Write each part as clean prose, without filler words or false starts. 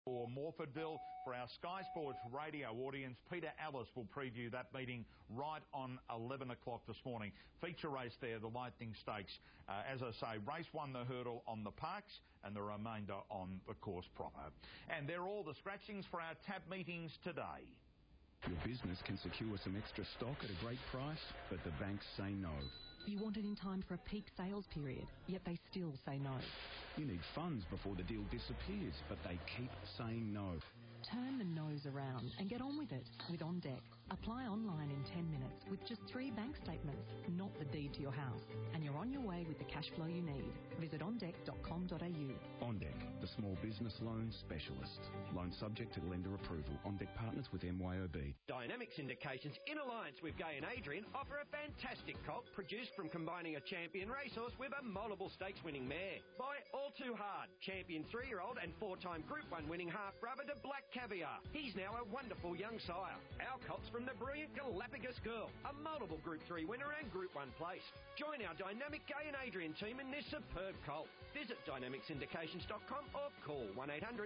For Morfordville, for our Sky Sports radio audience, Peter Ellis will preview that meeting right on 11 o'clock this morning. Feature race there, the Lightning Stakes. As I say, race 1, the hurdle on the Parks, and the remainder on the course proper. And they're all the scratchings for our TAB meetings today. Your business can secure some extra stock at a great price, but the banks say no. You want it in time for a peak sales period, yet they still say no. You need funds before the deal disappears, but they keep saying no. Turn the no's around and get on with it with On Deck. Apply online in 10 minutes with just 3 bank statements, not the deed to your house. And you're on your way with the cash flow you need. Visit ondeck.com.au. On Deck, the small business loan specialist. Loan subject to lender approval. On Deck partners with MYOB. Dynamic Syndications, in alliance with Gay and Adrian, offer a fantastic colt produced from combining a champion racehorse with a multiple stakes winning mare. Buy All Too Hard, champion 3-year-old and 4-time Group 1 winning half-brother to Black Caviar. He's now a wonderful young sire. Our colt's from the brilliant Galapagos Girl, a multiple Group 3 winner and Group 1 place. Join our dynamic Gay and Adrian team in this superb colt. Visit dynamicsyndications.com or call 1800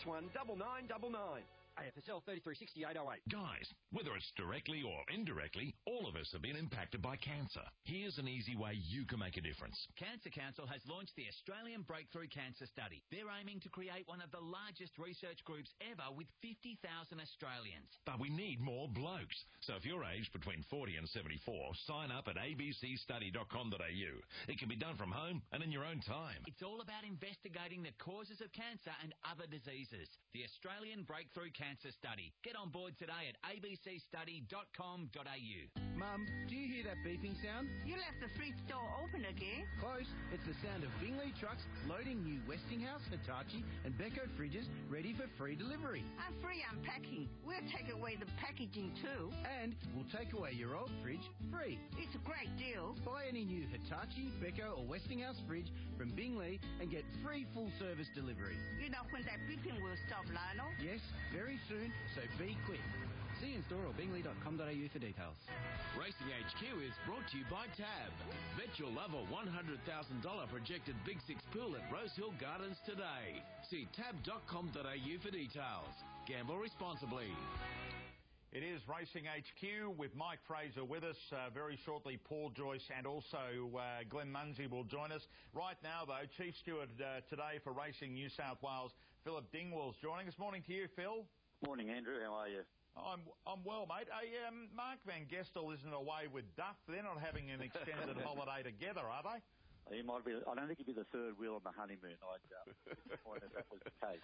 619999. AFSL 336808. Guys, whether it's directly or indirectly, all of us have been impacted by cancer. Here's an easy way you can make a difference. Cancer Council has launched the Australian Breakthrough Cancer Study. They're aiming to create one of the largest research groups ever with 50,000 Australians. But we need more blokes. So if you're aged between 40 and 74, sign up at abcstudy.com.au. It can be done from home and in your own time. It's all about investigating the causes of cancer and other diseases. The Australian Breakthrough Cancer Study. Get on board today at abcstudy.com.au. Mum, do you hear that beeping sound? You left the fridge door open again. Close. It's the sound of Bingley trucks loading new Westinghouse, Hitachi and Beko fridges ready for free delivery. I'm free unpacking. We'll take away the packaging too. And we'll take away your old fridge free. It's a great deal. Buy any new Hitachi, Beko or Westinghouse fridge from Bingley and get free full service delivery. You know when that beeping will stop, Lionel? Yes, very soon, so be quick. See in store or bingley.com.au for details. Racing HQ is brought to you by TAB. Bet you'll love a $100,000 projected Big Six pool at Rosehill Gardens today. See tab.com.au for details. Gamble responsibly. It is Racing HQ with Mike Fraser with us. Very shortly, Paul Joyce and also Glenn Munsey will join us. Right now, though, Chief Steward today for Racing New South Wales, Philip Dingwall's joining us. Morning to you, Phil. Morning, Andrew. How are you? I'm well, mate. Mark Van Gestel isn't away with Duff. They're not having an extended holiday together, are they? He might be. I don't think he'd be the third wheel on the honeymoon. I'd disappoint if that was the case.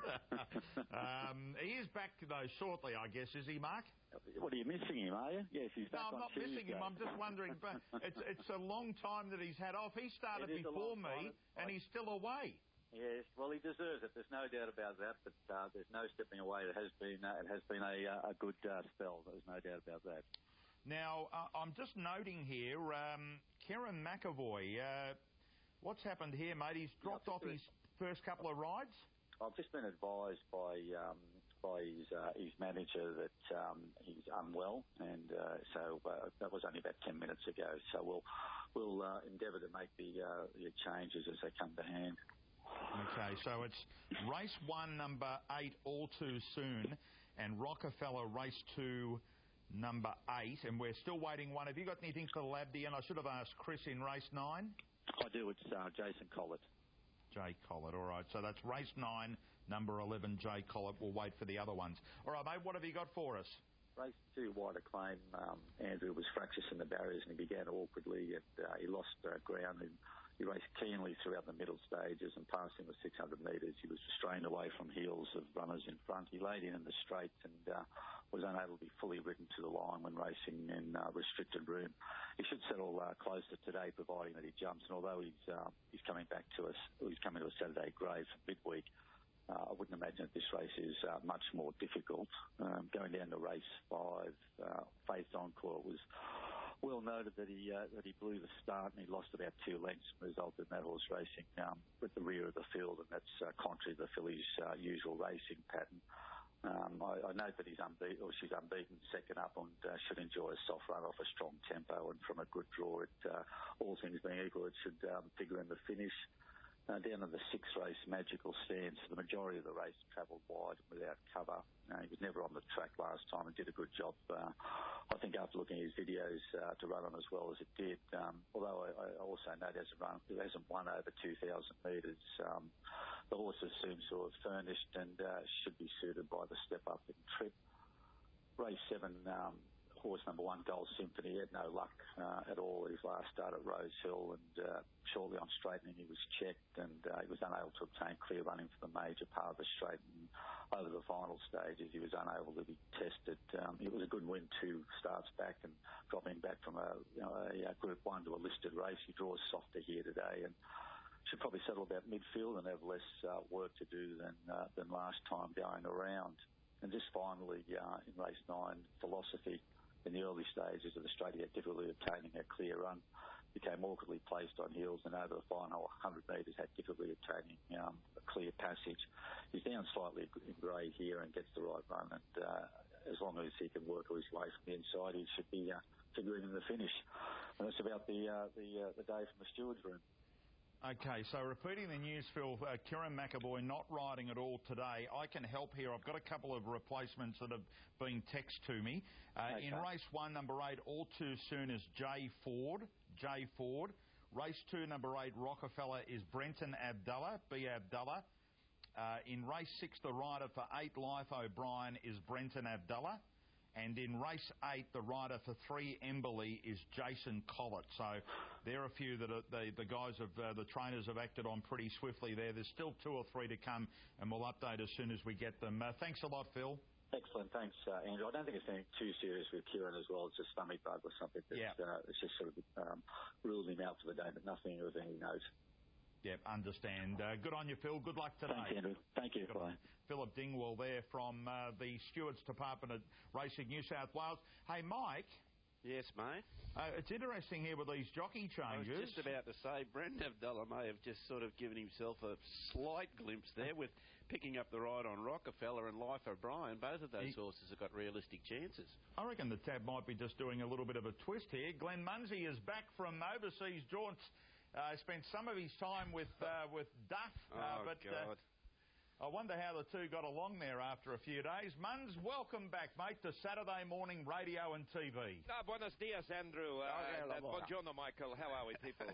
He is back, though, shortly, I guess, is he, Mark? What, are you missing him, are you? Yes, he's back on No, I'm not Tuesday. missing him. I'm just wondering, but it's a long time that he's had off. He started before me, and he's still away. Yes, well, he deserves it. There's no doubt about that. But there's no stepping away. It has been a good spell. There's no doubt about that. Now, I'm just noting here, Kerrin McAvoy. What's happened here, mate? He's dropped off his first couple of rides. I've just been advised by his manager that he's unwell, and so that was only about 10 minutes ago. So we'll endeavour to make the changes as they come to hand. Okay, so it's race 1, number 8, All Too Soon, and Rockefeller race 2, number 8, and we're still waiting one. Have you got anything for the lab, Dean? I should have asked Chris in race 9. I do. It's Jason Collett. Jay Collett, all right. So that's race 9, number 11, Jay Collett. We'll wait for the other ones. All right, mate, what have you got for us? Race 2, Wide Acclaim, Andrew was fractious in the barriers and he began awkwardly and he lost ground and he raced keenly throughout the middle stages and passing the 600 metres. He was restrained away from heels of runners in front. He laid in the straight and was unable to be fully ridden to the line when racing in restricted room. He should settle closer today, providing that he jumps. And although he's coming back to us, he's coming to a Saturday grade for midweek. I wouldn't imagine that this race is much more difficult. Going down to race 5, Faith Encore, it was well noted that he blew the start and he lost about 2 lengths, resulted in that horse racing with the rear of the field, and that's contrary to the filly's usual racing pattern. I note that she's unbeaten second up and should enjoy a soft run off a strong tempo, and from a good draw, all things being equal, it should figure in the finish. down to the sixth race, Magical Stance. The majority of the race travelled wide without cover. He was never on the track last time and did a good job. I think after looking at his videos to run on as well as it did, although I also know it hasn't won over 2,000 metres, the horses seem sort of furnished and should be suited by the step up in trip. Race 7, horse number 1, Gold Symphony, had no luck at all his last start at Rose Hill, and shortly on straightening he was checked, and he was unable to obtain clear running for the major part of the straight, and over the final stages he was unable to be tested. It was a good win 2 starts back, and dropping back from a Group 1 to a listed race, he draws softer here today, and should probably settle about midfield and have less work to do than last time going around. And just finally, in race 9, Philosophy, in the early stages of Australia, had difficulty obtaining a clear run, became awkwardly placed on heels, and over the final 100 metres had difficulty obtaining a clear passage. He's down slightly in grade here and gets the right run, and as long as he can work his way from the inside, he should be figuring in the finish. And that's about the day from the steward's room. Okay, so repeating the news, Phil, Kieran McAvoy not riding at all today. I can help here. I've got a couple of replacements that have been texted to me. Okay. In race 1, number 8, All Too Soon is Jay Ford. Race 2, number 8, Rockefeller is Brenton Abdallah, B. Abdallah. In race 6, the rider for 8, Life O'Brien is Brenton Abdallah. And in race 8, the rider for 3, Emberley, is Jason Collett. So there are a few that the guys the trainers have acted on pretty swiftly there. There's still 2 or 3 to come, and we'll update as soon as we get them. Thanks a lot, Phil. Excellent, thanks, Andrew. I don't think it's anything too serious with Kieran as well. It's a stomach bug or something that's it's just sort of ruled him out for the day, but nothing of any note. Yep, understand. Good on you, Phil. Good luck today. Thanks, Andrew. Thank you. Bye. Philip Dingwall there from the Stewards Department at Racing New South Wales. Hey, Mike. Yes, mate. It's interesting here with these jockey changes. I was just about to say, Brendan Abdallah may have just sort of given himself a slight glimpse there with picking up the ride on Rockefeller and Life O'Brien. Both of those horses have got realistic chances. I reckon the tab might be just doing a little bit of a twist here. Glenn Munsey is back from overseas jaunts. Spent some of his time with Duff. God. I wonder how the two got along there after a few days. Muns, welcome back, mate, to Saturday morning radio and TV. Buenos dias, Andrew. Buongiorno, Michael. How are we, people?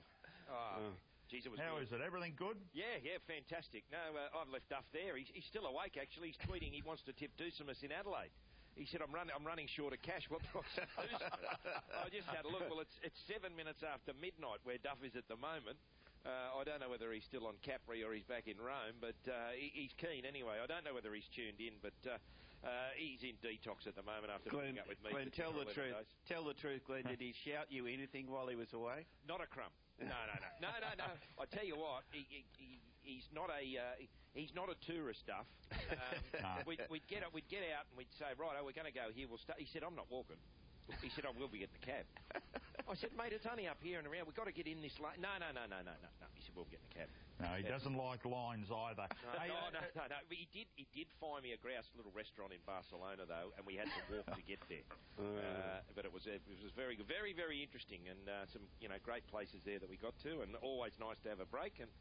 Geez, it was How good. is it? Everything good? Yeah, fantastic. No, I've left Duff there. He's still awake, actually. He's tweeting he wants to tip Deucimus in Adelaide. He said, I'm running short of cash. What do I suppose? I just had a look. Well, it's 7 minutes after midnight where Duff is at the moment. I don't know whether he's still on Capri or he's back in Rome, but he's keen anyway. I don't know whether he's tuned in, but he's in detox at the moment after meeting up with me. Glenn, tell the truth. Tell the truth, Glenn. Did he shout you anything while he was away? Not a crumb. No. I tell you what, he's not a tourist, Duff. We'd get out and we'd say, right, we're going to go here. He said, I'm not walking. He said, I will be getting the cab. I said, mate, it's only up here and around. We've got to get in this lane. No. He said, we'll get the cab. No, he doesn't like lines either. No. He did find me a grouse little restaurant in Barcelona, though, and we had to walk to get there. But it was very good, very, very interesting, and some great places there that we got to, and always nice to have a break. And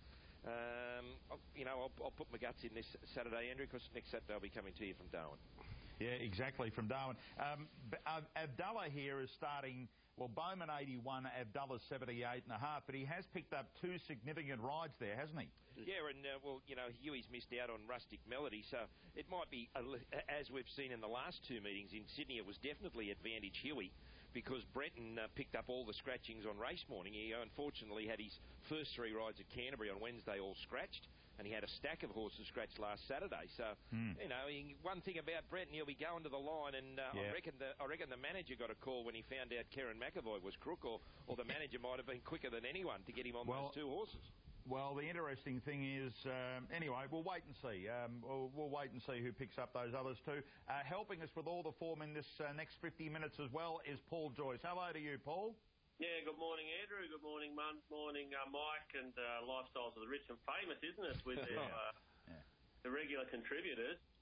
I'll put my guts in this Saturday, Andrew, because next Saturday I'll be coming to you from Darwin. Yeah, exactly, from Darwin. Abdallah here is starting, Bowman 81, Abdallah 78.5, but he has picked up 2 significant rides there, hasn't he? Yeah, and, Huey's missed out on Rustic Melody, so it might be, as we've seen in the last 2 meetings in Sydney, it was definitely advantage Huey, because Brenton picked up all the scratchings on race morning. He unfortunately had his first 3 rides at Canterbury on Wednesday all scratched, and he had a stack of horses scratched last Saturday. So, one thing about Brenton, he'll be going to the line, and I reckon the manager got a call when he found out Kieran McAvoy was crook, or the manager might have been quicker than anyone to get him on those 2 horses. Well, the interesting thing is, anyway, we'll wait and see. We'll wait and see who picks up those others too. Helping us with all the form in this next 50 minutes as well is Paul Joyce. Hello to you, Paul. Yeah, good morning, Andrew. Good morning, Muns. Morning, Mike. And Lifestyles of the Rich and Famous, isn't it, with the regular contributors.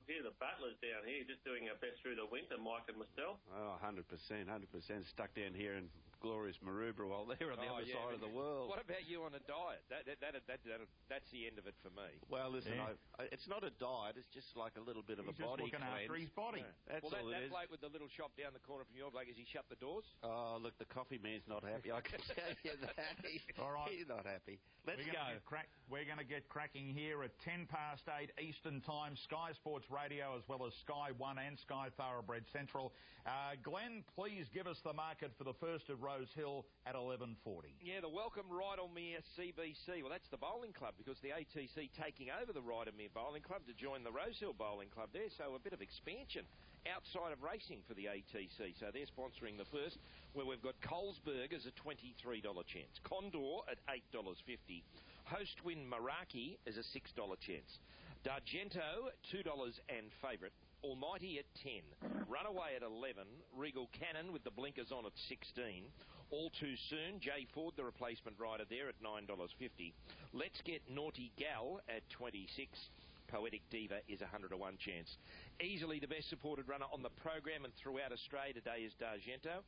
here, the battlers down here, just doing our best through the winter, Mike and myself. Oh, 100%, 100%. Stuck down here in glorious Maroubra while they're on the other side of the world. What about you on a diet? That's the end of it for me. Well, listen, it's not a diet. It's just like a little bit of a body looking cleanse. after his body. That's all it that is. bloke with the little shop down the corner from your bloke, has he shut the doors? Oh, look, the coffee man's not happy. I can tell you that. All right. He's not happy. Let's go. We're going to get cracking here at 8 Eastern Time, Sky Sports Radio, as well as Sky One and Sky Thoroughbred Central. Glenn, please give us the market for the first at Rose Hill at 11:40. Yeah, the Welcome Rydalmere CBC. Well, that's the bowling club because the ATC taking over the Rydalmere Bowling Club to join the Rose Hill Bowling Club there. So a bit of expansion outside of racing for the ATC. So they're sponsoring the first, where we've got Colesberg as a $23 chance. Condor at $8.50. Hostwin Meraki is a $6 chance. D'Argento, $2 and favourite. Almighty at 10. Runaway at 11. Regal Cannon with the blinkers on at 16. All Too Soon. Jay Ford, the replacement rider there at $9.50. Let's Get Naughty Gal at 26. Poetic Diva is 100 to 1 chance. Easily the best supported runner on the program and throughout Australia today is D'Argento.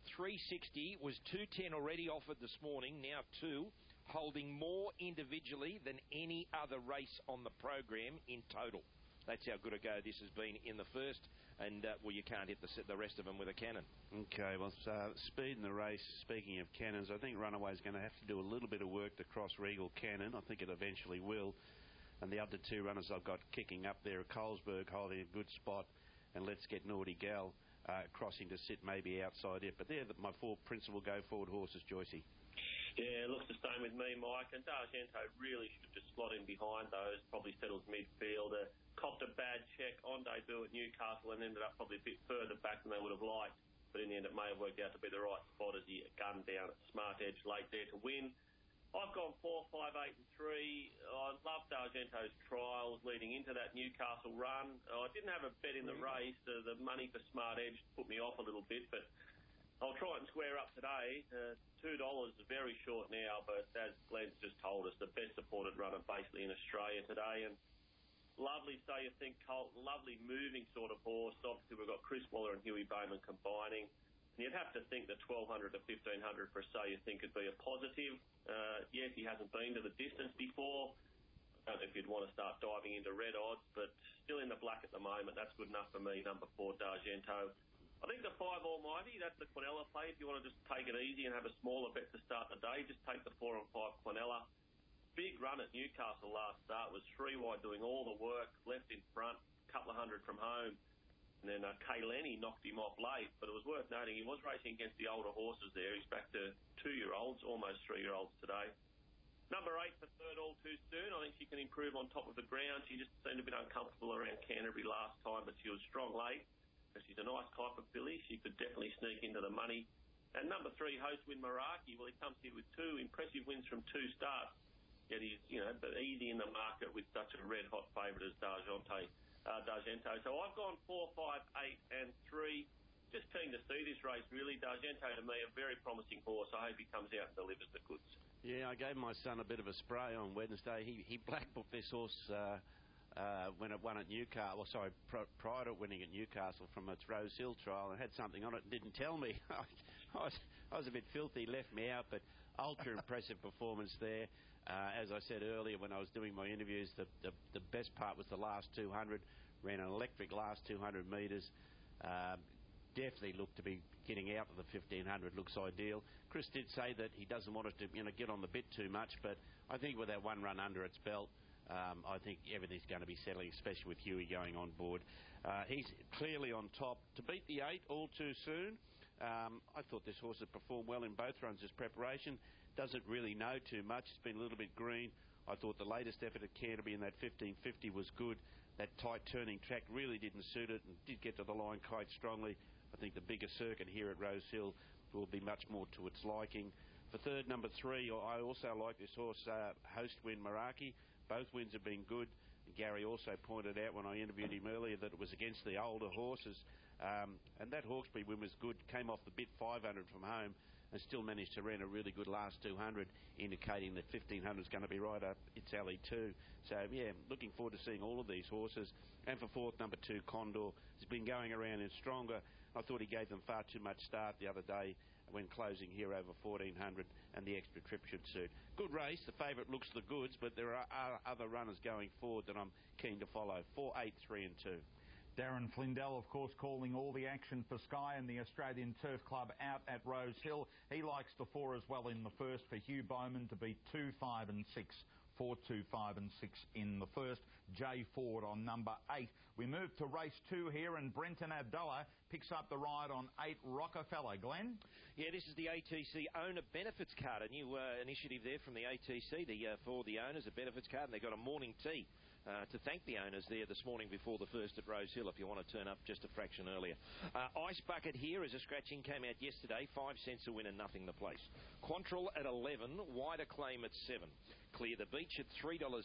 360 was 210 already offered this morning, now 2, holding more individually than any other race on the program in total. That's how good a go this has been in the first, and well, you can't hit the rest of them with a cannon. Okay, well, speed in the race, speaking of cannons, I think Runaway's going to have to do a little bit of work to cross Regal Cannon. I think it eventually will. And the other two runners I've got kicking up there are Colesberg holding a good spot, and Let's Get Naughty Gal crossing to sit maybe outside it. But they're my four principal go-forward horses, Joycey. Yeah, it looks the same with me, Mike. And D'Argento really should just slot in behind those, probably settles midfield. Copped a bad check on debut at Newcastle and ended up probably a bit further back than they would have liked. But in the end, it may have worked out to be the right spot as he gunned down at Smart Edge late there to win. I've gone 4, 5, 8 and 3. I love D'Argento's trials leading into that Newcastle run. I didn't have a bet in the race. The money for Smart Edge put me off a little bit, but I'll try and square up today. $2 is very short now, but as Glenn's just told us, the best supported runner basically in Australia today. And lovely, so you think, Colt, lovely moving sort of horse. Obviously, we've got Chris Waller and Huey Bowman combining. And you'd have to think that 1,200 to 1,500 for a say you think could be a positive. Yes, he hasn't been to the distance before. I don't know if you'd want to start diving into red odds, but still in the black at the moment. That's good enough for me, number 4, D'Argento. I think the 5 Almighty, that's the Quinella play. If you want to just take it easy and have a smaller bet to start the day, just take the 4 and 5 Quinella. Big run at Newcastle last start, was 3 wide doing all the work, left in front, a couple of hundred from home. And then Kay Lenny knocked him off late, but it was worth noting he was racing against the older horses there. He's back to 2-year-olds, almost 3-year-olds today. Number 8 for third, All Too Soon. I think she can improve on top of the ground. She just seemed a bit uncomfortable around Canterbury last time, but she was strong late. She's a nice type of filly. She could definitely sneak into the money. And number 3, Hostwin Meraki. Well, he comes here with 2 impressive wins from 2 starts. Yet he's, but easy in the market with such a red-hot favourite as D'Argento. So I've gone 4, 5, 8 and 3. Just keen to see this race, really. D'Argento, to me, a very promising horse. I hope he comes out and delivers the goods. Yeah, I gave my son a bit of a spray on Wednesday. He black-booked this horse when it won at Newcastle. Prior to winning at Newcastle from its Rose Hill trial, and had something on it and didn't tell me. I was a bit filthy, left me out, but ultra impressive performance there. As I said earlier when I was doing my interviews, the best part was the last 200. Ran an electric last 200 metres. Definitely looked to be getting out of the 1,500. Looks ideal. Chris did say that he doesn't want it to get on the bit too much, but I think with that one run under its belt, I think everything's going to be settling, especially with Huey going on board. He's clearly on top. To beat the 8 All Too Soon, I thought this horse had performed well in both runs as preparation. Doesn't really know too much. It's been a little bit green. I thought the latest effort at Canterbury in that 1550 was good. That tight turning track really didn't suit it and did get to the line quite strongly. I think the bigger circuit here at Rose Hill will be much more to its liking. For third, number 3, I also like this horse, Hostwin Meraki. Both wins have been good. Gary also pointed out when I interviewed him earlier that it was against the older horses. And that Hawkesbury win was good. Came off the bit 500 from home. and still managed to run a really good last 200, indicating that 1500 is going to be right up its alley too. So, yeah, looking forward to seeing all of these horses. And for fourth, number 2, Condor, has been going around in stronger. I thought he gave them far too much start the other day when closing here over 1400, and the extra trip should suit. Good race. The favourite looks the goods, but there are other runners going forward that I'm keen to follow. 4, 8, 3 and 2. Darren Flindell, of course, calling all the action for Sky and the Australian Turf Club out at Rose Hill. He likes the 4 as well in the first for Hugh Bowman to beat 2, 5 and 6. 4, 2, 5 and 6 in the first. Jay Ford on number 8. We move to race 2 here, and Brenton Abdallah picks up the ride on 8, Rockefeller. Glenn? Yeah, this is the ATC Owner Benefits Card, a new initiative there from the ATC for the owners, a benefits card, and they've got a morning tea to thank the owners there this morning before the first at Rose Hill if you want to turn up just a fraction earlier. Ice Bucket here as a scratching came out yesterday, 5 cents a win and nothing the place. Quantrill at 11, Wider Claim at 7. Clear the Beach at $3.70,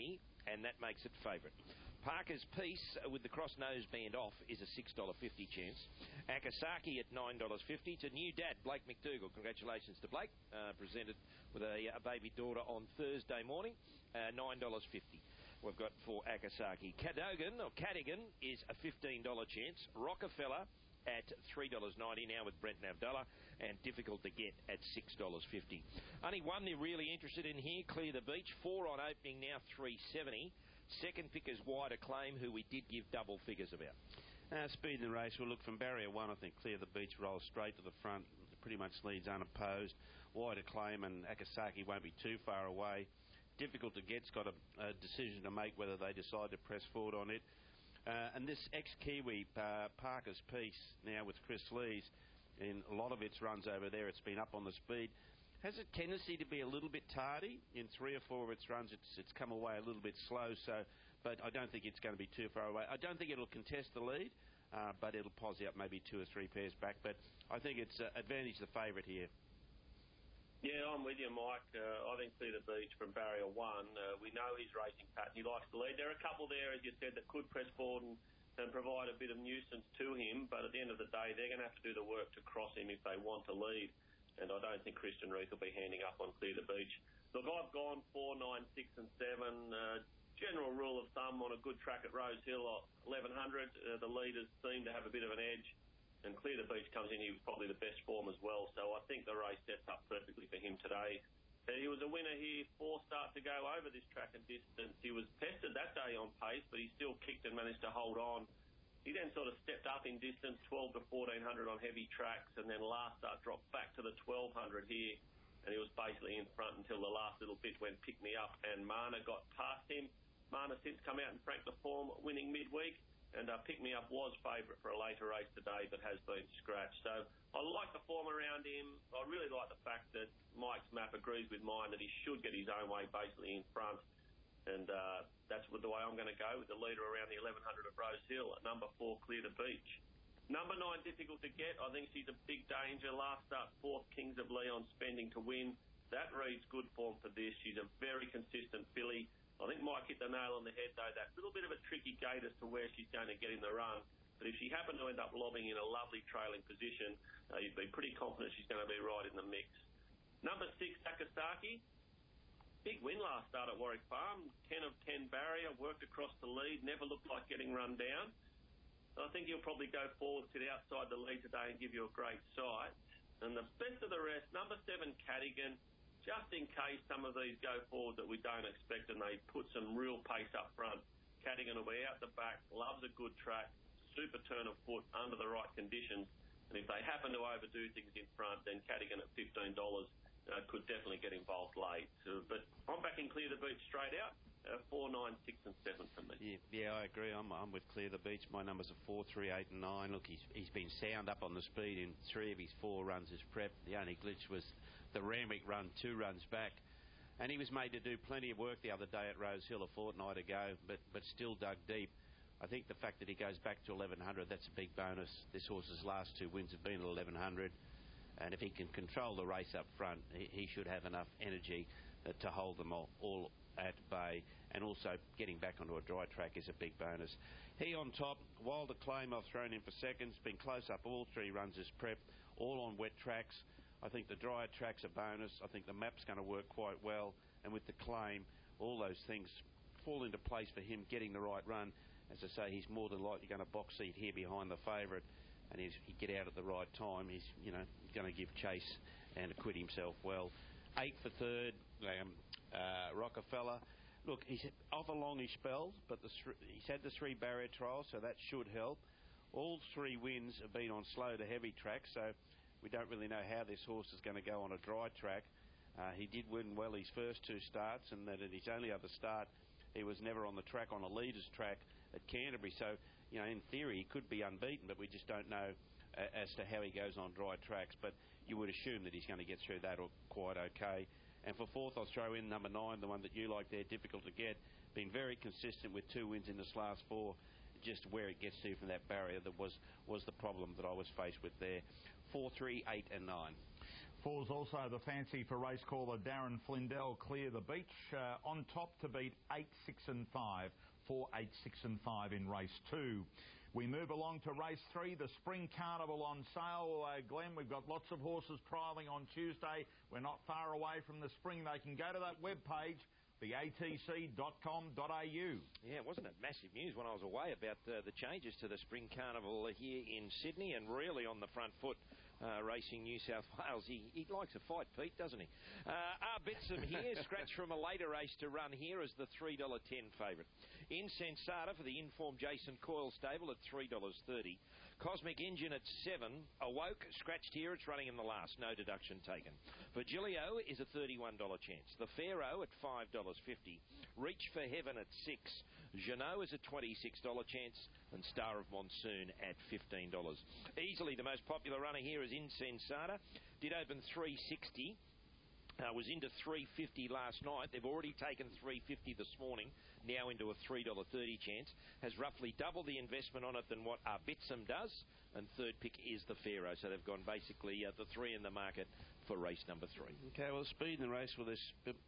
and that makes it favourite. Parker's Piece with the cross nose band off is a $6.50 chance. Akasaki at $9.50 to new dad Blake McDougall. Congratulations to Blake, presented with a baby daughter on Thursday morning, $9.50. We've got for Akasaki. Cadogan, or Cadigan, is a $15 chance. Rockefeller at $3.90 now with Brenton Abdallah, and Difficult to Get at $6.50. Only one they're really interested in here, Clear the Beach. 4 on opening now, $3.70. Second pick is Wider Claim, who we did give double figures about. Speed in the race, we'll look from barrier 1. I think Clear the Beach rolls straight to the front, pretty much leads unopposed. Wider Claim and Akasaki won't be too far away. Difficult to Get's got a decision to make whether they decide to press forward on it. And this ex-Kiwi, Parker's Piece, now with Chris Lees, in a lot of its runs over there, it's been up on the speed. Has a tendency to be a little bit tardy. In 3 or 4 of its runs, it's come away a little bit slow, but I don't think it's going to be too far away. I don't think it'll contest the lead, but it'll posse up maybe 2 or 3 pairs back. But I think it's advantage the favourite here. Yeah, I'm with you, Mike. I think Clear the Beach from barrier 1. We know his racing pattern. He likes to lead. There are a couple there, as you said, that could press forward and provide a bit of nuisance to him, but at the end of the day, they're going to have to do the work to cross him if they want to lead. And I don't think Christian Reith will be handing up on Clear the Beach. Look, I've gone 4, 9, 6 and 7. General rule of thumb on a good track at Rose Hill, 1100, the leaders seem to have a bit of an edge. And Clear the Beach comes in, he was probably the best form as well. So I think the race sets up perfectly for him today. He was a winner here, 4 start to go over this track and distance. He was tested that day on pace, but he still kicked and managed to hold on. He then sort of stepped up in distance, 12 to 1400 on heavy tracks, and then last start dropped back to the 1200 here. And he was basically in front until the last little bit when Pick Me Up and Mana got past him. Mana since come out and franked the form, winning midweek. And Pick Me Up was favourite for a later race today, but has been scratched. So I like the form around him. I really like the fact that Mike's map agrees with mine that he should get his own way basically in front. And that's the way I'm going to go with the leader around the 1100 at Rose Hill. At number 4, Clear the Beach. Number 9, Difficult to Get. I think she's a big danger. Last start, 4th, Kings of Leon, spending to win. That reads good form for this. She's a very consistent filly. I think Mike hit the nail on the head, though. That little bit of a tricky gate as to where she's going to get in the run. But if she happened to end up lobbing in a lovely trailing position, you'd be pretty confident she's going to be right in the mix. Number 6, Akasaki. Big win last start at Warwick Farm. 10 of 10 barrier, worked across the lead, never looked like getting run down. I think he'll probably go forward, sit outside the lead today and give you a great sight. And the best of the rest, number 7, Cadigan. Just in case some of these go forward that we don't expect and they put some real pace up front. Cadigan will be out the back, loves a good track, super turn of foot under the right conditions. And if they happen to overdo things in front, then Cadigan at $15 could definitely get involved late. But I'm backing Clear the Beach straight out. 4, 9, 6 and 7 for me. Yeah, I agree. I'm with Clear the Beach. My numbers are 4, 3, 8 and 9. Look, he's been sound up on the speed in 3 of his 4 runs as prep. The only glitch was the Randwick run 2 runs back. And he was made to do plenty of work the other day at Rose Hill a fortnight ago, but still dug deep. I think the fact that he goes back to 1100, that's a big bonus. This horse's last 2 wins have been at 1100. And if he can control the race up front, he should have enough energy to hold them all at bay. And also getting back onto a dry track is a big bonus. He on top, Wilder Claim I've thrown in for seconds. Been close up all 3 runs as prep, all on wet tracks. I think the drier track's a bonus. I think the map's going to work quite well. And with the claim, all those things fall into place for him getting the right run. As I say, he's more than likely going to box seat here behind the favourite. And he'd get out at the right time. He's, going to give chase and acquit himself well. 8 for third, Rockefeller. Look, he's off a longish spell, but he's had the 3 barrier trials, so that should help. All 3 wins have been on slow to heavy track, so we don't really know how this horse is going to go on a dry track. He did win well his first 2 starts, and that at his only other start, he was never on the track on a leader's track at Canterbury. So, in theory, he could be unbeaten, but we just don't know as to how he goes on dry tracks. But you would assume that he's going to get through that quite okay. And for fourth, I'll throw in number 9, the one that you like there, Difficult to Get. Been very consistent with 2 wins in this last 4. Just where it gets to from that barrier that was the problem that I was faced with there. 4, 3, 8 and 9. 4's also the fancy for race caller Darren Flindell, Clear the Beach. On top to beat 8, 6 and 5. 4, 8, 6 and 5 in race 2. We move along to race 3, the Spring Carnival on sale. Glenn, we've got lots of horses trialling on Tuesday. We're not far away from the spring. They can go to that webpage, theatc.com.au. Yeah, wasn't it massive news when I was away about the changes to the Spring Carnival here in Sydney, and really on the front foot. Racing New South Wales. He likes a fight, Pete, doesn't he? Bitsum here, scratch from a later race to run here as the $3.10 favourite. Insensata for the informed Jason Coyle stable at $3.30. Cosmic Engine at 7. Awoke, scratched here, it's running in the last, no deduction taken. Virgilio is a $31 chance. The Pharaoh at $5.50. Reach for Heaven at 6. Jeannot is a $26 chance, and Star of Monsoon at $15. Easily the most popular runner here is Insensata. Did open $3.60. Was into $3.50 last night. They've already taken $3.50 this morning, now into a $3.30 chance. Has roughly double the investment on it than what Bitsum does. And third pick is the Pharaoh. So they've gone basically the 3 in the market for race number 3. Okay, well, speed in the race, well, this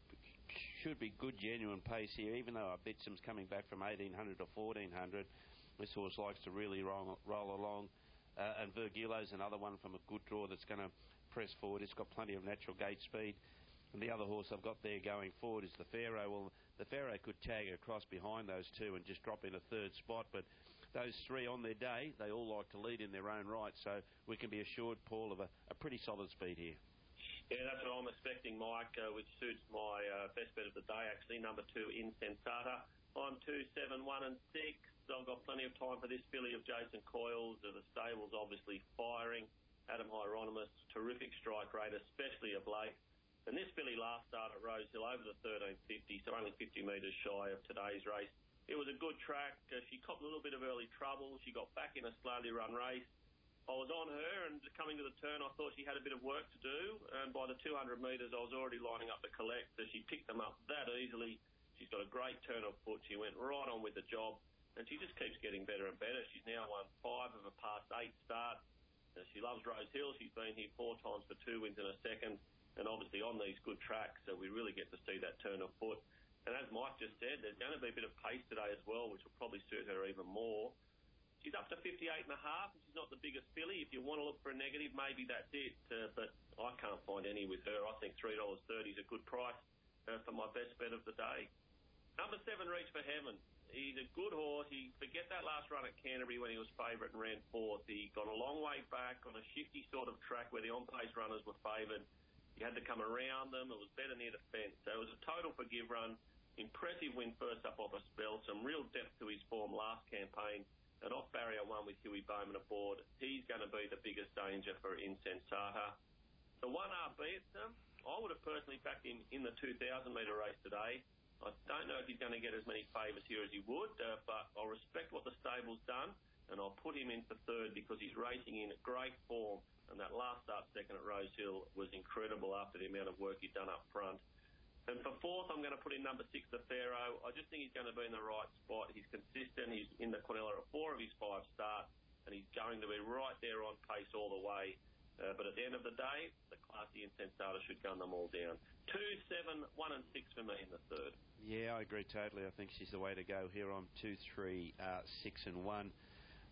should be good, genuine pace here. Even though Bitsum's coming back from 1,800 to 1,400, this horse likes to really roll along. And Virgilio's another one from a good draw that's going to press forward. It's got plenty of natural gate speed. And the other horse I've got there going forward is the Pharaoh. Well, the Pharaoh could tag across behind those 2 and just drop in a 3rd spot. But those 3 on their day, they all like to lead in their own right. So we can be assured, Paul, of a pretty solid speed here. Yeah, that's what I'm expecting, Mike, which suits my best bet of the day, actually. Number 2, Insensata. On 2, 7, 1 and 6. I've got plenty of time for this filly of Jason Coyle's. The stable's obviously firing. Adam Hieronymus, terrific strike rate, especially of late. And this filly last started at Rosehill over the 1350, so only 50 metres shy of today's race. It was a good track. She copped a little bit of early trouble. She got back in a slowly run race. I was on her, and coming to the turn, I thought she had a bit of work to do. And by the 200 metres, I was already lining up the collect, so she picked them up that easily. She's got a great turn of foot. She went right on with the job, and she just keeps getting better and better. She's now won 5 of her past 8 starts. She loves Rosehill. She's been here 4 times for 2 wins in a second. And obviously on these good tracks, we really get to see that turn of foot. And as Mike just said, there's going to be a bit of pace today as well, which will probably suit her even more. She's up to 58.5, and she's not the biggest filly. If you want to look for a negative, maybe that's it. But I can't find any with her. I think $3.30 is a good price for my best bet of the day. Number 7, Reach for Heaven. He's a good horse. Forget that last run at Canterbury when he was favourite and ran 4th. He got a long way back on a shifty sort of track where the on-pace runners were favoured. You had to come around them. It was better near the fence. So it was a total forgive run. Impressive win first up off a spell. Some real depth to his form last campaign. And off barrier 1 with Huey Bowman aboard. He's going to be the biggest danger for Insensata. The 1 Bitsum, I would have personally backed him in the 2,000 metre race today. I don't know if he's going to get as many favours here as he would, but I'll respect what the stable's done, and I'll put him in for 3rd because he's racing in great form. And that last start second at Rosehill was incredible after the amount of work he'd done up front. And for 4th, I'm going to put in number 6, the Pharaoh. I just think he's going to be in the right spot. He's consistent. He's in the Quinella at 4 of his 5 starts, and he's going to be right there on pace all the way. But at the end of the day, the classy Insensata should gun them all down. 2, 7, 1 and 6 for me in the 3rd. Yeah, I agree totally. I think she's the way to go here on 2, 3, 6 and 1.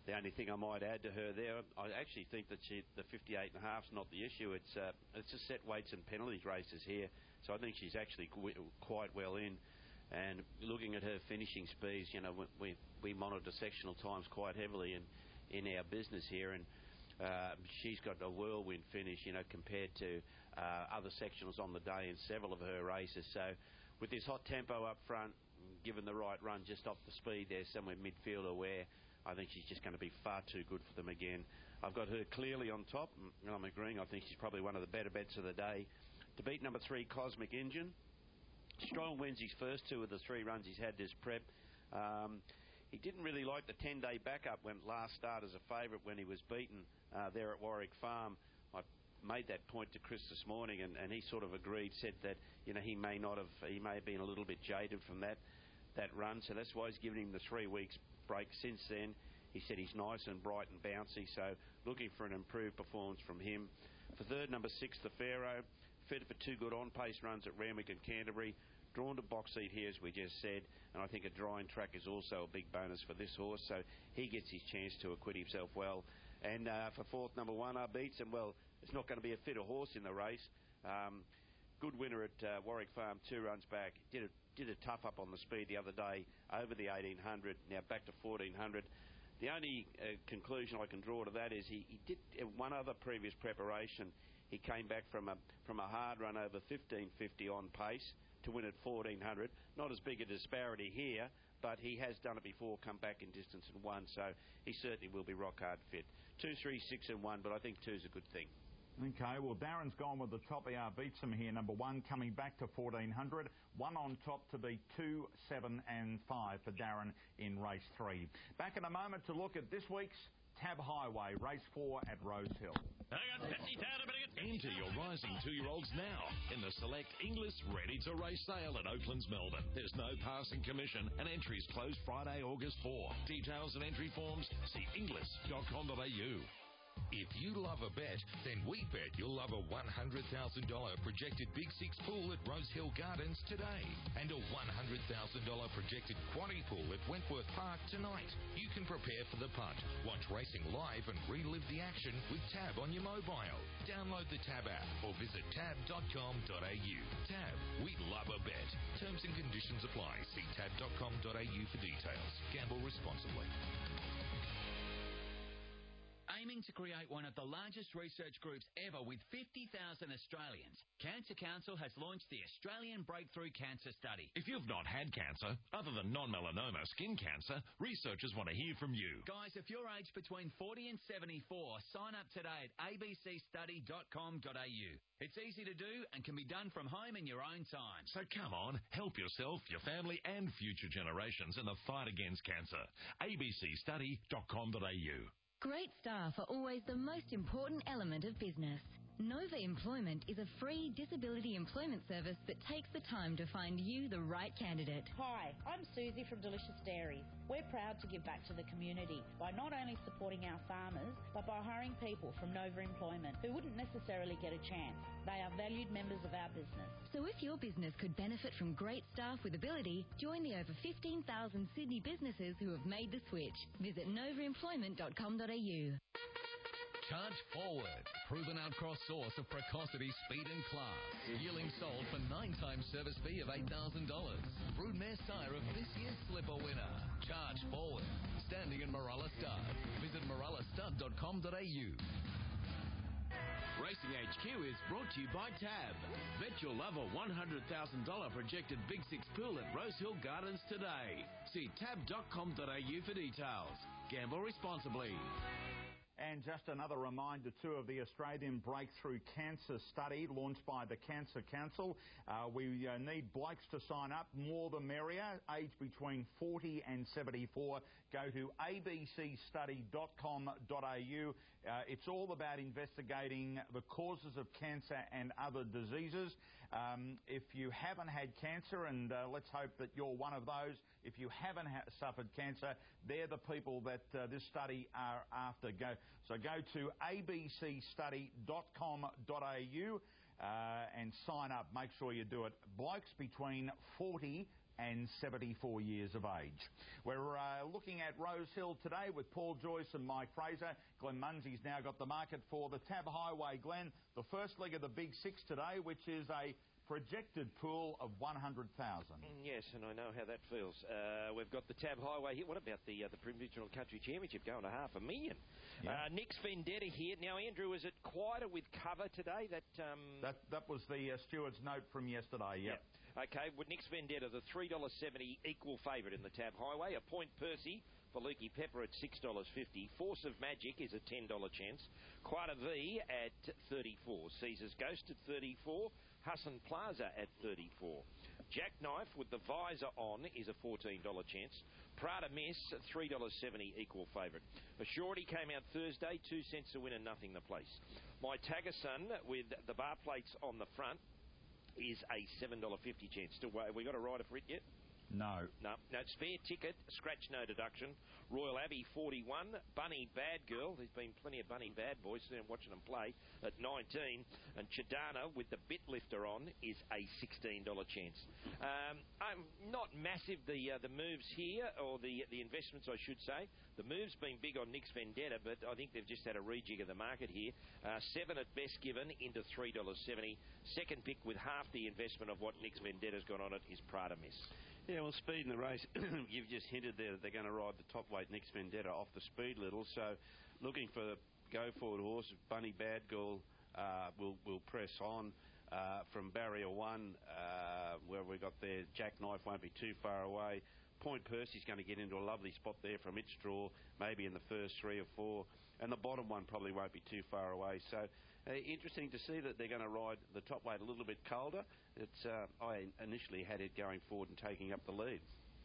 The only thing I might add to her there, I actually think that the 58.5 is not the issue. It's just set weights and penalties races here, so I think she's actually quite well in. And looking at her finishing speeds, you know, we monitor sectional times quite heavily in our business here, and she's got a whirlwind finish, you know, compared to other sectionals on the day in several of her races. So with this hot tempo up front, given the right run just off the speed there, somewhere midfield aware, I think she's just going to be far too good for them again. I've got her clearly on top, and I'm agreeing. I think she's probably one of the better bets of the day. To beat number 3, Cosmic Engine. Strong wins his first 2 of the 3 runs he's had this prep. He didn't really like the 10-day backup when last start as a favourite when he was beaten there at Warwick Farm. I made that point to Chris this morning, and he sort of agreed, said that, you know, he may have been a little bit jaded from that run, so that's why he's given him the 3 weeks break since then. He said he's nice and bright and bouncy, so looking for an improved performance from him. For third, number 6, the Pharaoh, fitted for 2 good on-pace runs at Randwick and Canterbury. Drawn to box seat here, as we just said, and I think a drying track is also a big bonus for this horse, so he gets his chance to acquit himself well. And for fourth, number 1, Beats, and well, it's not going to be a fitter horse in the race. Good winner at Warwick Farm 2 runs back. Did a tough up on the speed the other day over the 1800, now back to 1400. The only conclusion I can draw to that is he did one other previous preparation. He came back from a hard run over 1550 on pace to win at 1400. Not as big a disparity here, but he has done it before, come back in distance and won, so he certainly will be rock hard fit. 2, 3, 6 and 1, but I think 2's a good thing. Okay, well, Darren's gone with the top. Beats him here. Number 1 coming back to 1400. 1 on top to be 2, 7 and 5 for Darren in race 3. Back in a moment to look at this week's Tab Highway, race 4 at Rose Hill. Enter your rising 2-year-olds now in the select Inglis ready-to-race sale at Oaklands, Melbourne. There's no passing commission and entries close Friday, August 4. Details and entry forms, see inglis.com.au. If you love a bet, then we bet you'll love a $100,000 projected Big Six pool at Rose Hill Gardens today and a $100,000 projected quaddy pool at Wentworth Park tonight. You can prepare for the punt, watch racing live and relive the action with Tab on your mobile. Download the Tab app or visit tab.com.au. Tab, we love a bet. Terms and conditions apply. See tab.com.au for details. Gamble responsibly. Aiming to create one of the largest research groups ever with 50,000 Australians, Cancer Council has launched the Australian Breakthrough Cancer Study. If you've not had cancer, other than non-melanoma skin cancer, researchers want to hear from you. Guys, if you're aged between 40 and 74, sign up today at abcstudy.com.au. It's easy to do and can be done from home in your own time. So come on, help yourself, your family and future generations in the fight against cancer. abcstudy.com.au. Great staff are always the most important element of business. Nova Employment is a free disability employment service that takes the time to find you the right candidate. Hi, I'm Susie from Delicious Dairies. We're proud to give back to the community by not only supporting our farmers, but by hiring people from Nova Employment who wouldn't necessarily get a chance. They are valued members of our business. So if your business could benefit from great staff with ability, join the over 15,000 Sydney businesses who have made the switch. Visit novaemployment.com.au. Charge Forward, proven outcross source of precocity, speed and class. Yearling sold for 9 times service fee of $8,000. Broodmare sire of this year's Slipper winner. Charge Forward, standing in Marella Stud. Visit morellastud.com.au. Racing HQ is brought to you by Tab. Bet you'll love a $100,000 projected Big Six pool at Rose Hill Gardens today. See tab.com.au for details. Gamble responsibly. And just another reminder too of the Australian Breakthrough Cancer Study launched by the Cancer Council. We need blokes to sign up, more the merrier, aged between 40 and 74. Go to abcstudy.com.au. It's all about investigating the causes of cancer and other diseases. If you haven't had cancer, and let's hope that you're one of those, if you haven't suffered cancer, they're the people that this study are after. So go to abcstudy.com.au and sign up. Make sure you do it. Blokes between 40 and 74 years of age. We're looking at Rose Hill today with Paul Joyce and Mike Fraser. Glenn Munsey's now got the market for the Tab Highway. Glenn, the first leg of the Big Six today, which is a projected pool of 100,000. Yes, and I know how that feels. We've got the Tab Highway here. What about the Provincial Country Championship going to $500,000? Yeah. Nick's Vendetta here. Now, Andrew, is it quieter with cover today? That was the steward's note from yesterday, yeah. Okay, with Nick's Vendetta, the $3.70 equal favourite in the Tab Highway. A Point Percy for Lukey Pepper at $6.50. Force of Magic is a $10 chance. Quata V at $34. Caesar's Ghost at $34. Hassan Plaza at $34. Jackknife with the visor on is a $14 chance. Prada Miss, $3.70 equal favourite. A Shorty came out Thursday, 2 cents a win and nothing the place. My Tagason with the bar plates on the front is a $7.50 chance. Still, have we got a rider for it yet? No. No, it's fair ticket, scratch no deduction. Royal Abbey, 41. Bunny Bad Girl, there's been plenty of Bunny Bad Boys there watching them play, at 19. And Chidana with the bit lifter on is a $16 chance. Not massive, the moves here, or the investments, I should say. The move's been big on Nick's Vendetta, but I think they've just had a rejig of the market here. 7 at best given into $3.70. Second pick with half the investment of what Nick's Vendetta's got on it is Prada Miss. Yeah, well, speed in the race, you've just hinted there that they're going to ride the top weight Nick's Vendetta off the speed little. So looking for the go-forward horse, Bunny Bad Girl will press on from barrier 1, where we got there. Jackknife won't be too far away. Point Percy's going to get into a lovely spot there from its draw, maybe in the first 3 or 4. And the bottom one probably won't be too far away. So interesting to see that they're going to ride the top weight a little bit colder. I initially had it going forward and taking up the lead.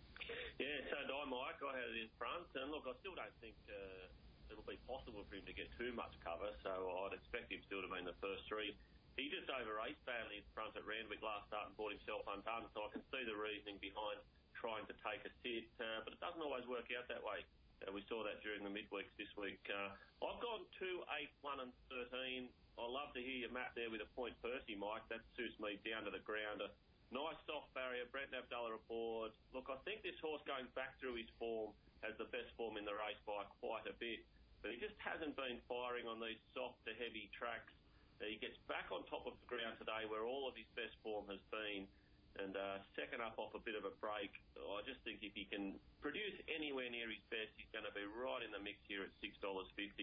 Yeah, so did I, Mike. I had it in front. And look, I still don't think it'll be possible for him to get too much cover. So I'd expect him still to be in the first 3. He just over-raced badly in front at Randwick last start and brought himself undone. So I can see the reasoning behind trying to take a sit. But it doesn't always work out that way. We saw that during the midweeks this week. I've gone 2, 8, 1 and 13. I love to hear your map there with a Point Percy, Mike. That suits me down to the ground. A nice soft barrier. Brent Abdullah aboard. Look, I think this horse going back through his form has the best form in the race by quite a bit. But he just hasn't been firing on these soft to heavy tracks. He gets back on top of the ground today where all of his best form has been. And second up off a bit of a break. I just think if he can produce anywhere near his best, he's going to be right in the mix here at $6.50.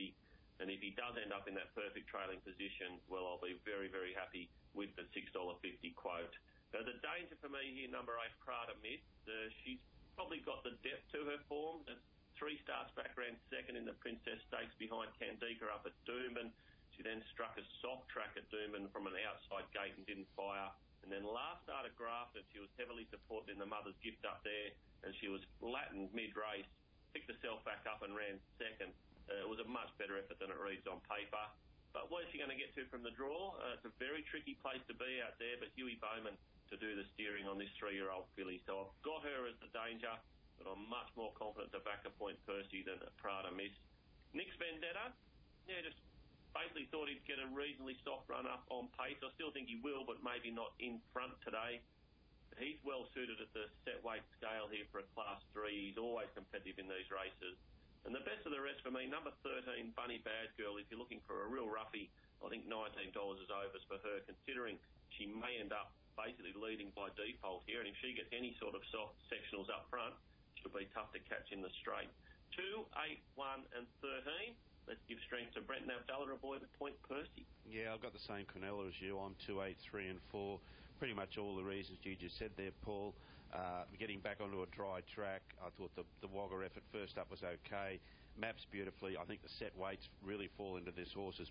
And if he does end up in that perfect trailing position, well, I'll be very, very happy with the $6.50 quote. Now, the danger for me here, number 8, Prada Miss. She's probably got the depth to her form. 3 starts back, ran second in the Princess Stakes behind Candika up at Doomben. She then struck a soft track at Doomben from an outside gate and didn't fire. And then last start at Grafton, she was heavily supported in the Mother's Gift up there, and she was flattened mid-race, picked herself back up and ran second. It was a much better effort than it reads on paper. But what is she going to get to from the draw? It's a very tricky place to be out there, but Huey Bowman to do the steering on this 3-year-old filly. So I've got her as the danger, but I'm much more confident to back a Point Percy than a Prada Miss. Nick's Vendetta, just basically thought he'd get a reasonably soft run up on pace. I still think he will, but maybe not in front today. He's well suited at the set weight scale here for a Class 3. He's always competitive in these races. And the best of the rest for me, number 13, Bunny Bad Girl. If you're looking for a real roughie, I think $19 is overs for her, considering she may end up basically leading by default here. And if she gets any sort of soft sectionals up front, she'll be tough to catch in the straight. 2, 8, 1 and 13. Let's give strength to Brent Abdullah aboard at Point Percy. Yeah, I've got the same Quinella as you. I'm 2, 8, 3 and 4. Pretty much all the reasons you just said there, Paul. Getting back onto a dry track, I thought the Wagga effort first up was okay. Maps beautifully. I think the set weights really fall into this horse's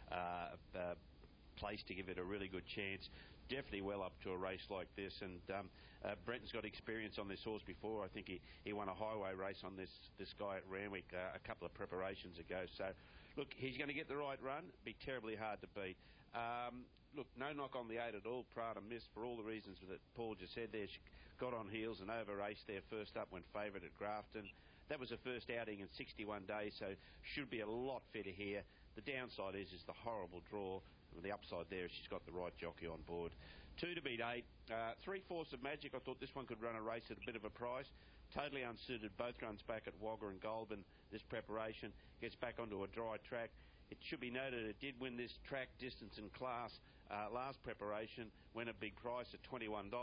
place to give it a really good chance. Definitely well up to a race like this, and Brenton's got experience on this horse before. I think he won a highway race on this guy at Randwick a couple of preparations ago. So, look, he's going to get the right run. Be terribly hard to beat. Look, no knock on the 8 at all. Prada Miss, for all the reasons that Paul just said there. She got on heels and over-raced there first up, went favourite at Grafton. That was her first outing in 61 days, so should be a lot fitter here. The downside is the horrible draw. the upside there is she's got the right jockey on board. 2 to beat 8. 3 Force of Magic. I thought this one could run a race at a bit of a price. Totally unsuited. Both runs back at Wagga and Goulburn this preparation. Gets back onto a dry track. It should be noted it did win this track, distance and class last preparation. Went a big price at $21.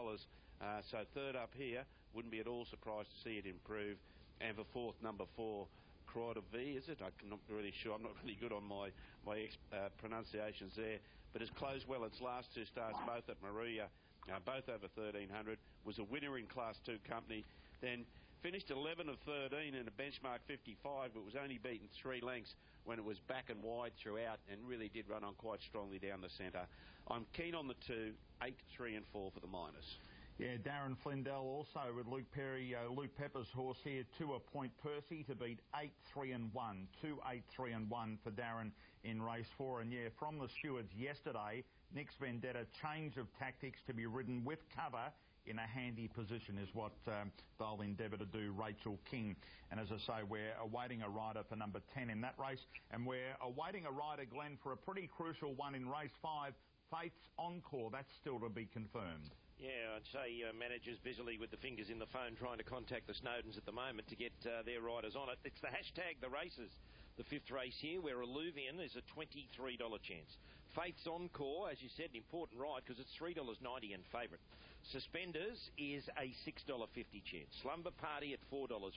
So third up here. Wouldn't be at all surprised to see it improve. And for fourth, number 4, Croix de V, is it? I'm not really sure. I'm not really good on my pronunciations there. But it's closed well. Its last 2 starts, both at Maria, both over 1,300. Was a winner in Class 2 company. Then finished 11 of 13 in a benchmark 55, but was only beaten 3 lengths when it was back and wide throughout, and really did run on quite strongly down the centre. I'm keen on the 2, 8, 3 and 4 for the minors. Yeah, Darren Flindell also with Luke Perry, Luke Pepper's horse here, 2 a Point Percy to beat 8, 3 and 1. 2, 8, 3 and 1 for Darren in race 4. And yeah, from the stewards yesterday, Nick's Vendetta change of tactics to be ridden with cover in a handy position is what they'll endeavour to do, Rachel King. And as I say, we're awaiting a rider for number 10 in that race, and we're awaiting a rider, Glenn, for a pretty crucial one in race 5, Faith's Encore. That's still to be confirmed. Yeah, I'd say managers busily with the fingers in the phone trying to contact the Snowdens at the moment to get their riders on it. It's the hashtag The Races, the 5th race here, where Alluvian is a $23 chance. Faith's Encore, as you said, an important ride because it's $3.90 in favourite. Suspenders is a $6.50 chance. Slumber Party at $4.40.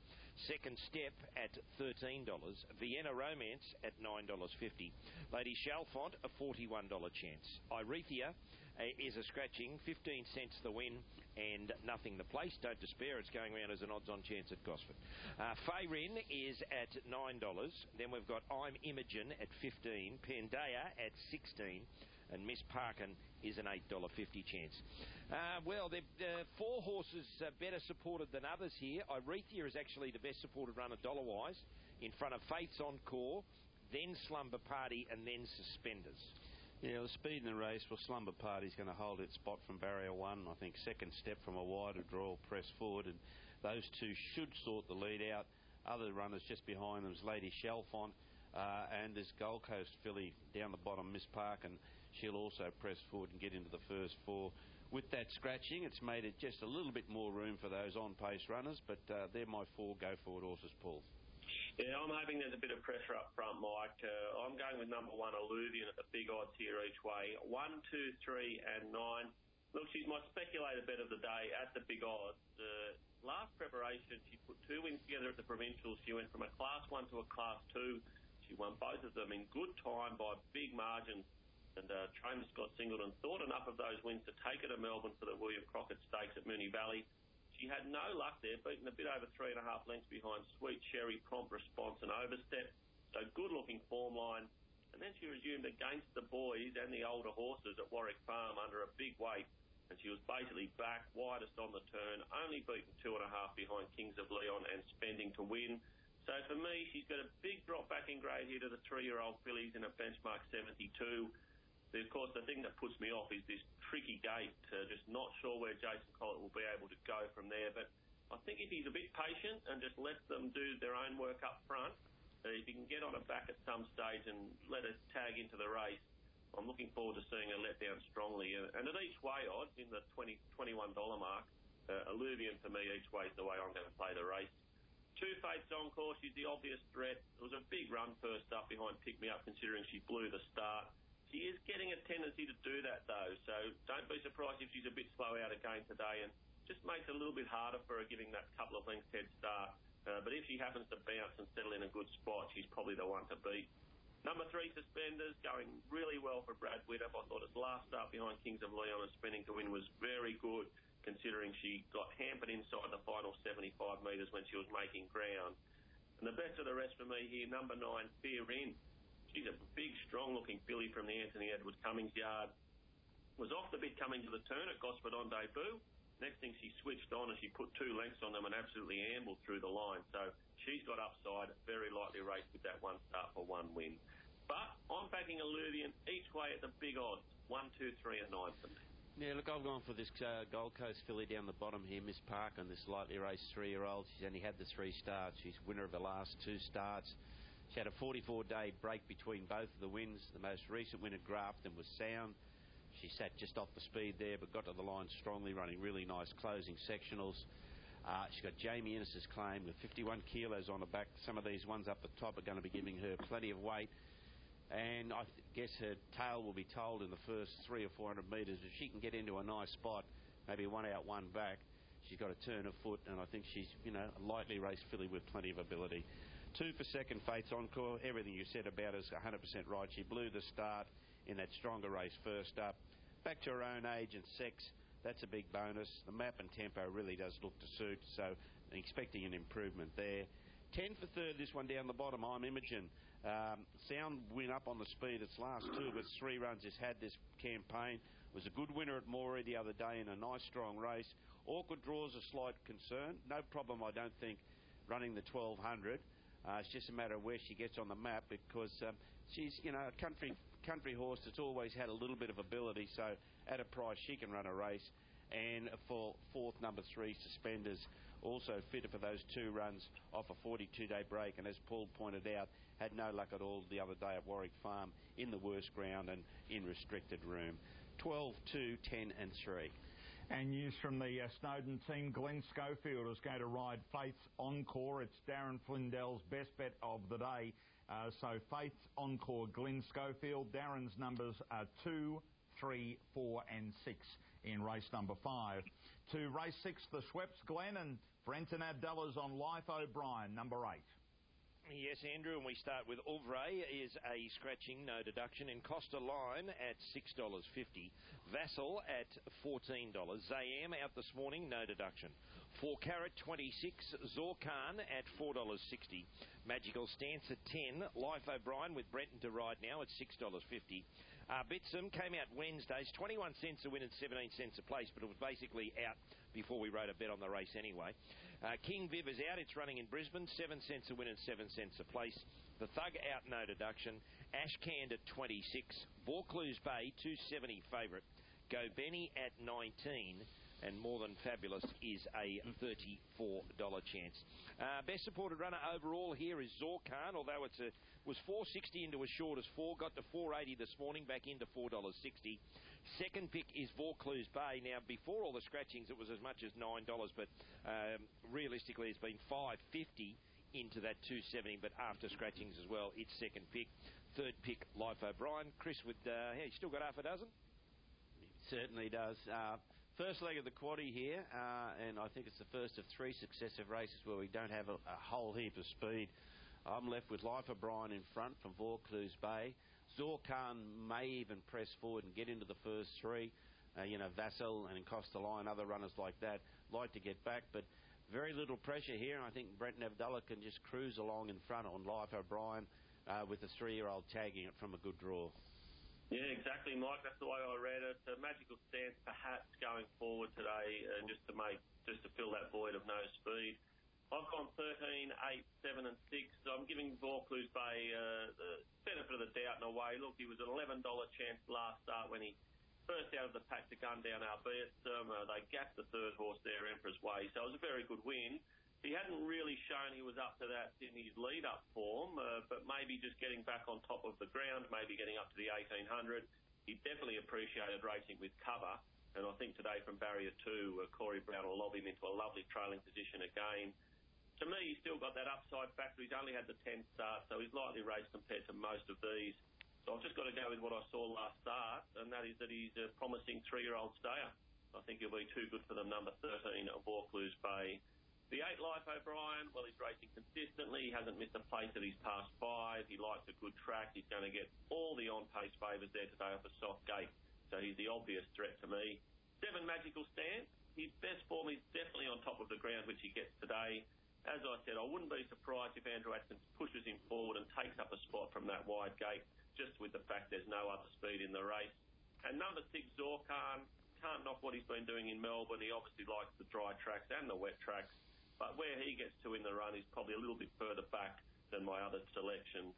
Second Step at $13. Vienna Romance at $9.50. Lady Chalfont, a $41 chance. Irethia is a scratching, 15 cents the win and nothing the place. Don't despair, it's going around as an odds-on chance at Gosford. Fayrin is at $9. Then we've got I'm Imogen at 15, Pendea at 16, and Miss Parkin is an $8.50 chance. Well, the 4 horses better supported than others here. Irethia is actually the best supported runner dollar-wise, in front of Faith's Encore, then Slumber Party, and then Suspenders. Yeah, the speed in the race, well, Slumber Party's going to hold its spot from barrier 1. I think Second Step from a wider draw, press forward, and those 2 should sort the lead out. Other runners just behind them is Lady Chalfont and this Gold Coast filly down the bottom, Miss Park, and she'll also press forward and get into the first 4. With that scratching, it's made it just a little bit more room for those on-pace runners, but they're my 4 go-forward horses, Paul. Yeah, I'm hoping there's a bit of pressure up front, Mike. I'm going with number 1, Alluvian, at the big odds here each way. 1, 2, 3 and 9. Look, she's my speculator bet of the day at the big odds. Last preparation, she put 2 wins together at the Provincials. She went from a Class 1 to a Class 2. She won both of them in good time by big margins. And trainer Scott Singleton thought enough of those wins to take her to Melbourne for the William Crockett Stakes at Moonee Valley. She had no luck there, beaten a bit over 3.5 lengths behind Sweet Cherry, Prompt Response and Overstep. So good-looking form line. And then she resumed against the boys and the older horses at Warwick Farm under a big weight. And she was basically back, widest on the turn, only beaten 2.5 behind Kings of Leon and Spending to win. So for me, she's got a big drop back in grade here to the 3-year-old fillies in a benchmark 72. Of course, the thing that puts me off is this tricky gate. Just not sure where Jason Collett will be able to go from there. But I think if he's a bit patient and just lets them do their own work up front, if he can get on her back at some stage and let her tag into the race, I'm looking forward to seeing her let down strongly. And at each way odds, in the $21 mark, Alluvian for me each way is the way I'm going to play the race. 2 Faith's Encore, she's the obvious threat. It was a big run first up behind Pick Me Up, considering she blew the start. She is getting a tendency to do that, though, so don't be surprised if she's a bit slow out again today, and just makes it a little bit harder for her giving that couple of lengths head start. But if she happens to bounce and settle in a good spot, she's probably the one to beat. Number 3, Suspenders, going really well for Brad Whittup. I thought his last start behind Kings of Leon and Spending to win was very good, considering she got hampered inside the final 75 metres when she was making ground. And the best of the rest for me here, number 9, Fear In. She's a big, strong-looking filly from the Anthony Edward Cummings yard. Was off the bit coming to the turn at Gosford on debut. Next thing, she switched on and she put 2 lengths on them and absolutely ambled through the line. So she's got upside, very likely race with that 1 start for 1 win. But I'm backing Alluvian each way at the big odds, 1, 2, 3 and 9 for me. Yeah, look, I've gone for this Gold Coast filly down the bottom here, Miss Park, and this lightly raced 3-year-old. She's only had the 3 starts. She's winner of the last 2 starts. She had a 44-day break between both of the wins. The most recent win at Grafton was sound. She sat just off the speed there, but got to the line strongly, running really nice closing sectionals. She's got Jamie Innes's Claim with 51 kilos on her back. Some of these ones up the top are going to be giving her plenty of weight. And I guess her tail will be told in the first 300 or 400 metres. If she can get into a nice spot, maybe one out, one back, she's got to turn her foot, and I think she's, a lightly raced filly with plenty of ability. 2 for second, Faith's Encore. Everything you said about her is 100% right. She blew the start in that stronger race first up. Back to her own age and sex, that's a big bonus. The map and tempo really does look to suit, so expecting an improvement there. 10 for third, this one down the bottom, I'm Imogen. Sound win up on the speed. Its last 2 but 3 runs it's had this campaign. Was a good winner at Moree the other day in a nice strong race. Awkward draws a slight concern. No problem, I don't think, running the 1200. It's just a matter of where she gets on the map, because she's, a country horse that's always had a little bit of ability, so at a price she can run a race. And for fourth, number 3, Suspenders, also fitted for those 2 runs off a 42-day break, and as Paul pointed out, had no luck at all the other day at Warwick Farm in the worst ground and in restricted room. 12, 2, 10 and 3. And news from the Snowden team, Glenn Schofield is going to ride Faith's Encore. It's Darren Flindell's best bet of the day. So Faith's Encore, Glenn Schofield. Darren's numbers are 2, 3, 4 and 6 in race number 5. To race 6, the Schweppes, Glenn, and Brenton Abdullah's on Life O'Brien, number 8. Yes, Andrew, and we start with Ouvray is a scratching, no deduction, in Costa Line at $6.50. Vassal at $14. Zayam out this morning, no deduction. 4 Carat 26, Zorkan at $4.60. Magical Stance at 10. Life O'Brien with Brenton to ride now at $6.50. Bitsum came out Wednesdays, 21 cents a win and 17 cents a place, but it was basically out before we wrote a bet on the race anyway. King Viv is out. It's running in Brisbane, 7 cents a win and 7 cents a place. The Thug out, no deduction. Ashcand at 26. Vaucluse Bay, 270 favourite. Go Benny at 19. And More Than Fabulous is a $34 chance. Best supported runner overall here is Zorkan, although it was $4.60 into as short as 4, got to $4.80 this morning, back into $4.60. Second pick is Vaucluse Bay. Now, before all the scratchings, it was as much as $9, but realistically, it's been $5.50 into that $2.70, but after scratchings as well, it's second pick. Third pick, Life O'Brien. Chris, with he still got half a dozen? He certainly does. First leg of the quaddie here, and I think it's the first of 3 successive races where we don't have a whole heap of speed. I'm left with Life O'Brien in front from Vaucluse Bay. Zorkan may even press forward and get into the first 3. Vassal and Costa Line, other runners like that, like to get back, but very little pressure here, and I think Brenton Abdullah can just cruise along in front on Life O'Brien with the 3-year-old tagging it from a good draw. Yeah, exactly, Mike. That's the way I read it. A magical stance, perhaps, going forward today, just to fill that void of no speed. I've gone 13, 8, 7 and 6. So I'm giving Vaucluse Bay the benefit of the doubt in a way. Look, he was an $11 chance last start when he first out of the pack to gun down Albeit. They gapped the third horse there, Emperor's Way. So it was a very good win. He hadn't really shown he was up to that in his lead-up form, but maybe just getting back on top of the ground, maybe getting up to the 1800. He definitely appreciated racing with cover, and I think today from barrier 2, Corey Brown will lob him into a lovely trailing position again. To me, he's still got that upside factor. He's only had the 10th start, so he's lightly raced compared to most of these. So I've just got to go with what I saw last start, and that is that he's a promising 3-year-old stayer. I think he'll be too good for them, number 13, Vaucluse Bay. The 8, Life O'Brien, well, he's racing consistently. He hasn't missed a place at his past 5. He likes a good track. He's going to get all the on-pace favours there today off a soft gate. So he's the obvious threat to me. 7, Magical Stance. His best form is definitely on top of the ground, which he gets today. As I said, I wouldn't be surprised if Andrew Atkins pushes him forward and takes up a spot from that wide gate, just with the fact there's no other speed in the race. And number 6, Zorkan. Can't knock what he's been doing in Melbourne. He obviously likes the dry tracks and the wet tracks. But where he gets to in the run is probably a little bit further back than my other selections.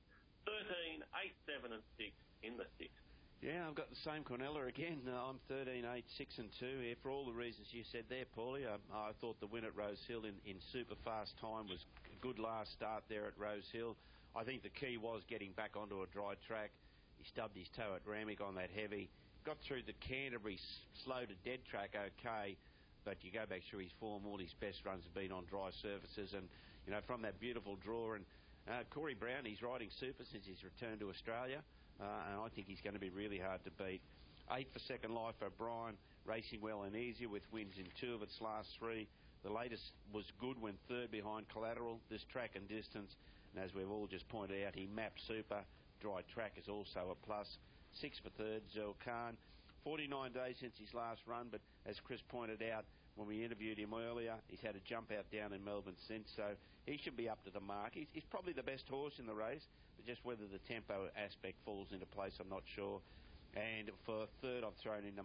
13, 8, 7 and 6 in the 6th. Yeah, I've got the same Cornella again. I'm 13, 8, 6 and 2 here for all the reasons you said there, Paulie. I thought the win at Rose Hill in super fast time was a good last start there at Rose Hill. I think the key was getting back onto a dry track. He stubbed his toe at Randwick on that heavy. Got through the Canterbury slow to dead track okay, but you go back through his form, all his best runs have been on dry surfaces, and from that beautiful draw. And Corey Brown, he's riding super since he's returned to Australia, and I think he's going to be really hard to beat. 8 for Second Life O'Brien, racing well and easier with wins in 2 of its last 3. The latest was good when third behind Collateral, this track and distance, and as we've all just pointed out, he mapped super. Dry track is also a plus. 6 for third, Zell Khan. 49 days since his last run, but as Chris pointed out when we interviewed him earlier, he's had a jump out down in Melbourne since, so he should be up to the mark. He's probably the best horse in the race, but just whether the tempo aspect falls into place, I'm not sure. And for third, I've thrown in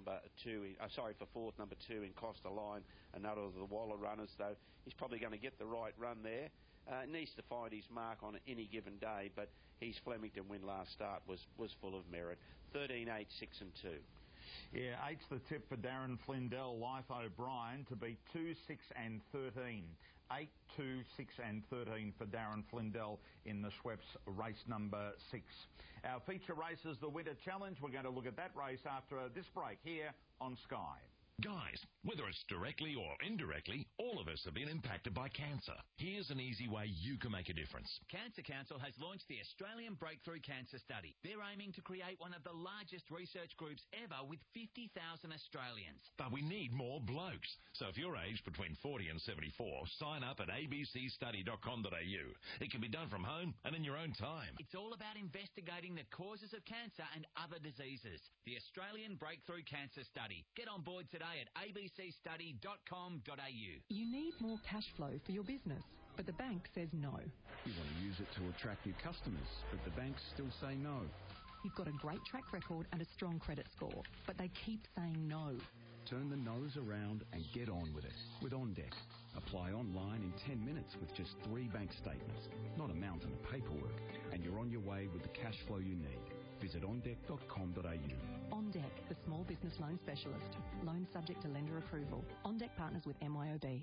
for fourth, number 2 in Costa Line, another of the Waller runners, though he's probably going to get the right run there. Needs to find his mark on any given day, but his Flemington win last start was full of merit. 13, 8, 6 and 2. Yeah, 8's the tip for Darren Flindell, Life O'Brien, to beat 2, 6 and 13. 8, 2, 6 and 13 for Darren Flindell in the Schweppes race number 6. Our feature race is the Winter Challenge. We're going to look at that race after this break here on Sky. Guys, whether it's directly or indirectly, all of us have been impacted by cancer. Here's an easy way you can make a difference. Cancer Council has launched the Australian Breakthrough Cancer Study. They're aiming to create one of the largest research groups ever with 50,000 Australians. But we need more blokes. So if you're aged between 40 and 74, sign up at abcstudy.com.au. It can be done from home and in your own time. It's all about investigating the causes of cancer and other diseases. The Australian Breakthrough Cancer Study. Get on board today at abcstudy.com.au. You need more cash flow for your business, but the bank says no. You want to use it to attract new customers, but the banks still say no. You've got a great track record and a strong credit score, but they keep saying no. Turn the no's around and get on with it with OnDeck. Apply online in 10 minutes with just 3 bank statements, not a mountain of paperwork, and you're on your way with the cash flow you need. Visit ondeck.com.au. OnDeck, the small business loan specialist. Loan subject to lender approval. OnDeck partners with MYOB.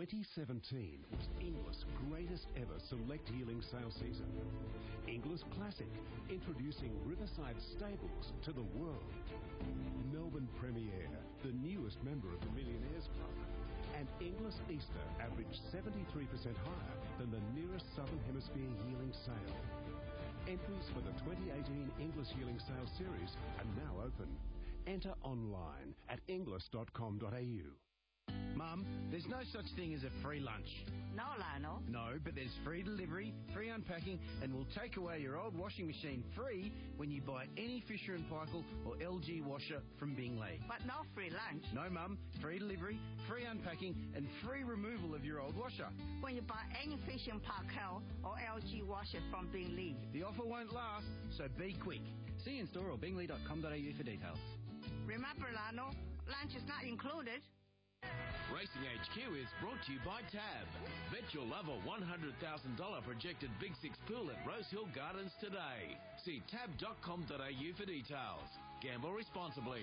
2017 was Inglis' greatest ever select healing sale season. Inglis Classic, introducing Riverside Stables to the world. Melbourne Premier, the newest member of the Millionaires Club. And Inglis Easter averaged 73% higher than the nearest Southern Hemisphere healing sale. Entries for the 2018 Inglis Healing Sale Series are now open. Enter online at inglis.com.au. Mum, there's no such thing as a free lunch. No, Lionel. No, but there's free delivery, free unpacking, and we'll take away your old washing machine free when you buy any Fisher & Paykel or LG washer from Bingley. But no free lunch. No, Mum. Free delivery, free unpacking, and free removal of your old washer. When you buy any Fisher & Paykel or LG washer from Bingley. The offer won't last, so be quick. See in store or bingley.com.au for details. Remember, Lionel, lunch is not included. Racing HQ is brought to you by TAB. Bet you'll love a $100,000 projected Big Six pool at Rosehill Gardens today. See tab.com.au for details. Gamble responsibly.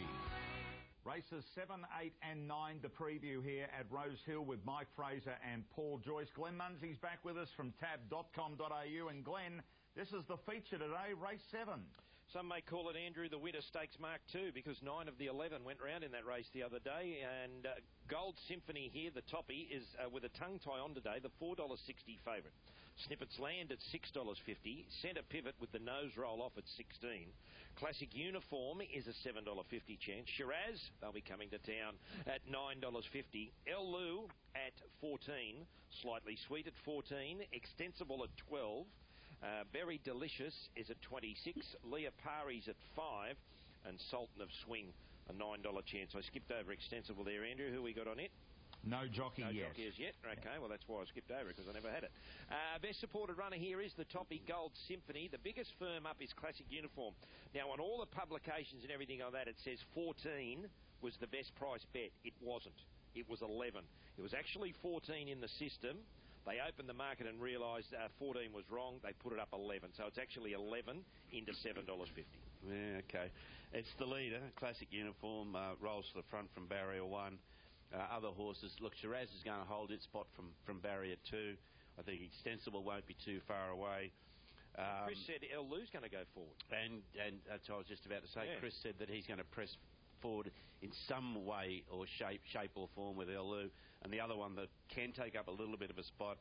Races 7, 8 and 9 to preview here at Rosehill with Mike Fraser and Paul Joyce. Glenn Munsey's back with us from tab.com.au. And Glenn, this is the feature today, race 7. Some may call it, Andrew, the Winter Stakes Mark II, because 9 of the 11 went round in that race the other day. And Gold Symphony here, the toppy, is with a tongue tie on today, the $4.60 favourite. Snippets Land at $6.50. Centre Pivot with the nose roll off at $16. Classic Uniform is a $7.50 chance. Shiraz, they'll be coming to town at $9.50. El Lou at $14. Slightly Sweet at $14. Extensible at $12. Very Delicious is at $26. Leopari's at $5. And Sultan of Swing, a $9 chance. I skipped over Extensible there, Andrew. Who we got on it? No jockey no yet. No jockey as yet. Okay, well, that's why I skipped over it, because I never had it. Best supported runner here is the toppy Gold Symphony. The biggest firm up is Classic Uniform. Now, on all the publications and everything like that, it says 14 was the best price bet. It wasn't. It was 11. It was actually 14 in the system. They opened the market and realised 14 was wrong. They put it up 11. So it's actually 11 into $7.50. Yeah, okay. It's the leader, Classic Uniform, rolls to the front from barrier 1. Other horses, look, Shiraz is going to hold its spot from barrier 2. I think Extensible won't be too far away. Chris said El Lou's going to go forward. And that's what I was just about to say. Yeah. Chris said that he's going to press forward in some way or shape or form with El Lou. And the other one that can take up a little bit of a spot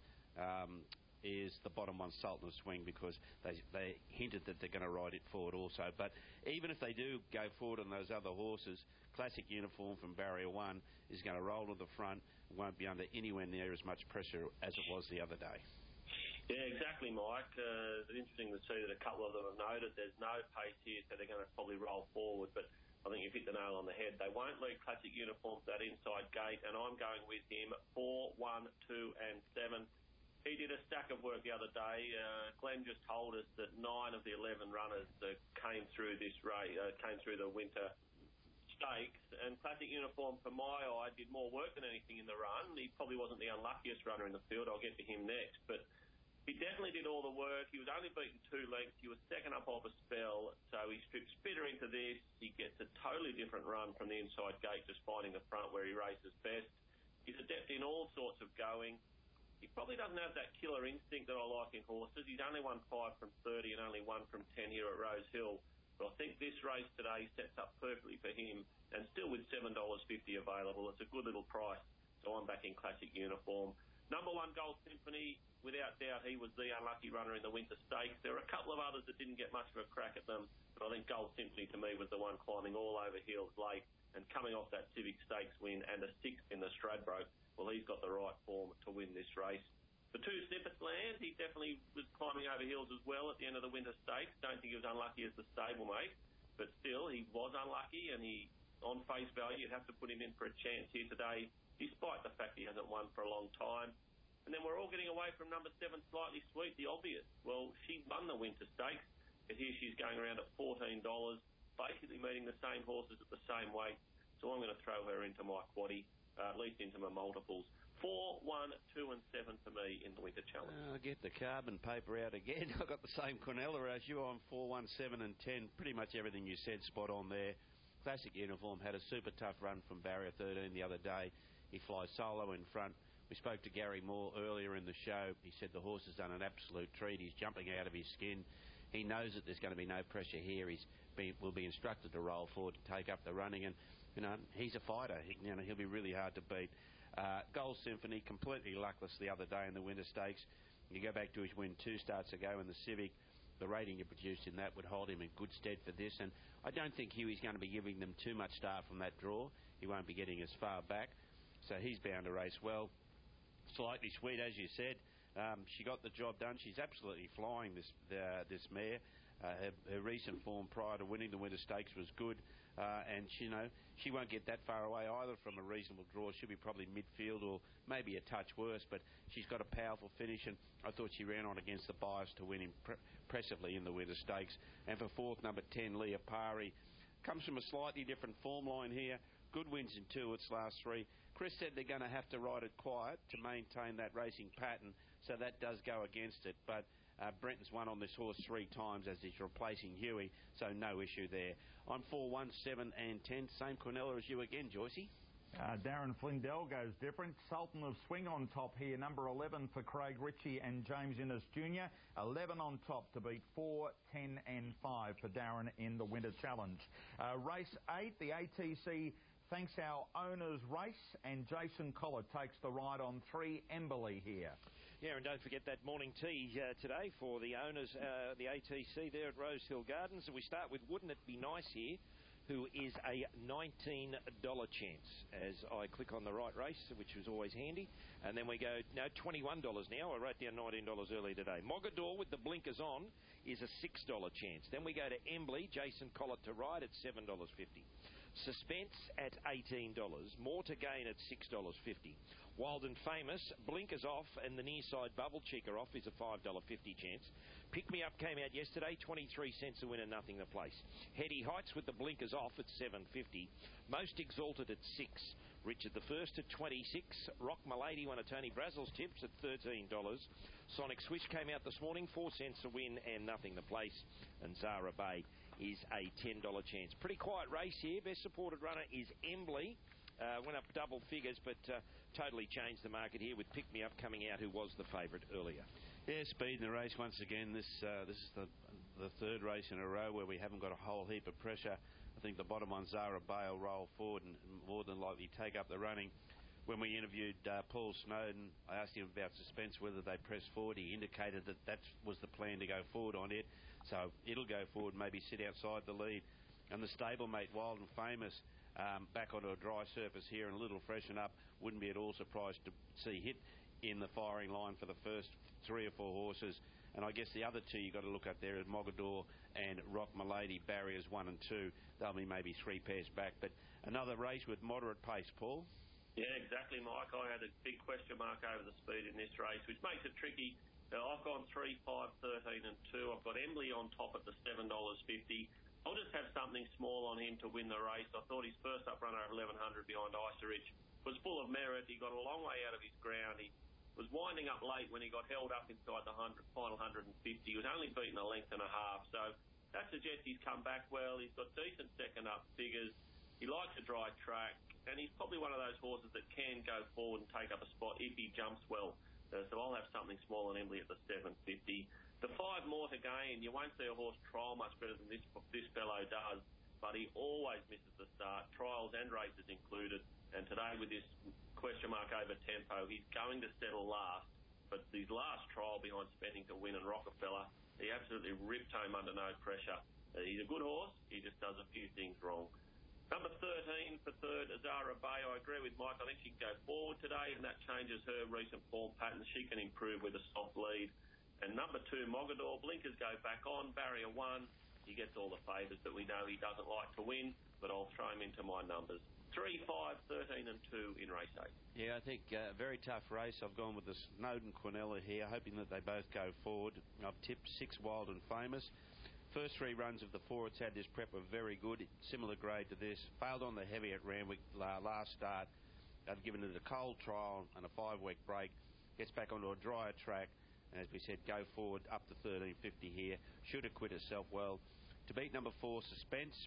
is the bottom one, Sultan of Swing, because they hinted that they're going to ride it forward also. But even if they do go forward on those other horses, Classic Uniform from Barrier 1 is going to roll to the front, won't be under anywhere near as much pressure as it was the other day. Yeah, exactly, Mike. It's interesting to see that a couple of them have noted there's no pace here, so they're going to probably roll forward. But I think you've hit the nail on the head. They won't lead Classic Uniform to that inside gate, and I'm going with him 4, 1, 2 and 7. He did a stack of work the other day. Glenn just told us that 9 of the 11 runners that came through this race, came through the winter stakes, and Classic Uniform, for my eye, did more work than anything in the run. He probably wasn't the unluckiest runner in the field. I'll get to him next, but he definitely did all the work. He was only beaten 2 lengths. He was second up off a spell, so he stripped Spitter into this. He gets a totally different run from the inside gate, just finding the front where he races best. He's adept in all sorts of going. He probably doesn't have that killer instinct that I like in horses. He's only won 5 from 30 and only 1 from 10 here at Rose Hill. But I think this race today sets up perfectly for him, and still with $7.50 available. It's a good little price, so I'm backing Classic Uniform. Number 1, Gold Symphony. Without doubt, he was the unlucky runner in the Winter Stakes. There were a couple of others that didn't get much of a crack at them, but I think Gold Symphony, to me, was the one climbing all over heels late and coming off that Civic Stakes win and a 6th in the Stradbroke. Well, he's got the right form to win this race. The 2 Snippets Land, he definitely was climbing over heels as well at the end of the Winter Stakes. Don't think he was unlucky as the stablemate, but still, he was unlucky, and he, on face value, you'd have to put him in for a chance here today, despite the fact he hasn't won for a long time. And then we're all getting away from number 7, Slightly Sweet, the obvious. Well, she won the Winter Stakes, and here she's going around at $14, basically meeting the same horses at the same weight. So I'm going to throw her into my quaddie, at least into my multiples. 4, 1, 2 and 7 for me in the Winter Challenge. I'll get the carbon paper out again. I've got the same Quinella as you on 4, 1, 7 and 10. Pretty much everything you said spot on there. Classic Uniform had a super tough run from Barrier 13 the other day. He flies solo in front. We spoke to Gary Moore earlier in the show. He said the horse has done an absolute treat. He's jumping out of his skin. He knows that there's going to be no pressure here. Will be instructed to roll forward, to take up the running, and he's a fighter. He'll be really hard to beat. Gold Symphony, completely luckless the other day in the Winter Stakes. You go back to his win 2 starts ago in the Civic. The rating he produced in that would hold him in good stead for this, and I don't think Huey's going to be giving them too much start from that draw. He won't be getting as far back, so he's bound to race well. Slightly Sweet, as you said. She got the job done. She's absolutely flying, this mare. Her recent form prior to winning the Winter Stakes was good, and she won't get that far away either from a reasonable draw. She'll be probably midfield or maybe a touch worse, but she's got a powerful finish, and I thought she ran on against the bias to win impressively in the Winter Stakes. And for 4th, number 10, Leah Pari. Comes from a slightly different form line here. Good wins in 2 its last 3. Chris said they're going to have to ride it quiet to maintain that racing pattern, so that does go against it. But Brenton's won on this horse 3 times as he's replacing Huey, so no issue there. On 4, 1, 7 and 10, same Quinella as you again, Joycey. Darren Flindell goes different. Sultan of Swing on top here. Number 11 for Craig Ritchie and James Innes Jr. 11 on top to beat 4, 10 and 5 for Darren in the Winter Challenge. Race 8, the ATC Thanks Our Owners race, and Jason Collett takes the ride on 3, Emberley here. Yeah, and don't forget that morning tea today for the owners, the ATC there at Rose Hill Gardens. And we start with Wouldn't It Be Nice here, who is a $19 chance as I click on the right race, which was always handy. And then we go, no, $21 now. I wrote down $19 earlier today. Mogador with the blinkers on is a $6 chance. Then we go to Embley, Jason Collett to ride at $7.50. Suspense at $18. More to gain at $6.50. Wild and Famous, blinkers off, and the near side bubble checker off is a $5.50 chance. Pick Me Up came out yesterday, 23 cents a winner, nothing to place. Heady Heights with the blinkers off at $7.50. Most Exalted at $6. Richard the First at $26. Rock Milady, one of Tony Brazel's tips, at $13. Sonic Swish came out this morning, 4 cents a win and nothing to place. And Zara Bay is a $10 chance. Pretty quiet race here. Best supported runner is Embley. Went up double figures, but totally changed the market here with Pick Me Up coming out, who was the favourite earlier. Yeah, speed in the race once again. This is the third race in a row where we haven't got a whole heap of pressure. I think the bottom one, Zara Bay, will roll forward and more than likely take up the running. When we interviewed Paul Snowden, I asked him about suspense, whether they press forward. He indicated that was the plan, to go forward on it. So it'll go forward, maybe sit outside the lead. And the stablemate, Wild and Famous, back onto a dry surface here and a little freshen up. Wouldn't be at all surprised to see hit in the firing line for the first 3 or 4 horses. And I guess the other two you've got to look at there is Mogador and Rock Milady, barriers 1 and 2. They'll be maybe 3 pairs back. But another race with moderate pace, Paul. Yeah, exactly, Mike. I had a big question mark over the speed in this race, which makes it tricky. I've gone 3, 5, 13 and 2. I've got Embley on top at the $7.50. I'll just have something small on him to win the race. I thought his first up runner of 1100 behind Iserich was full of merit. He got a long way out of his ground. He was winding up late when he got held up inside the final 150. He was only beaten a length and a half. So that suggests he's come back well. He's got decent second up figures. He likes a dry track. And he's probably one of those horses that can go forward and take up a spot if he jumps well. So I'll have something small on Embley at the $7.50. The 5 more to gain. You won't see a horse trial much better than this fellow does, but he always misses the start, trials and races included. And today with this question mark over tempo, he's going to settle last. But his last trial behind Spending to Win and Rockefeller, he absolutely ripped home under no pressure. He's a good horse. He just does a few things wrong. Number 13 for third, Zara Bay. I agree with Mike. I think she can go forward today, and that changes her recent form pattern. She can improve with a soft lead. And number 2, Mogador. Blinkers go back on. Barrier 1. He gets all the favours that we know he doesn't like to win, but I'll throw him into my numbers. 3, 5, 13 and 2 in race 8. Yeah, I think a very tough race. I've gone with the Snowden Quinella here, hoping that they both go forward. I've tipped 6 Wild and Famous. First 3 runs of the 4 it's had this prep were very good, similar grade to this. Failed on the heavy at Randwick last start. They've given it a cold trial and a 5-week break. Gets back onto a drier track. And as we said, go forward up to 13.50 here. Should acquit herself well. To beat number 4, Suspense.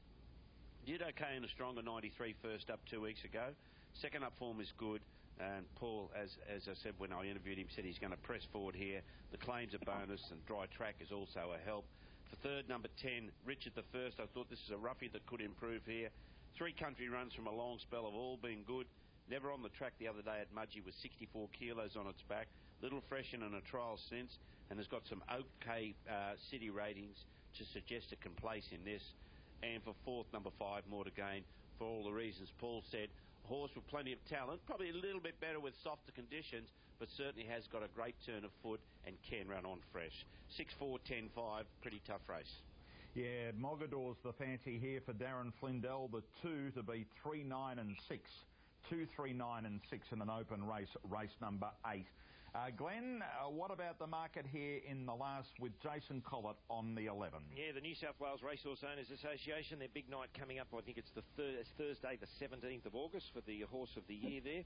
Did okay in a stronger 93 first up 2 weeks ago. Second up form is good. And Paul, as I said when I interviewed him, said he's going to press forward here. The claim's a bonus and dry track is also a help. For third, number 10, Richard the First. I thought this is a roughie that could improve here. 3 country runs from a long spell have all been good. Never on the track the other day at Mudgee with 64 kilos on its back. Little freshen in a trial since, and has got some okay city ratings to suggest it can place in this. And for fourth, number 5, More to Gain, for all the reasons Paul said. A horse with plenty of talent, probably a little bit better with softer conditions, but certainly has got a great turn of foot and can run on fresh. 6, 4, 10, 5, pretty tough race. Yeah, Mogador's the fancy here for Darren Flindell. The 2 to be 3, 9 and 6. 2, 3, 9 and 6 in an open race, race number 8. Glenn, what about the market here in the last with Jason Collett on the 11? Yeah, the New South Wales Racehorse Owners Association, their big night coming up. I think it's Thursday, the 17th of August for the Horse of the Year there.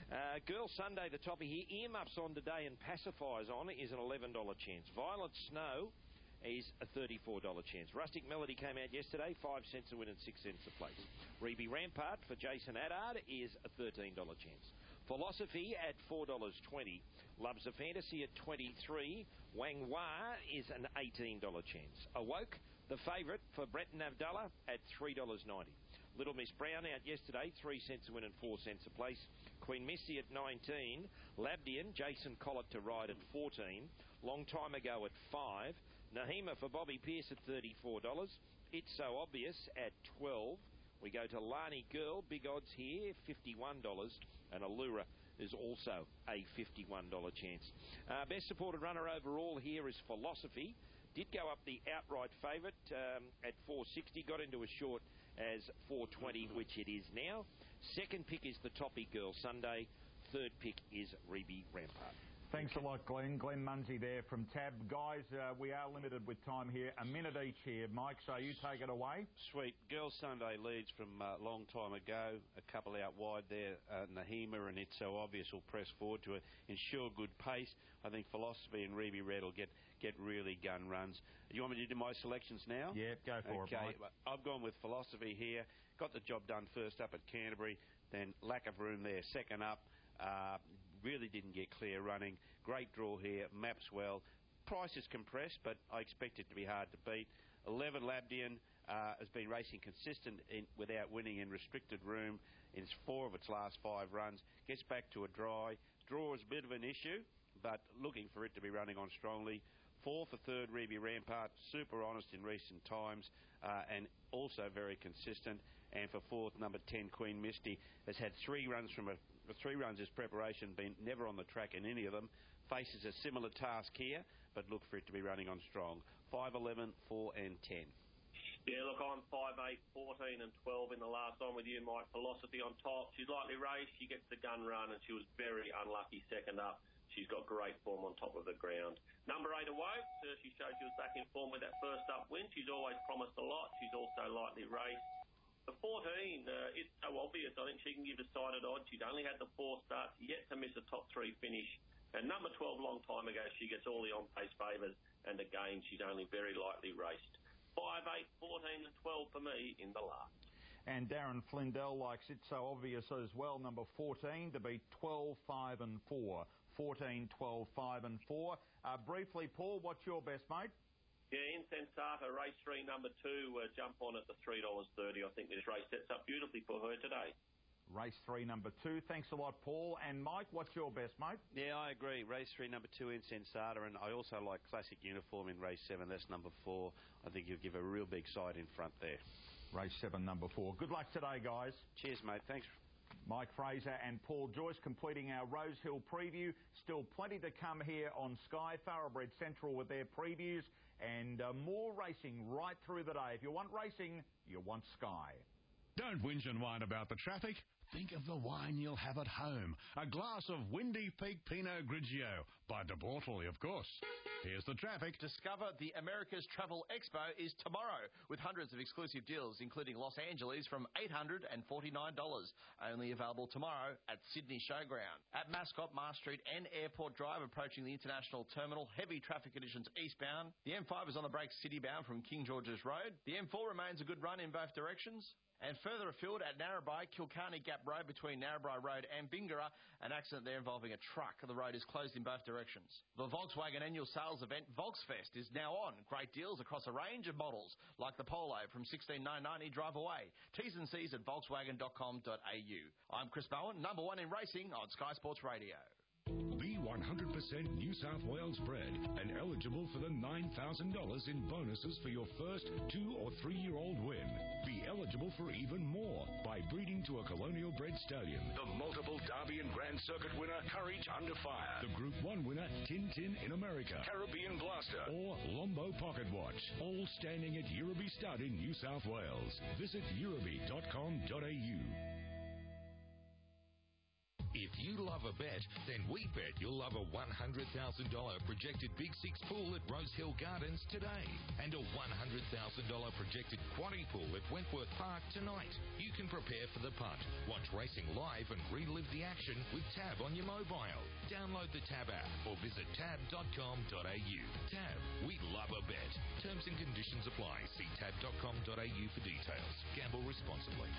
Girl Sunday, the toppy here. Earmuffs on today and Pacifiers on is an $11 chance. Violet Snow is a $34 chance. Rustic Melody came out yesterday, 5 cents a win and 6 cents a place. Reby Rampart for Jason Addard is a $13 chance. Philosophy at $4.20. Loves a Fantasy at $23. Wang Wah is an $18 chance. Awoke, the favourite for Breton Avdulla at $3.90. Little Miss Brown out yesterday, 3 cents a win and 4 cents a place. Queen Missy at 19. Labdian, Jason Collett to ride at 14. Long Time Ago at 5. Nahima for Bobby Pearce at $34. It's So Obvious at 12. We go to Lani Girl, big odds here, $51. And Allura is also a $51 chance. Best supported runner overall here is Philosophy. Did go up the outright favourite at $4.60. Got into a short as $4.20, which it is now. Second pick is the Toppy Girl Sunday. Third pick is Reby Rampart. Thanks a lot, Glenn. Glenn Munsey there from TAB. Guys, we are limited with time here. A minute each here. Mike, so you take it away. Sweet. Girls Sunday leads from a long time ago. A couple out wide there. Nahima and It's So Obvious will press forward to ensure good pace. I think Philosophy and Reby Red will get really gun runs. You want me to do my selections now? Yeah, go for it, Mike. I've gone with Philosophy here. Got the job done first up at Canterbury. Then Lack of Room there, second up. Really didn't get clear running. Great draw here. Maps well. price is compressed, but I expect it to be hard to beat. 11 Labdian has been racing consistent without winning in restricted room in 4 of its last 5 runs. Gets back to a dry. Draw is a bit of an issue, but looking for it to be running on strongly. 4 for third, Reby Rampart, super honest in recent times and also very consistent. And for 4th, number 10, Queen Misty, has had 3 runs as preparation, been never on the track in any of them. Faces a similar task here, but look for it to be running on strong. 5, 11, 4 and 10. Yeah, look, I'm 5, 8, 14 and 12 in the last one with you, Mike. Philosophy on top. She's lightly raced. She gets the gun run, and she was very unlucky second up. She's got great form on top of the ground. Number 8, Away. She showed she was back in form with that first up win. She's always promised a lot. She's also lightly raced. The 14, it's so obvious. I think she can give decided odds. She's only had the 4 starts, yet to miss a top 3 finish. And number 12, long time ago, she gets all the on-pace favours. And again, she's only very lightly raced. 5, 8, 14 and 12 for me in the last. And Darren Flindell likes it so obvious as well. Number 14 to beat 12, 5 and 4. 14, 12, 5 and 4. Briefly, Paul, what's your best, mate? Yeah, Insensata, race 3, number 2, jump on at the $3.30. I think this race sets up beautifully for her today. Race 3, number 2. Thanks a lot, Paul. And Mike, what's your best, mate? Yeah, I agree. Race 3, number 2, Insensata. And I also like Classic Uniform in race 7. That's number 4. I think you'll give a real big side in front there. Race 7, number 4. Good luck today, guys. Cheers, mate. Thanks. Mike Fraser and Paul Joyce completing our Rosehill preview. Still plenty to come here on Sky. Thoroughbred Central with their previews and more racing right through the day. If you want racing, you want Sky. Don't whinge and whine about the traffic. Think of the wine you'll have at home. A glass of Windy Peak Pinot Grigio by De Bortoli, of course. Here's the traffic. Discover the America's Travel Expo is tomorrow with hundreds of exclusive deals, including Los Angeles from $849. Only available tomorrow at Sydney Showground. At Mascot, Mars Street and Airport Drive, approaching the International Terminal, heavy traffic conditions eastbound. The M5 is on the brakes citybound from King George's Road. The M4 remains a good run in both directions. And further afield at Narrabri, Kilcarney Gap Road between Narrabri Road and Bingara, an accident there involving a truck. The road is closed in both directions. The Volkswagen annual sales event, Volksfest, is now on. Great deals across a range of models, like the Polo from $16,990 drive away. T's and C's at volkswagen.com.au. I'm Chris Bowen, number 1 in racing on Sky Sports Radio. Be 100% New South Wales bred and eligible for the $9,000 in bonuses for your first 2 or 3-year-old win. Be eligible for even more by breeding to a colonial bred stallion. The multiple Derby and Grand Circuit winner, Courage Under Fire. The Group 1 winner, Tintin in America. Caribbean Blaster. Or Lombo Pocket Watch. All standing at Euroby Stud in New South Wales. Visit euroby.com.au. If you love a bet, then we bet you'll love a $100,000 projected Big Six pool at Rosehill Gardens today and a $100,000 projected quaddy pool at Wentworth Park tonight. You can prepare for the punt, watch racing live and relive the action with Tab on your mobile. Download the Tab app or visit tab.com.au. Tab, we love a bet. Terms and conditions apply. See tab.com.au for details. Gamble responsibly.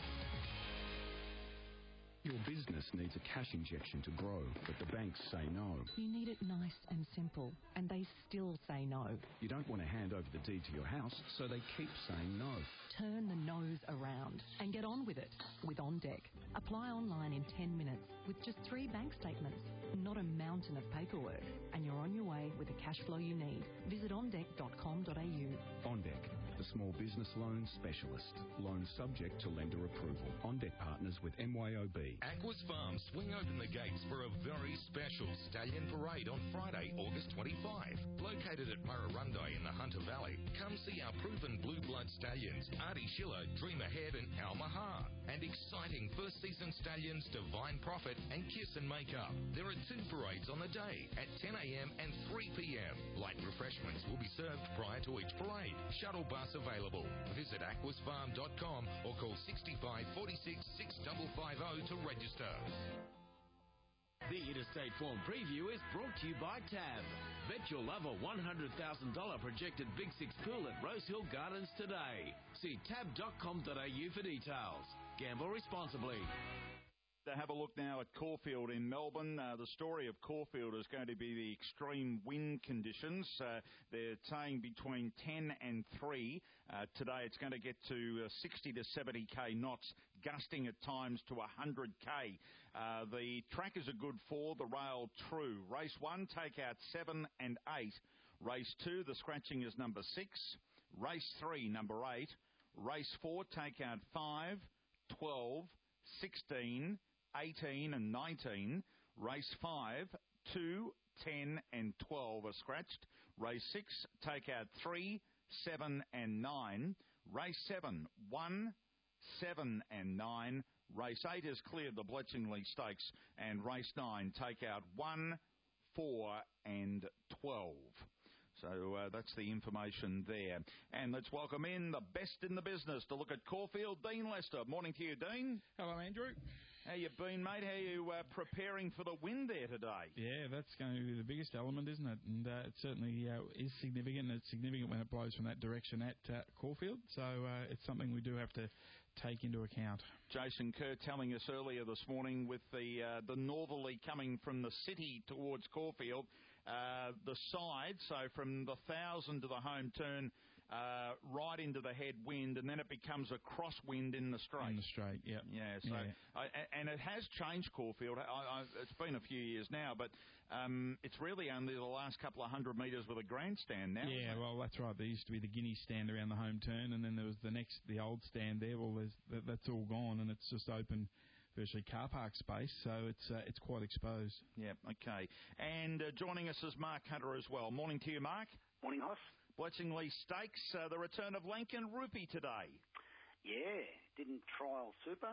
Your business needs a cash injection to grow, but the banks say no. You need it nice and simple, and they still say no. You don't want to hand over the deed to your house, so they keep saying no. Turn the no's around and get on with it with OnDeck. Apply online in 10 minutes with just 3 bank statements, not a mountain of paperwork, and you're on your way with the cash flow you need. Visit ondeck.com.au. OnDeck, the small business loan specialist. Loan subject to lender approval. OnDeck partners with MYOB. Aquas Farm swing open the gates for a very special stallion parade on Friday, August 25. Located at Murrurundi in the Hunter Valley, come see our proven blue blood stallions, Artie Schiller, Dream Ahead and Al Mahar. And exciting first season stallions Divine Prophet and Kiss and Make Up. There are 2 parades on the day at 10 a.m. and 3 p.m. Light refreshments will be served prior to each parade. Shuttle bus available. Visit aquasfarm.com or call 65 46 6550 to register. The Interstate Form Preview is brought to you by Tab. Bet you'll love a $100,000 projected Big Six pool at Rosehill Gardens today. See tab.com.au for details. Gamble responsibly. to have a look now at Caulfield in Melbourne. The story of Caulfield is going to be the extreme wind conditions. They're saying between 10 and 3. Today it's going to get to 60 to 70k knots, gusting at times to 100k. The trackers are good for the rail true. Race 1, take out 7 and 8. Race 2, the scratching is number 6. Race 3, number 8. Race 4, take out 5, 12, 16, 18 and 19. Race 5, 2, 10 and 12 are scratched. Race 6, take out 3, 7 and 9. Race 7, 1, 7 and 9. Race 8 has cleared the Bletchingley Stakes. And race 9, take out 1, 4 and 12. So that's the information there. And let's welcome in the best in the business to look at Caulfield, Dean Lester. Morning to you, Dean. Hello, Andrew. How you been, mate? How you preparing for the wind there today? Yeah, that's going to be the biggest element, isn't it? And it certainly is significant. It's significant when it blows from that direction at Caulfield. So it's something we do have to take into account. Jason Kerr telling us earlier this morning with the northerly coming from the city towards Caulfield, the side, so from the 1,000 to the home turn, right into the headwind, and then it becomes a crosswind in the straight. In the straight, yeah. Yeah, so, and it has changed Caulfield. It's been a few years now, but it's really only the last couple of 100 metres with a grandstand now. Yeah, well, that's right. There used to be the Guinea stand around the home turn, and then there was the old stand there. Well, that's all gone, and it's just open virtually car park space, so it's quite exposed. Yeah, okay. And joining us is Mark Hunter as well. Morning to you, Mark. Morning, Hoss. Bletchingley Stakes, the return of Lankan Rupee today. Yeah, didn't trial super.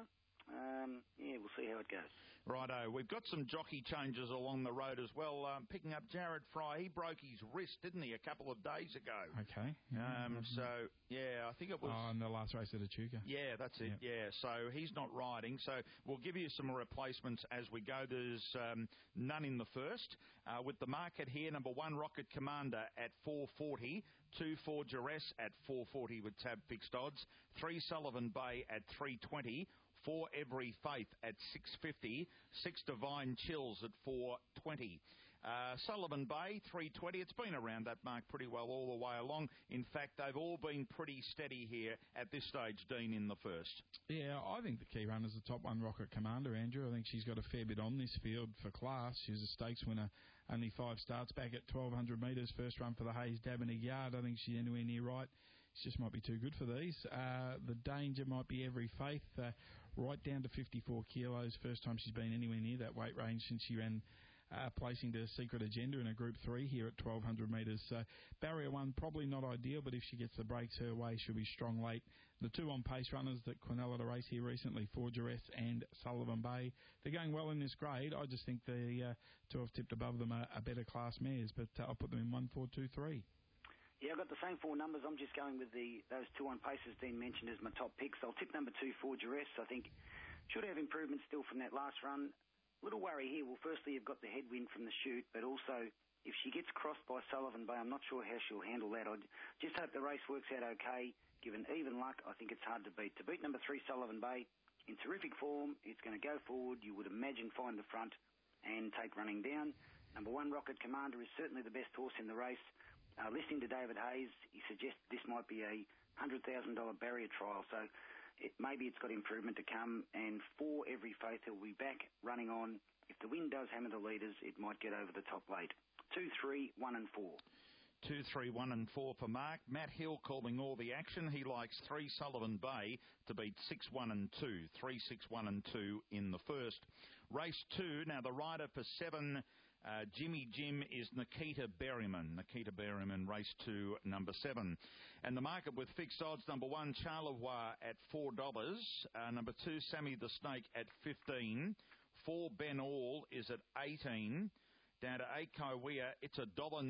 Yeah, we'll see how it goes. Righto, we've got some jockey changes along the road as well. Picking up Jared Fry, he broke his wrist, didn't he, a couple of days ago? Okay. So, yeah, I think it was... Oh, in the last race at Echuca. Yeah, that's it, yeah. So he's not riding. So we'll give you some replacements as we go. There's none in the first. With the market here, number 1, Rocket Commander at 440. 2 for Duress at 440 with tab fixed odds. 3 Sullivan Bay at 320. 4 Every Faith at 650. 6 Divine Chills at 420. Sullivan Bay, 320. It's been around that mark pretty well all the way along. In fact, they've all been pretty steady here at this stage, Dean, in the first. Yeah, I think the key runner's the top one, Rocket Commander, Andrew. I think she's got a fair bit on this field for class. She was a stakes winner, only 5 starts back at 1,200 metres. First run for the Hayes Davenant Yard. I think she's anywhere near right. She just might be too good for these. The danger might be Every Faith, right down to 54 kilos. First time she's been anywhere near that weight range since she ran placing to Secret Agenda in a Group 3 here at 1,200 metres. So barrier 1 probably not ideal, but if she gets the breaks her way, she'll be strong late. The 2 on pace runners that Quinella to race here recently, 4 Duress and Sullivan Bay, they're going well in this grade. I just think the 2 I've tipped above them are better class mares, but I'll put them in 1, 4, 2, 3. Yeah, I've got the same 4 numbers. I'm just going with those 2 on paces Dean mentioned as my top picks. I'll tip number 2, 4 Duress. I think should have improvement still from that last run. Little worry here. Well, firstly, you've got the headwind from the chute, but also if she gets crossed by Sullivan Bay, I'm not sure how she'll handle that. I just hope the race works out okay. Given even luck, I think it's hard to beat. To beat number 3, Sullivan Bay, in terrific form, it's going to go forward. You would imagine find the front and take running down. Number 1, Rocket Commander, is certainly the best horse in the race. Listening to David Hayes, he suggests this might be a $100,000 barrier trial, so maybe it's got improvement to come. And 4 Every Faith, he'll be back running on. If the wind does hammer the leaders, it might get over the top late. 2, 3, 1 and 4. 2, 3, 1 and 4 for Mark. Matt Hill calling all the action. He likes 3 Sullivan Bay to beat 6, 1 and 2. 3, 6, 1 and 2 in the first. Race 2, now the rider for 7... Jimmy Jim is Nikita Berryman. Nikita Berryman, race 2, number 7. And the market with fixed odds, number 1, Charlevoix at $4. Number 2, Sammy the Snake at 15. 4, Ben All is at 18. Down to 8, Kawea, it's $1.95.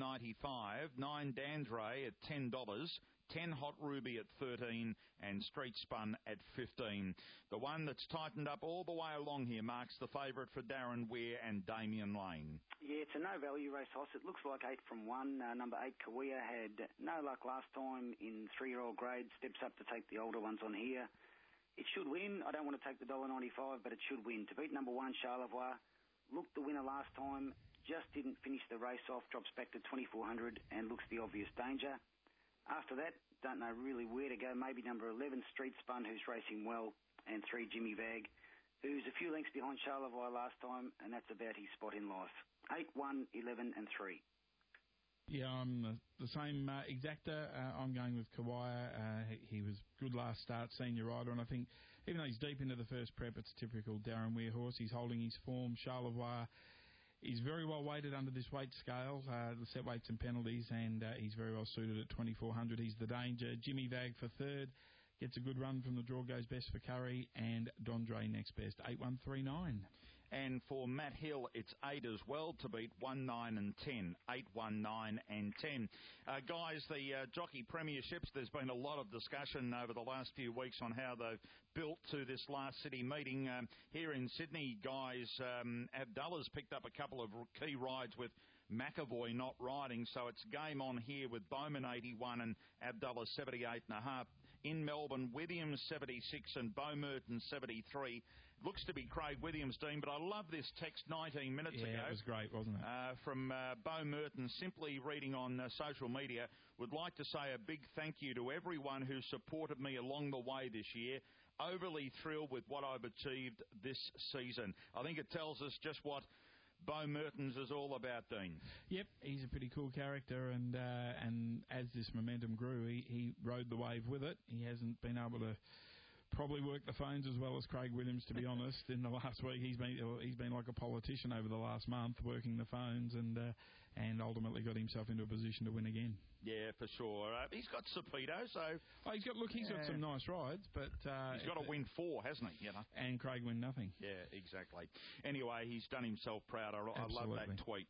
9, Dandre at $10. 10, Hot Ruby at 13, and Street Spun at 15. The one that's tightened up all the way along here marks the favourite for Darren Weir and Damien Lane. Yeah, it's a no-value race, Hoss. It looks like 8 from 1. Number 8, Kawea, had no luck last time in 3-year-old grade. Steps up to take the older ones on here. It should win. I don't want to take the $1.95, but it should win. To beat number 1, Charlevoix, looked the winner last time, just didn't finish the race off, drops back to 2,400 and looks the obvious danger. After that, don't know really where to go. Maybe number 11, Street Spun, who's racing well, and 3, Jimmy Vag, who's a few lengths behind Charlevoix last time, and that's about his spot in life. 8, 1, 11 and 3. Yeah, I'm the same exactor. I'm going with Kawaya. He was good last start, senior rider, and I think even though he's deep into the first prep, it's a typical Darren Weir horse. He's holding his form. Charlevoix is very well weighted under this weight scale, the set weights and penalties, and he's very well suited at 2,400. He's the danger. Jimmy Vag for third. Gets a good run from the draw, goes best for Curry, and Dondre next best, 8-1-3-9. And for Matt Hill, it's 8 as well to beat 1, 9 and 10. 8, 1, 9 and 10. Guys, the jockey premierships, there's been a lot of discussion over the last few weeks on how they've built to this last city meeting. Here in Sydney, guys, Abdullah's picked up a couple of key rides with McAvoy not riding, so it's game on here with Bowman 81 and Abdullah 78.5. In Melbourne, Williams 76 and Bo Merton 73. Looks to be Craig Williams, Dean, but I love this text 19 minutes ago. Yeah, it was great, wasn't it? From Bo Merton, simply reading on social media, would like to say a big thank you to everyone who supported me along the way this year. Overly thrilled with what I've achieved this season. I think it tells us just what Bo Mertens is all about, Dean. Yep, he's a pretty cool character, and as this momentum grew, he rode the wave with it. He hasn't been able to probably work the phones as well as Craig Williams, to be honest. In the last week, he's been like a politician over the last month, working the phones, and ultimately got himself into a position to win again. Yeah, for sure. He's got Sapito, so... Oh, he's got some nice rides, but... he's got to win 4, hasn't he? You know? And Craig win nothing. Yeah, exactly. Anyway, he's done himself proud. I love that tweet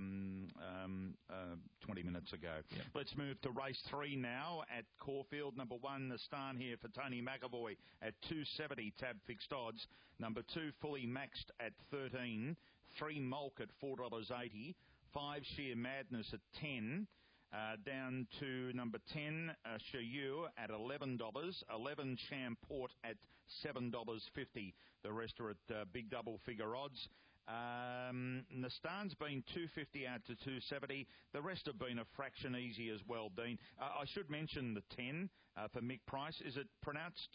20 minutes ago. Yep. Let's move to race 3 now at Caulfield. Number 1, the Stan here for Tony McAvoy at 270 tab fixed odds. Number 2, Fully Maxed at 13. 3, Mulk at $4.80. 5, Sheer Madness at 10. Down to number 10, Shayu at $11. 11, Champort at $7.50. The rest are at big double figure odds. Nastan's been $2.50 out to $2.70. The rest have been a fraction easy as well, Dean. I should mention the 10 for Mick Price. Is it pronounced?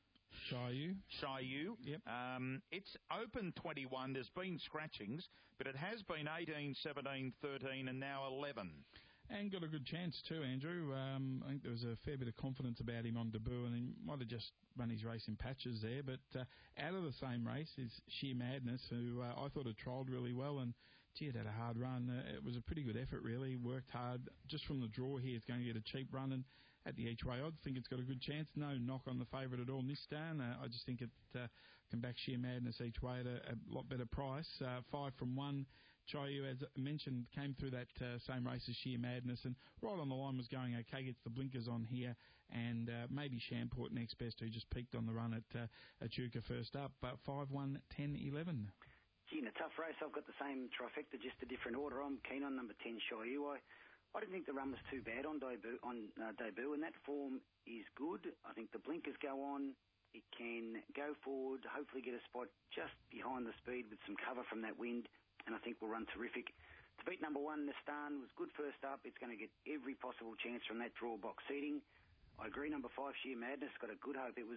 Shayu. Yep. It's open 21. There's been scratchings, but it has been 18, 17, 13, and now 11. And got a good chance too, Andrew. I think there was a fair bit of confidence about him on debut, and he might have just run his race in patches there. But out of the same race is Sheer Madness, who I thought had trialled really well, and gee, it had a hard run. It was a pretty good effort, really. Worked hard. Just from the draw here, it's going to get a cheap run, and at the each-way odds, think it's got a good chance. No knock on the favourite at all, Nistan. I just think it can back Sheer Madness each way at a lot better price. 5 from 1. Chayu, as mentioned, came through that same race as Sheer Madness, and right on the line was going okay, gets the blinkers on here, and maybe Champort next best, who just peaked on the run at Echuca first up, but 5, 1, 10, 11. Gee, in a tough race, I've got the same trifecta, just a different order. I'm keen on number 10, Chayu. I didn't think the run was too bad on debut, and that form is good. I think the blinkers go on. It can go forward, hopefully get a spot just behind the speed with some cover from that wind, and I think will run terrific. To beat number 1, Nistan was good first up. It's going to get every possible chance from that draw box seating. I agree, number 5, Sheer Madness, got a good hope. It was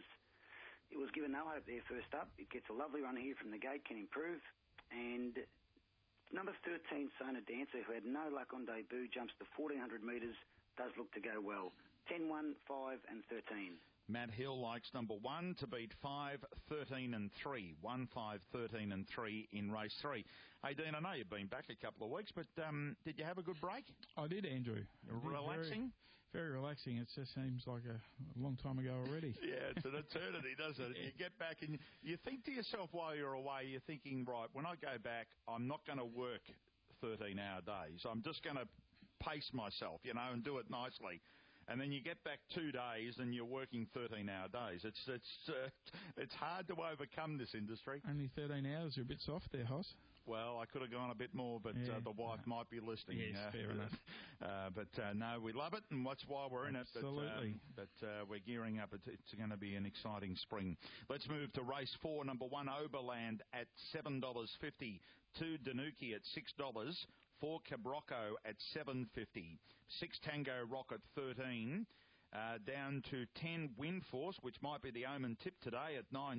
given no hope there first up. It gets a lovely run here from the gate, can improve. And number 13, Sona Dancer, who had no luck on debut, jumps to 1,400 metres, does look to go well. 10, 1, 5 and 13. Matt Hill likes number 1 to beat 5, 13 and 3. 1, 5, 13 and 3 in race 3. Hey, Dean, I know you've been back a couple of weeks, but did you have a good break? I did, Andrew. Relaxing? Very relaxing. It just seems like a long time ago already. Yeah, it's an eternity, doesn't it? You get back and you think to yourself while you're away, you're thinking, right, when I go back, I'm not going to work 13-hour days. I'm just going to pace myself, and do it nicely. And then you get back 2 days and you're working 13-hour days. It's hard to overcome this industry. Only 13 hours. You're a bit soft there, Hoss. Well, I could have gone a bit more, but the wife might be listening. Yes, fair enough. No, we love it, and that's why we're in it. Absolutely. But we're gearing up. It's going to be an exciting spring. Let's move to race 4, number 1, Oberland at $7.50. 2, Danuki at $6. 4, Cabrocco at $7.50. 6, Tango Rock at $13. Down to 10, Windforce, which might be the Omen tip today at $9.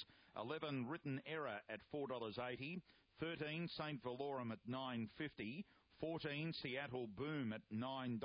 11, Written Error at $4.80. 13, St. Valorum at $9.50. 14, Seattle Boom at $9.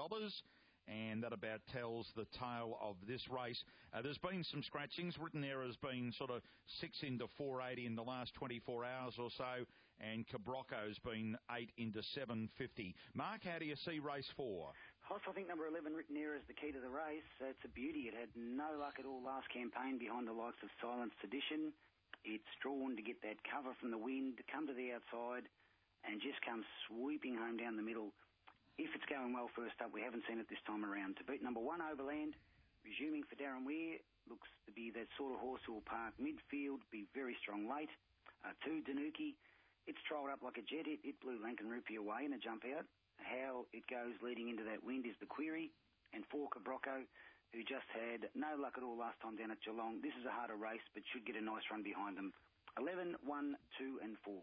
And that about tells the tale of this race. There's been some scratchings. Written Error's been sort of 6 into $4.80 in the last 24 hours or so, and Cabrocco's been 8 into $7.50. Mark, how do you see race 4? Hoss, I think number 11, Written Error, is the key to the race. It's a beauty. It had no luck at all last campaign behind the likes of Silent Sedition. It's drawn to get that cover from the wind, to come to the outside, and just come sweeping home down the middle. If it's going well first up, we haven't seen it this time around. To beat number 1, Overland, resuming for Darren Weir, looks to be that sort of horse who will park midfield, be very strong late. 2, Danuki, it's trolled up like a jet. It blew Lankan Rupee away in a jump out. How it goes leading into that wind is the query. And 4, Cabrocco, who just had no luck at all last time down at Geelong. This is a harder race, but should get a nice run behind them. 11, 1, 2 and 4.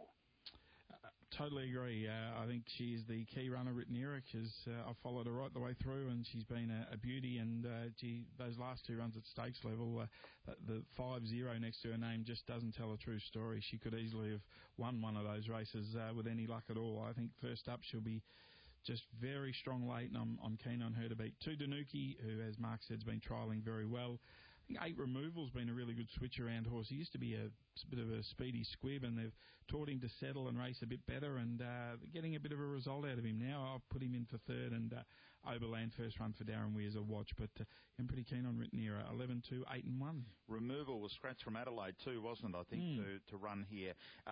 Totally agree. I think she's the key runner, Written Error, because I followed her right the way through, and she's been a beauty. And those last 2 runs at stakes level, the 5-0 next to her name just doesn't tell a true story. She could easily have won one of those races with any luck at all. I think first up she'll be just very strong late, and I'm keen on her to beat 2, Danuki, who, as Mark said, has been trialling very well. I think 8, Removal's been a really good switch-around horse. He used to be a bit of a speedy squib, and they've taught him to settle and race a bit better, and getting a bit of a result out of him now. I'll put him in for 3rd, and Oberland first run for Darren Weir's a watch, but I'm pretty keen on Written Error. 11, 2, 8 and 1. Removal was scratched from Adelaide too, wasn't it, I think, to run here.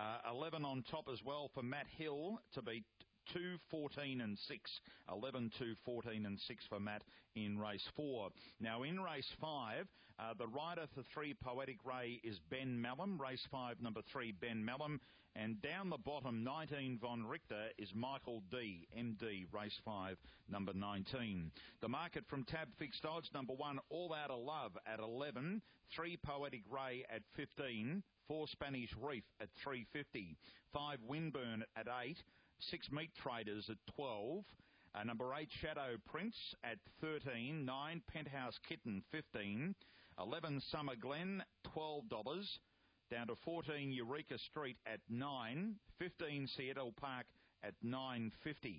11 on top as well for Matt Hill to beat 2, 14 and 6. 11, 2, 14 and 6 for Matt in race 4. Now in race 5, the rider for 3, Poetic Ray, is Ben Mallam. Race 5, number 3, Ben Mallam. And down the bottom, 19, Von Richter, is Michael D. MD, race 5, number 19. The market from Tab Fixed Odds, number 1, All Out of Love at 11. 3, Poetic Ray at 15. 4, Spanish Reef at 3.50. 5, Windburn at 8. 6, Meat Traders at 12. Number 8, Shadow Prince at 13. 9, Penthouse Kitten, 15. 11, Summer Glen, $12. Down to 14, Eureka Street at 9. 15, Seattle Park at 9.50.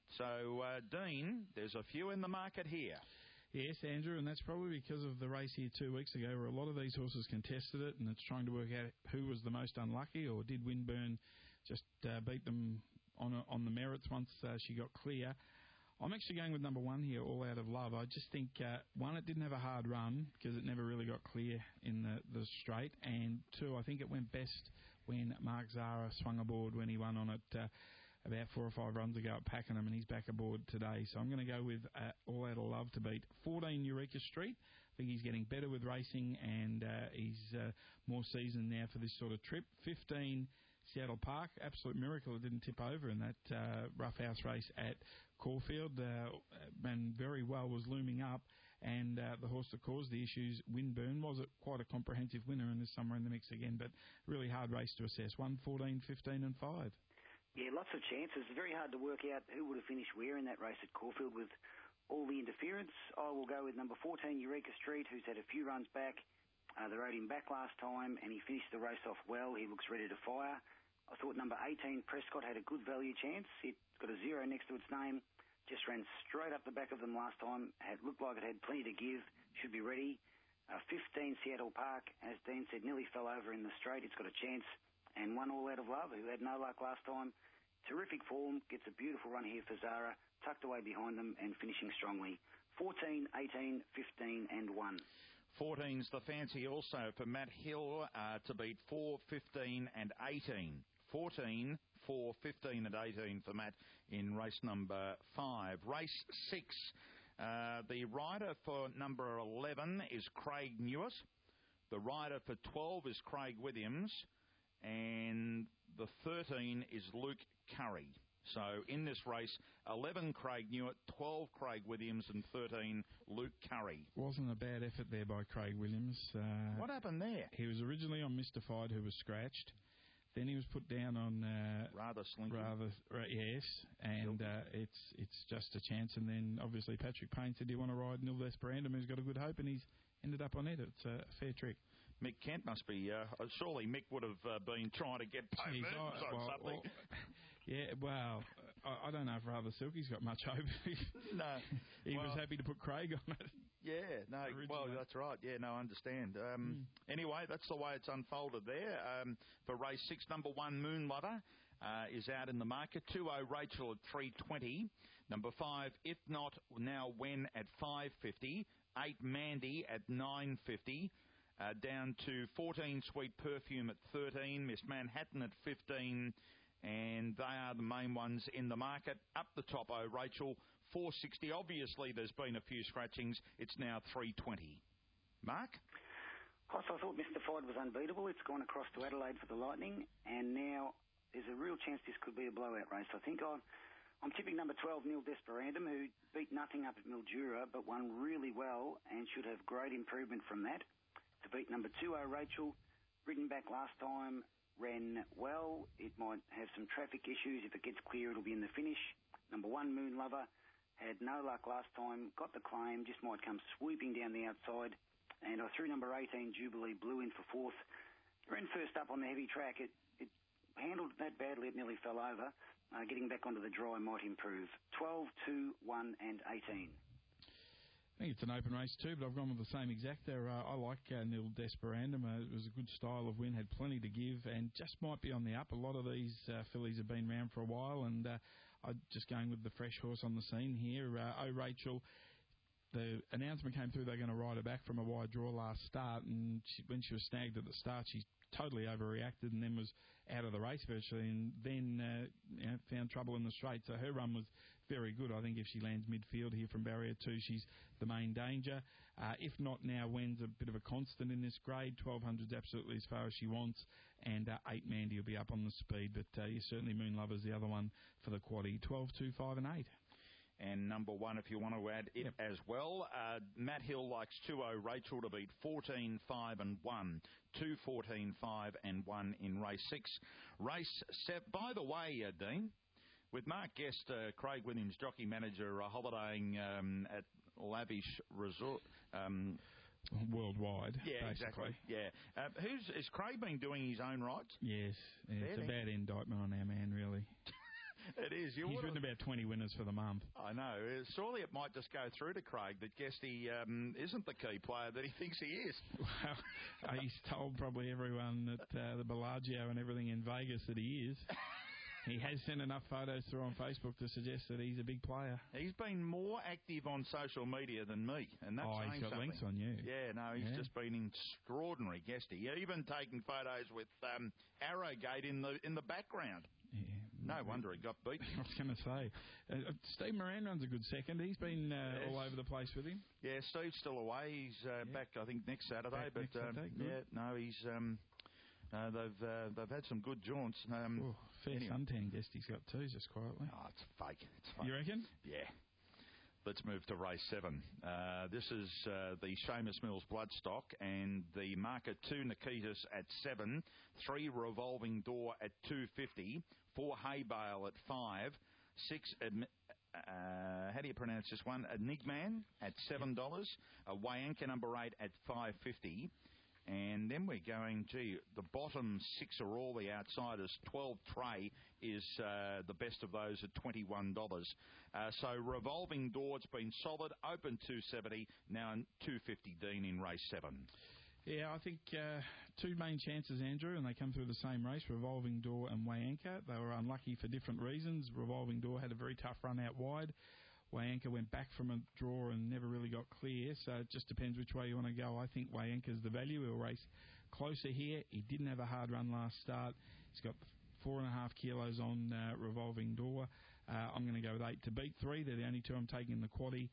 So, Dean, there's a few in the market here. Yes, Andrew, and that's probably because of the race here 2 weeks ago where a lot of these horses contested it, and it's trying to work out who was the most unlucky, or did Windburn just beat them on the merits once she got clear. I'm actually going with number 1 here, All Out of Love. I just think, 1, it didn't have a hard run because it never really got clear in the straight, and 2, I think it went best when Mark Zahra swung aboard when he won on it about 4 or 5 runs ago at Pakenham, and he's back aboard today. So I'm going to go with All Out of Love to beat 14, Eureka Street. I think he's getting better with racing, and he's more seasoned now for this sort of trip. 15, Seattle Park, absolute miracle it didn't tip over in that roughhouse race at Caulfield. Ran very well, was looming up, and the horse that caused the issues, Windburn, was quite a comprehensive winner, and there's somewhere in the mix again, but really hard race to assess. 1, 14, 15 and 5. Yeah, lots of chances. Very hard to work out who would have finished where in that race at Caulfield with all the interference. I will go with number 14, Eureka Street, who's had a few runs back. They rode him back last time, and he finished the race off well. He looks ready to fire. I thought number 18, Prescott, had a good value chance. It got a 0 next to its name. Just ran straight up the back of them last time. Looked like it had plenty to give. Should be ready. 15, Seattle Park, as Dean said, nearly fell over in the straight. It's got a chance. And 1, All Out of Love, who had no luck last time. Terrific form. Gets a beautiful run here for Zahra. Tucked away behind them and finishing strongly. 14, 18, 15 and 1. 14's the fancy also for Matt Hill to beat 4, 15 and 18. 14, 4, 15 and 18 for Matt in race number 5. Race 6, the rider for number 11 is Craig Newis. The rider for 12 is Craig Williams. And the 13 is Luke Curry. So in this race, 11 Craig Newitt, 12 Craig Williams and 13 Luke Curry. Wasn't a bad effort there by Craig Williams. What happened there? He was originally on Mystified, who was scratched. Then he was put down on... Rather Slinky. Yes, and it's just a chance. And then, obviously, Patrick Payne said, do you want to ride Nil Desperandum, who's got a good hope, and he's ended up on it. It's a fair trick. Mick Kent must be... surely Mick would have been trying to get something. Yeah, well, I don't know if Rather Silky's got much hope. No. He was happy to put Craig on it. Yeah, no, well, that's right. Yeah, no, I understand. Anyway, that's the way it's unfolded there. For race 6, number 1, Moon Lover, is out in the market. 2-0, Rachel at 3.20. Number 5, If Not, Now When at 5.50. 8, Mandy at 9.50. Down to 14, Sweet Perfume at 13. Miss Manhattan at 15. And they are the main ones in the market. Up the top, Rachel, 460. Obviously, there's been a few scratchings. It's now 320. Mark? Hoss, I thought Mystified was unbeatable. It's gone across to Adelaide for the Lightning, and now there's a real chance this could be a blowout race. I think I'm tipping number 12, Nil Desperandum, who beat nothing up at Mildura, but won really well and should have great improvement from that. To beat number 2, Rachel, ridden back last time, ran well. It might have some traffic issues. If it gets clear, it'll be in the finish. Number 1, Moon Lover, had no luck last time, got the claim, just might come sweeping down the outside. And I threw number 18, Jubilee Blue, in for 4th. Ran first up on the heavy track. It handled that badly, it nearly fell over. Getting back onto the dry might improve. 12, 2, 1 and 18. I think it's an open race too, but I've gone with the same exact there. I like Nil Desperandum. It was a good style of win, had plenty to give, and just might be on the up. A lot of these fillies have been around for a while, and I'm just going with the fresh horse on the scene here. Rachel, the announcement came through they're going to ride her back from a wide draw last start, and when she was snagged at the start, she totally overreacted and then was out of the race virtually, and then found trouble in the straight. So her run was very good. I think if she lands midfield here from barrier 2, she's the main danger. If Not, Now When's a bit of a constant in this grade. 1200's absolutely as far as she wants, and 8 Mandy will be up on the speed, but certainly Moon Lover's the other one for the quaddie. 12, 2, 5 and 8. And number 1, if you want to add it as well. Matt Hill likes 2-0 Rachel to beat 14, 5 and 1. 2, 14, 5 and 1 in race 6. Race 7. By the way, Dean, with Mark Guest, Craig Williams, jockey manager, holidaying at lavish resort... worldwide, yeah, basically. Exactly. Yeah. Has Craig been doing his own rights? Yes. It's a bad indictment on our man, really. It is. He's written about 20 winners for the month. I know. Surely it might just go through to Craig that Guesty isn't the key player that he thinks he is. Well, he's told probably everyone at the Bellagio and everything in Vegas that he is. He has sent enough photos through on Facebook to suggest that he's a big player. He's been more active on social media than me, and that's he's got links on you. Yeah, no, he's just been extraordinary, Guesty. Even taking photos with Arrowgate in the background. Yeah. No wonder he got beat. I was going to say. Steve Moran runs a good second. He's been all over the place with him. Yeah, Steve's still away. He's back, I think, next Saturday. Next Saturday. He's... they've had some good jaunts. Fair suntan guest he's got too, just quietly. Oh, it's fake. You reckon? Yeah. Let's move to race 7. This is the Seamus Mills Bloodstock, and the market 2 Nikitas at 7, 3 Revolving Door at 2.50, 4 Hay Bale at 5, 6 how do you pronounce this one? Enigman at $7, Wayanka number 8 at $5.50. And then we're going, the bottom 6 are all the outsiders. 12 Trey is the best of those at $21. So Revolving Door's been solid, open 270, now $2.50 Dean in race 7. Yeah, I think 2 main chances, Andrew, and they come through the same race, Revolving Door and Wayanka. They were unlucky for different reasons. Revolving Door had a very tough run out wide. Wayanka went back from a draw and never really got clear, so it just depends which way you want to go. I think Wayanka's the value. He'll race closer here. He didn't have a hard run last start. He's got 4.5 kilos on Revolving Door. I'm going to go with 8 to beat 3. They're the only 2 I'm taking in the quaddie.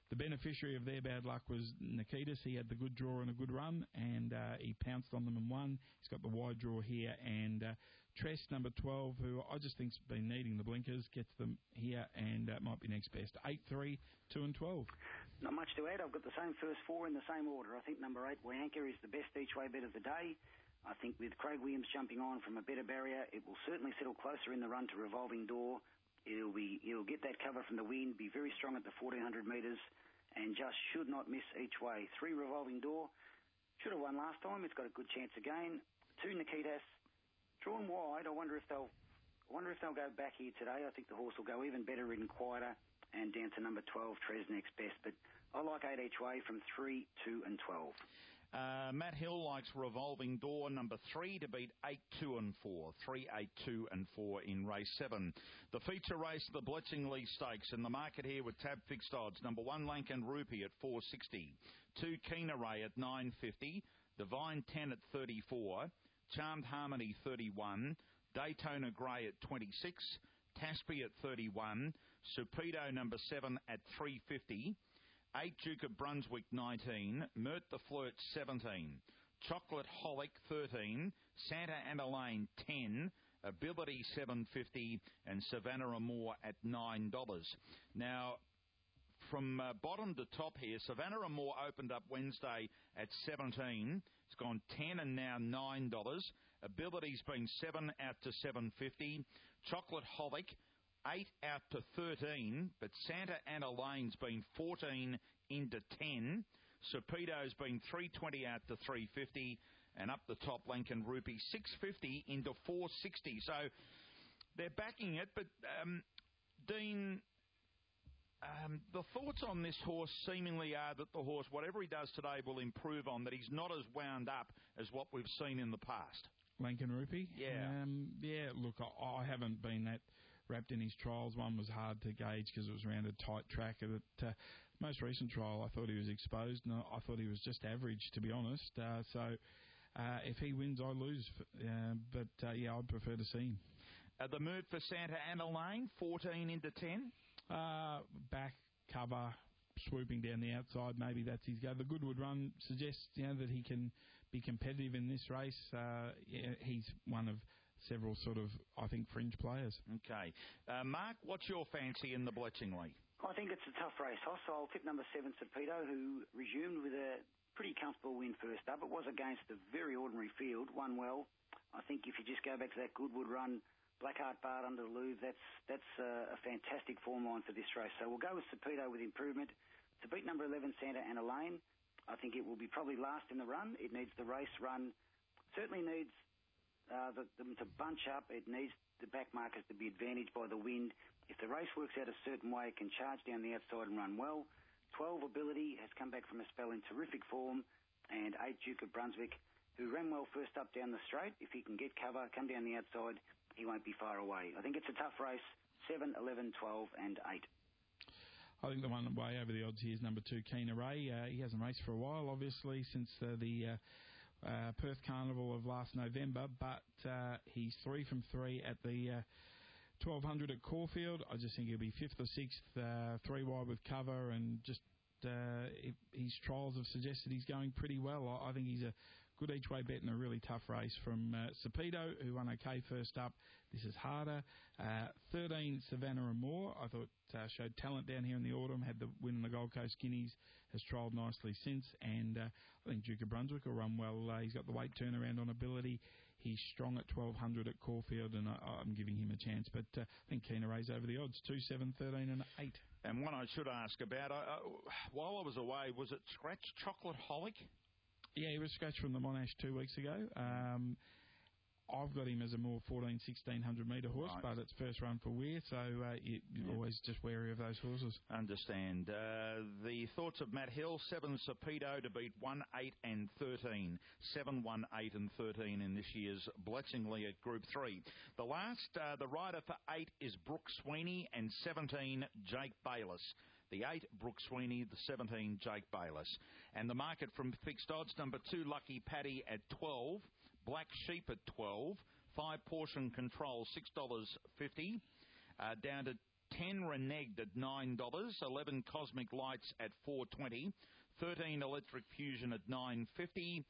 The beneficiary of their bad luck was Nikitas. He had the good draw and a good run, and he pounced on them and won. He's got the wide draw here, and Tress, number 12, who I just think's been needing the blinkers, gets them here and might be next best. 8, 3, 2 and 12. Not much to add. I've got the same first four in the same order. I think number 8, Wayanka, is the best each-way bet of the day. I think with Craig Williams jumping on from a better barrier, it will certainly settle closer in the run to Revolving Door. He'll get that cover from the wind, be very strong at the 1,400 metres, and just should not miss each way. 3, Revolving Door. Should have won last time. It's got a good chance again. 2, Nikitas. Drawn wide. I wonder if they'll go back here today. I think the horse will go even better ridden quieter, and down to number 12, Trez next best. But I like 8 each way from 3, 2 and 12. Matt Hill likes Revolving Door, number 3, to beat 8, 2 and 4. 3, 8, 2 and 4 in race 7. The feature race, the Blitzingly Stakes, in the market here with tab fixed odds. Number 1, Lankan Rupee at 4.60. 2, Keen Array at 9.50. Divine 10 at 34. Charmed Harmony 31. Daytona Grey at 26. Taspi at 31. Supido number 7 at 3.50. 8, Duke of Brunswick 19. Mert the Flirt 17. Chocolate Holic 13. Santa Ana Lane 10. Ability 7.50. And Savannah Amore at $9. Now, from bottom to top here, Savannah Amore opened up Wednesday at 17. It's gone 10 and now $9. Ability's been 7 out to 7.50. Chocolate Holic 8 out to 13, but Santa Ana Lane's been 14 into 10. Supido's been 3.20 out to 3.50, and up the top, Lankan Rupee 6.50 into 4.60. So they're backing it, but Dean, the thoughts on this horse seemingly are that the horse, whatever he does today, will improve on, that he's not as wound up as what we've seen in the past. Lankan Rupee? Yeah. Look, I haven't been that wrapped in his trials. One was hard to gauge because it was around a tight track. But most recent trial, I thought he was exposed. No, I thought he was just average, to be honest. If he wins, I lose. I'd prefer to see him. The move for Santa Ana Lane, 14 into 10? Back, cover, swooping down the outside. Maybe that's his go. The Goodwood run suggests that he can be competitive in this race. He's one of several sort of, I think, fringe players. Okay. Mark, what's your fancy in the Blitzingly? I think it's a tough race, Hoss. I'll tip number 7, Supido, who resumed with a pretty comfortable win first up. It was against a very ordinary field, won well. I think if you just go back to that Goodwood run, Blackheart Bard under the Louvre, that's a fantastic form line for this race. So we'll go with Supido with improvement. To beat number 11, Santa Ana Lane, I think it will be probably last in the run. It needs the race run. Certainly needs them to bunch up. It needs the back markers to be advantaged by the wind. If the race works out a certain way, it can charge down the outside and run well. 12, Ability, has come back from a spell in terrific form. And 8, Duke of Brunswick, who ran well first up down the straight. If he can get cover, come down the outside, he won't be far away. I think it's a tough race. 7, 11, 12 and 8. I think the one way over the odds here is number 2, Keen Array. He hasn't raced for a while, obviously, since the Perth Carnival of last November, but he's 3 from 3 at the 1,200 at Caulfield. I just think he'll be 5th or 6th, 3 wide with cover, and just his trials have suggested he's going pretty well. I think he's a good each-way bet in a really tough race from Supido, who won okay first up. This is harder. 13, Savannah Amore, I thought showed talent down here in the autumn, had the win in the Gold Coast Guineas, has trialled nicely since, and I think Duke of Brunswick will run well. He's got the weight turnaround on Ability. He's strong at 1,200 at Caulfield, and I'm giving him a chance. But I think Keen Array's over the odds, 2, 7, 13 and 8. And one I should ask about, while I was away, was it Scratch Chocolate Holic? Yeah, he was scratched from the Monash 2 weeks ago. I've got him as a more 1,600 metre horse, right, but it's first run for Weir, so you're always just wary of those horses. Understand. The thoughts of Matt Hill, 7 Supido to beat 1, 8 and 13. 7, 1, 8 and 13 in this year's Blitzingly at Group 3. The last, the rider for 8 is Brooke Sweeney, and 17, Jake Bayliss. The 8, Brooke Sweeney, the 17, Jake Bayliss. And the market from fixed odds, number 2, Lucky Paddy at 12, Black Sheep at 12, 5 Portion Control, $6.50, down to 10 Reneged at $9, 11 Cosmic Lights at $4.20, 13 Electric Fusion at $9.50,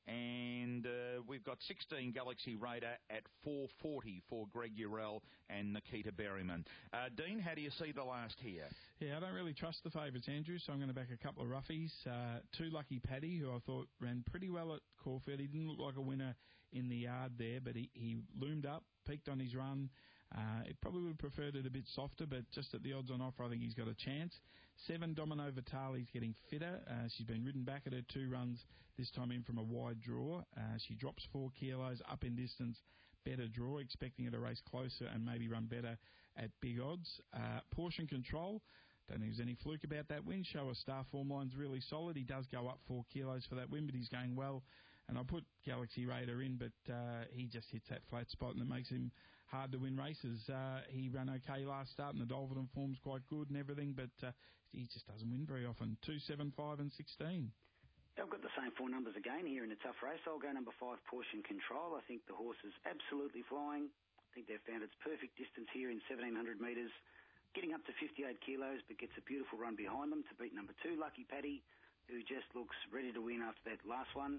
and we've got 16 Galaxy Raider at $4.40 for Greg Urell and Nikita Berryman. Dean, how do you see the last here? Yeah, I don't really trust the favourites, Andrew, so I'm going to back a couple of roughies. 2 Lucky Paddy, who I thought ran pretty well at Caulfield. He didn't look like a winner in the yard there, but he loomed up, peaked on his run. It probably would have preferred it a bit softer, but just at the odds on offer, I think he's got a chance. 7 Domino Vitali's getting fitter. She's been ridden back at her 2 runs, this time in from a wide draw. She drops 4 kilos up in distance, better draw, expecting her to race closer and maybe run better at big odds. Portion Control, don't think there's any fluke about that win. Show a Star form line's really solid. He does go up 4 kilos for that win, but he's going well. And I put Galaxy Raider in, but he just hits that flat spot and it makes him hard to win races. He ran okay last start and the Dolphin form's quite good and everything, but he just doesn't win very often. 2, 7, 5 and 16. I've got the same 4 numbers again here in a tough race. I'll go number 5, Portion Control. I think the horse is absolutely flying. I think they've found its perfect distance here in 1,700 metres, getting up to 58 kilos, but gets a beautiful run behind them to beat number 2, Lucky Paddy, who just looks ready to win after that last one.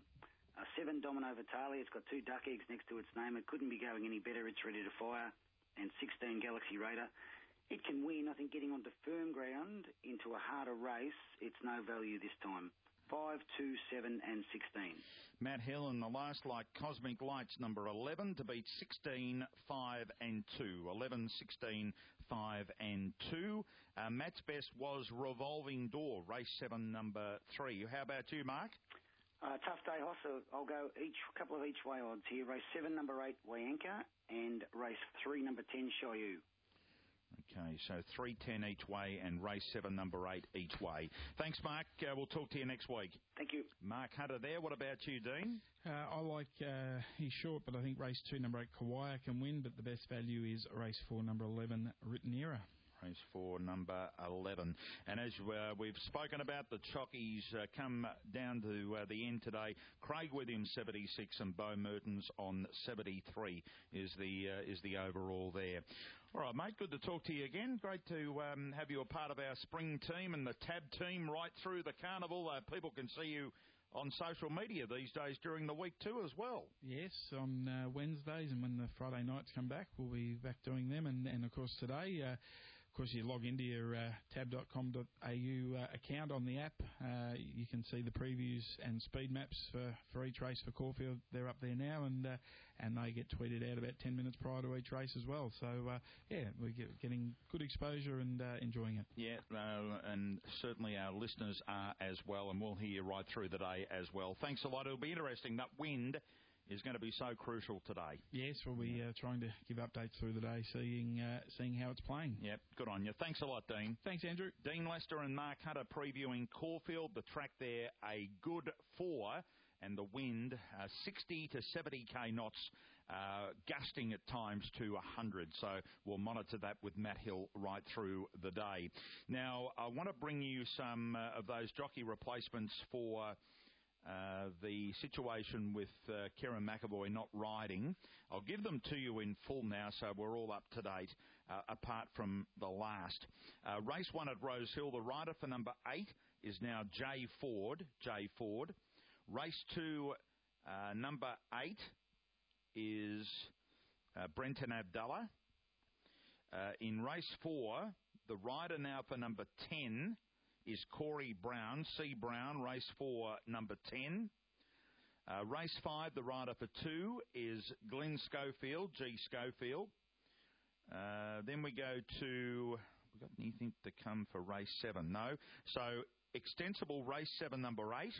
7 Domino Vitali, it's got 2 duck eggs next to its name. It couldn't be going any better. It's ready to fire. And 16 Galaxy Raider. It can win. I think getting onto firm ground into a harder race, it's no value this time. 5, 2, 7 and 16. Matt Hill in the last like Cosmic Lights, number 11, to beat 16, 5 and 2. 11, 16, 5 and 2. Matt's best was Revolving Door, race 7, number 3. How about you, Mark? Tough day, Hoss. I'll go couple of each way odds here. Race 7, number 8, Wayanka, and race 3, number 10, Shoyu. Okay, so 3, 10 each way and race 7, number 8 each way. Thanks, Mark. We'll talk to you next week. Thank you. Mark Hunter there. What about you, Dean? I like, he's short, but I think race 2, number 8, Kawaya can win, but the best value is race 4, number 11, Ritanera. Race 4, number 11. And as we've spoken about, the chockies come down to the end today. Craig Williams, 76, and Bo Mertens on 73 is the overall there. All right, mate, good to talk to you again. Great to have you a part of our spring team and the TAB team right through the carnival. People can see you on social media these days during the week too as well. Yes, on Wednesdays, and when the Friday nights come back, we'll be back doing them. And of course, today... Of course, you log into your tab.com.au account on the app. You can see the previews and speed maps for each race for Caulfield. They're up there now, and they get tweeted out about 10 minutes prior to each race as well. So, we're getting good exposure and enjoying it. Yeah, and certainly our listeners are as well, and we'll hear you right through the day as well. Thanks a lot. It'll be interesting. That wind is going to be so crucial today. Yes, we'll be trying to give updates through the day, seeing how it's playing. Yep, good on you. Thanks a lot, Dean. Thanks, Andrew. Dean Lester and Mark Hunter previewing Caulfield. The track there, a good 4, and the wind 60 to 70k knots, gusting at times to 100. So we'll monitor that with Matt Hill right through the day. Now, I want to bring you some of those jockey replacements for... the situation with Kerrin McEvoy not riding. I'll give them to you in full now so we're all up to date, apart from the last. Race 1 at Rose Hill, the rider for number 8 is now Jay Ford. Race 2, number 8 is Brenton Abdallah. In race 4, the rider now for number 10 is Corey Brown, C. Brown, race 4, number 10. Race 5, the rider for 2 is Glenn Schofield, G. Schofield. Then we go to, we've got anything to come for race 7? No. So, extensible race 7, number 8.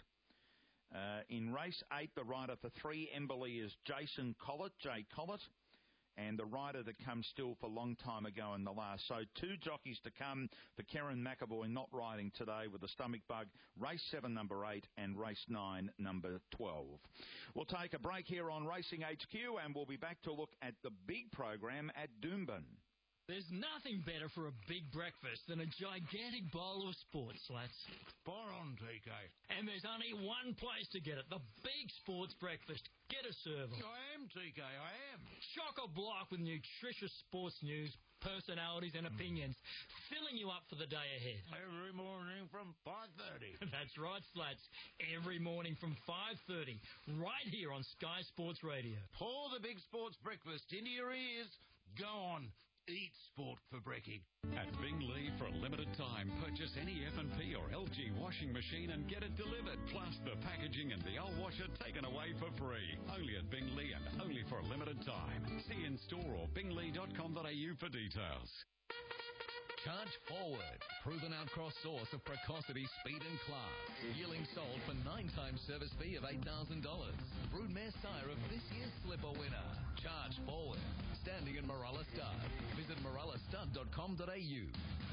In race 8, the rider for 3, Emberley, is Jason Collett, J. Collett. And the rider that comes still for a long time ago in the last. So 2 jockeys to come for Kerrin McEvoy not riding today with a stomach bug. Race 7, number 8, and race 9, number 12. We'll take a break here on Racing HQ, and we'll be back to look at the big program at Doomben. There's nothing better for a big breakfast than a gigantic bowl of Sports Slats. Spot on, TK. And there's only one place to get it, the Big Sports Breakfast. Get a server. I am, TK, I am. Chock-a-block with nutritious sports news, personalities and opinions, filling you up for the day ahead. Every morning from 5:30. That's right, Slats. Every morning from 5:30, right here on Sky Sports Radio. Pour the Big Sports Breakfast into your ears. Go on. Eat sport for brekkie. At Bingley, for a limited time, purchase any F&P or LG washing machine and get it delivered, plus the packaging and the old washer taken away for free. Only at Bingley and only for a limited time. See in store or bingley.com.au for details. Charge Forward, proven outcross source of precocity, speed and class. Yearling sold for 9 times service fee of $8,000. Broodmare sire of this year's slipper winner. Charge Forward, standing in Morella Stud. Visit morellastud.com.au.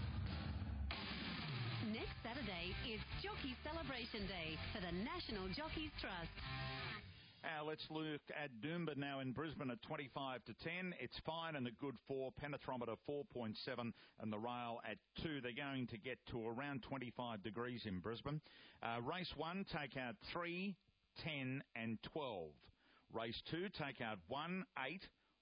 Next Saturday is Jockey Celebration Day for the National Jockeys Trust. Let's look at Doomba now in Brisbane at 25 to 10. It's fine and the good 4, penetrometer 4.7 and the rail at 2. They're going to get to around 25 degrees in Brisbane. Race 1, take out 3, 10 and 12. Race 2, take out 1, 8,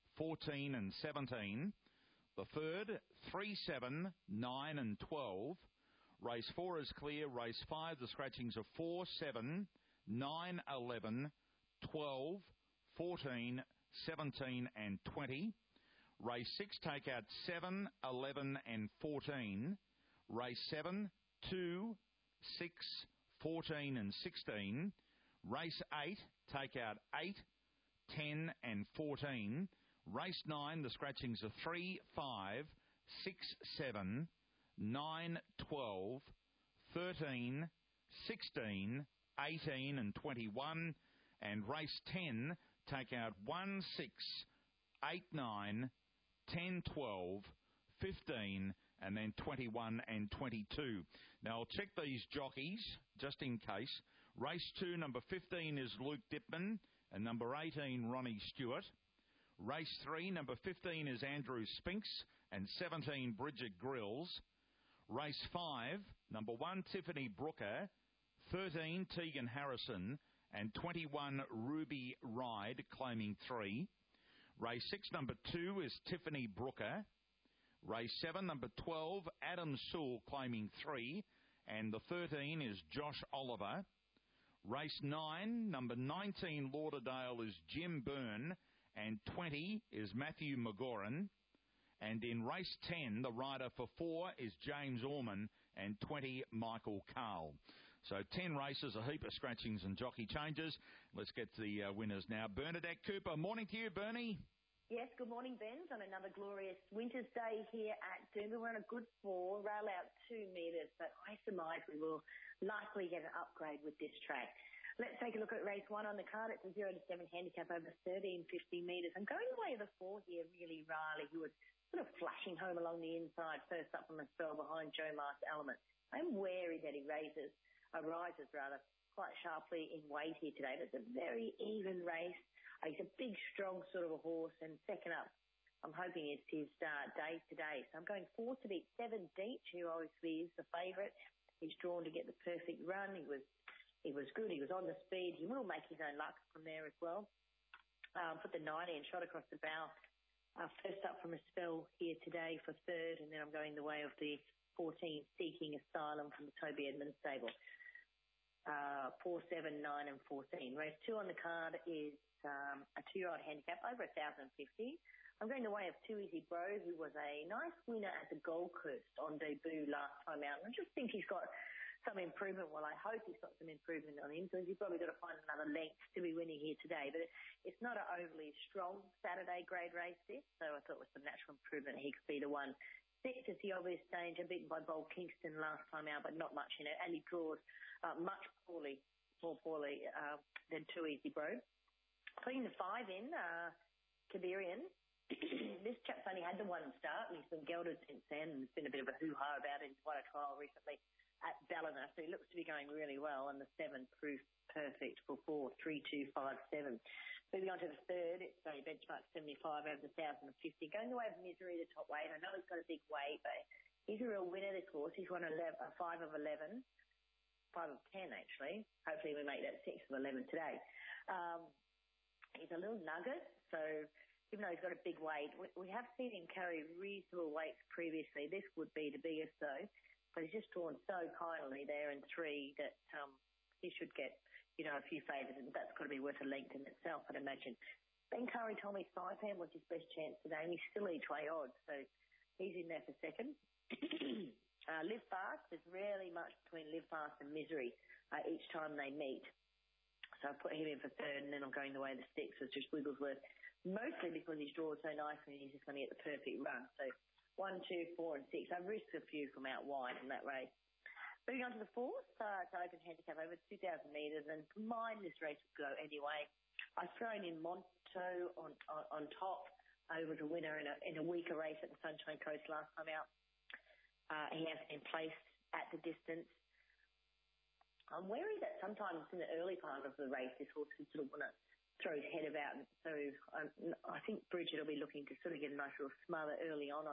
14 and 17. The third, 3, 7, 9 and 12. Race 4 is clear. Race 5, the scratchings are 4, 7, 9, 11, 12, 14, 17 and 20. Race 6, take out 7, 11 and 14. Race 7, 2, 6, 14 and 16. Race 8, take out 8, 10 and 14. Race 9, the scratchings are 3, 5, 6, 7, 9, 12, 13, 16, 18 and 21. And race 10, take out 1, 6, 8, 9, 10, 12, 15, and then 21 and 22. Now, I'll check these jockeys, just in case. Race 2, number 15 is Luke Dipman, and number 18, Ronnie Stewart. Race 3, number 15 is Andrew Spinks, and 17, Bridget Grills. Race 5, number 1, Tiffany Brooker, 13, Tegan Harrison, and 21, Ruby Ride, claiming 3. Race 6, number 2 is Tiffany Brooker. Race 7, number 12, Adam Sewell, claiming 3. And the 13 is Josh Oliver. Race 9, number 19, Lauderdale, is Jim Byrne. And 20 is Matthew McGoran. And in race 10, the rider for 4 is James Orman. And 20, Michael Carl. So 10 races, a heap of scratchings and jockey changes. Let's get to the winners now. Bernadette Cooper, morning to you, Bernie. Yes, good morning, Benz, on another glorious winter's day here at Doomba. We're on a good 4, rail out 2 metres, but I surmise we will likely get an upgrade with this track. Let's take a look at race 1 on the card. It's a 0 to 7 handicap over 1350 metres. I'm going the way of the 4 here, really Riley, who was sort of flashing home along the inside, first up from a spell behind Joe Mars Element. I'm wary that he rises quite sharply in weight here today. But it's a very even race. He's a big, strong sort of a horse. And second up, I'm hoping it's his day today. So I'm going 4 to beat 7 Deech, who obviously is the favourite. He's drawn to get the perfect run. He was good. He was on the speed. He will make his own luck from there as well. Put the 90 and shot across the bow. First up from a spell here today for third. And then I'm going the way of the 14, Seeking Asylum from the Toby Edmonds stable. 4, 7, 9 and 14. Race 2 on the card is a 2-year-old handicap over 1,050. I'm going the way of Too Easy Bro, who was a nice winner at the Gold Coast on debut last time out. And I just think he's got some improvement. Well, I hope he's got some improvement on him, because he's probably got to find another length to be winning here today. But it's not an overly strong Saturday grade race this, so I thought with some natural improvement he could be the one. 6 is the obvious danger, beaten by Bold Kingston last time out, but not much in it. And he draws more poorly than Too Easy Bro. Putting the 5 in, Kabirian. This chap's only had the 1 start, and he's been gelded since then, and there's been a bit of a hoo-ha about it. He's won a trial recently at Ballina, so he looks to be going really well, and the 7 proved perfect for 4, 3, 2, 5, 7. Moving on to the third, it's a benchmark 75 over the 1,050. Going the way of Misery, the top weight. I know he's got a big weight, but he's a real winner, this horse. He's won 5 of 11. 5 of 10, actually. Hopefully we make that 6 of 11 today. He's a little nugget, so even though he's got a big weight, we have seen him carry reasonable weights previously. This would be the biggest, though, but he's just drawn so kindly there in 3 that he should get, a few favours, and that's got to be worth a length in itself, I'd imagine. Ben Curry told me Saipan was his best chance today, and he's still each way odds, so he's in there for second. Live Fast, there's rarely much between Live Fast and Misery each time they meet. So I put him in for third, and then I'm going the way of the sticks, which is Wigglesworth, mostly because he's drawn so nicely and he's just going to get the perfect run. So 1, 2, 4 and 6. I've risked a few from out wide in that race. Moving on to the fourth, it's an open handicap over 2,000 metres, and for mine this race would go anyway. I've thrown in Monto on top over the winner in a weaker race at the Sunshine Coast last time out. He has been placed at the distance. I'm wary that sometimes in the early part of the race, this horse can sort of want to throw his head about. So I think Bridget will be looking to sort of get a nice little smother early on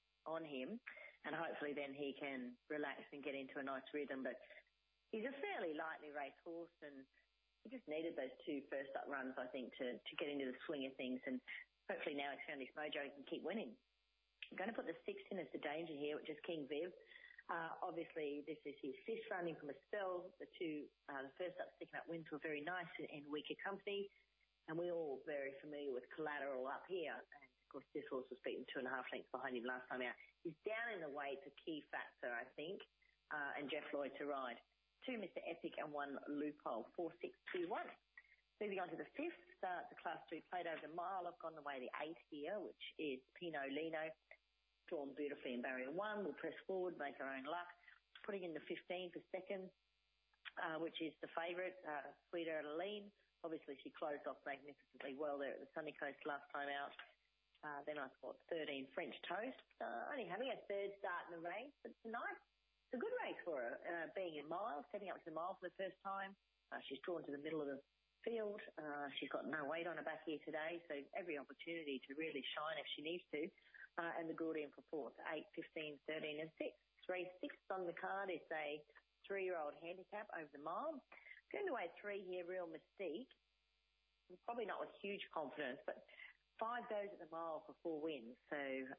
him, and hopefully then he can relax and get into a nice rhythm. But he's a fairly lightly raced horse, and he just needed those 2 first up runs, I think, to get into the swing of things. And hopefully now he's found his mojo, he can keep winning. I'm going to put the 6th in as the danger here, which is King Viv. Obviously, this is his 5th running from a spell. The first up sticking up wins were very nice in weaker company, and we're all very familiar with Collateral up here. And of course, this horse was beaten 2.5 lengths behind him last time out. He's down in the weight, a key factor, I think, and Jeff Lloyd to ride. 2 Mr. Epic and 1 Loophole, 4, 6, 2, 1. Moving on to the 5th, it's a Class 2 played over the mile. I've gone the way of the 8 here, which is Pinot Lino. Drawn beautifully in barrier 1. We'll press forward, make our own luck. Putting in the 15 for second, which is the favourite, Sweeter Adeline. Obviously, she closed off magnificently well there at the Sunny Coast last time out. Then I thought 13 French Toast. Only having a third start in the race, but it's a good race for her, being in miles, setting up to the mile for the first time. She's drawn to the middle of the field. She's got no weight on her back here today, so every opportunity to really shine if she needs to. And the Gordian for 4th, 8, 15, 13 and 6. 3 6th on the card is a 3-year-old handicap over the mile. Going to weigh 3 here, Real Mystique. Probably not with huge confidence, but 5 goes at the mile for 4 wins. So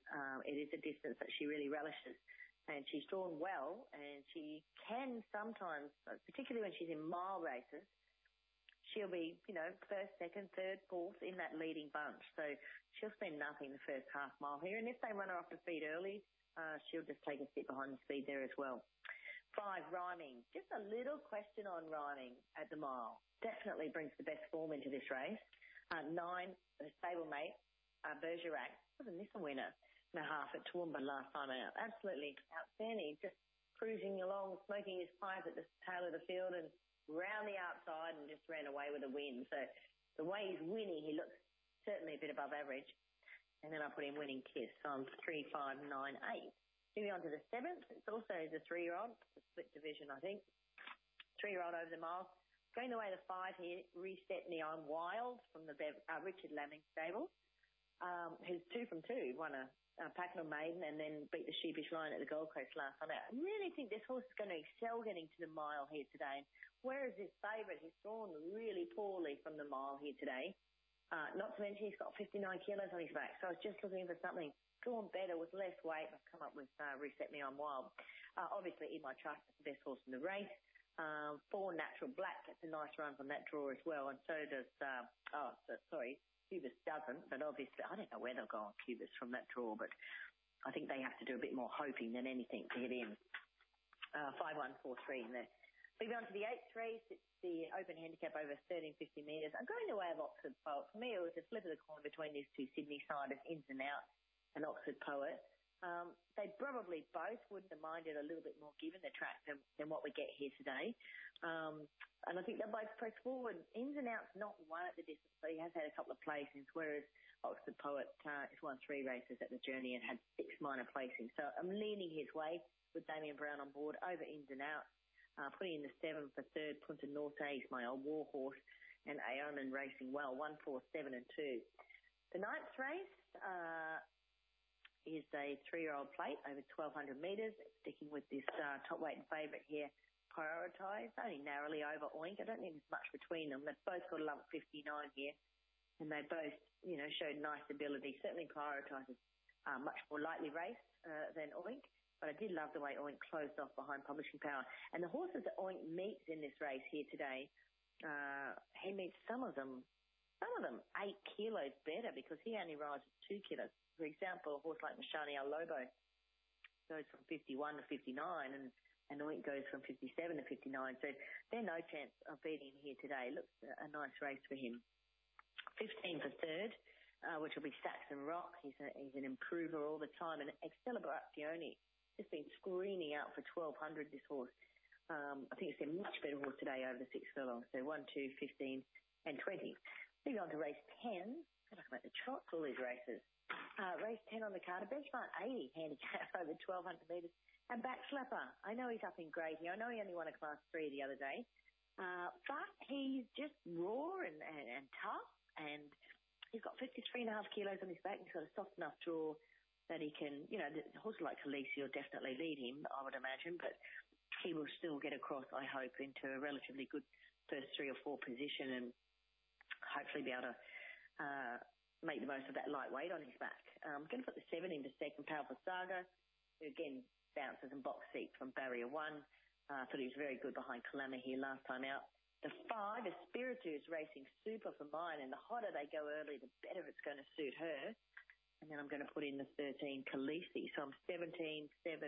it is a distance that she really relishes. And she's drawn well, and she can sometimes, particularly when she's in mile races, she'll be, first, second, third, fourth in that leading bunch. So she'll spend nothing the first half mile here. And if they run her off the feet early, she'll just take a step behind the speed there as well. 5, Rhyming. Just a little question on Rhyming at the mile. Definitely brings the best form into this race. 9, the stablemate, Bergerac. Wasn't this a winner? And a half at Toowoomba last time out. Absolutely outstanding. Just cruising along, smoking his pipe at the tail of the field and round the outside and just ran away with a win. So the way he's winning, he looks certainly a bit above average. And then I put in Winning Kiss on 3, 5, 9, 8. Moving on to the 7th, it's also the 3-year-old. It's a split division, I think. 3-year-old over the mile. Going the way of the 5 here, Reset Neon Wild from the Richard Lamming stable, who's 2 from 2, won a Pakenham Maiden and then beat the Sheepish Lion at the Gold Coast last time out. I really think this horse is going to excel getting to the mile here today. Whereas his favourite, he's drawn really poorly from the mile here today. Not to mention he's got 59 kilos on his back. So I was just looking for something drawn better with less weight. I've come up with Reset Me On Wild. Obviously, In My Trust is the best horse in the race. 4 Natural Black gets a nice run from that draw as well. And so does, Cubis doesn't. But obviously, I don't know where they'll go on Cubis from that draw. But I think they have to do a bit more hoping than anything to get in. 5, 1, 4, 3 in there. Moving on to the 8th race, it's the open handicap over 1350 metres. I'm going the way of Oxford Poet. For me, it was a flip of the coin between these 2 Sydney-siders, Ins and Out, and Oxford Poet. They probably both wouldn't have minded a little bit more given the track than what we get here today. And I think they'll both press forward. Ins and Out's not won at the distance, so he has had a couple of placings, whereas Oxford Poet has won 3 races at the Journey and had 6 minor placings. So I'm leaning his way with Damien Brown on board over Ins and Out. Putting in the 7 for third, Punta Norte. He's my old war horse. and Aonan racing well, 1, 4, 7 and 2. The ninth race is a 3-year-old plate over 1,200 metres, sticking with this top weight and favourite here, Prioritised, only narrowly over Oink. I don't think there's much between them. They've both got a lump 59 here, and they both, showed nice ability. Certainly Prioritised is much more lightly raced than Oink, but I did love the way Oink closed off behind Publishing Power. And the horses that Oink meets in this race here today, he meets some of them 8 kilos better because he only rides 2 kilos. For example, a horse like Mashani Al Lobo goes from 51 to 59 and Oink goes from 57 to 59. So there's no chance of beating him here today. Looks a nice race for him. 15 for third, which will be Saxon Rock. He's an improver all the time. And Excaliburazione has been screaming out for 1,200, this horse. I think it's a much better horse today over the 6 furlongs. So 1, 2, 15 and 20. Moving on to race 10. I feel like I'm at the trots, all these races. Race 10 on the card, a benchmark 80 handicap over 1,200 metres. And Backslapper, I know he's up in grade here. I know he only won a Class 3 the other day. But he's just raw and tough. And he's got 53.5 kilos on his back. He's got a soft enough draw that he can, the horses like Khaleesi will definitely lead him, I would imagine. But he will still get across, I hope, into a relatively good first 3 or 4 position and hopefully be able to make the most of that lightweight on his back. I'm going to put the 7 into second, Powerful Saga, who again bounces and box seat from Barrier 1. I thought he was very good behind Kalama here last time out. The 5 is Spiritus racing super for mine, and the hotter they go early, the better it's going to suit her. And then I'm going to put in the 13, Khaleesi. So I'm 17, 7,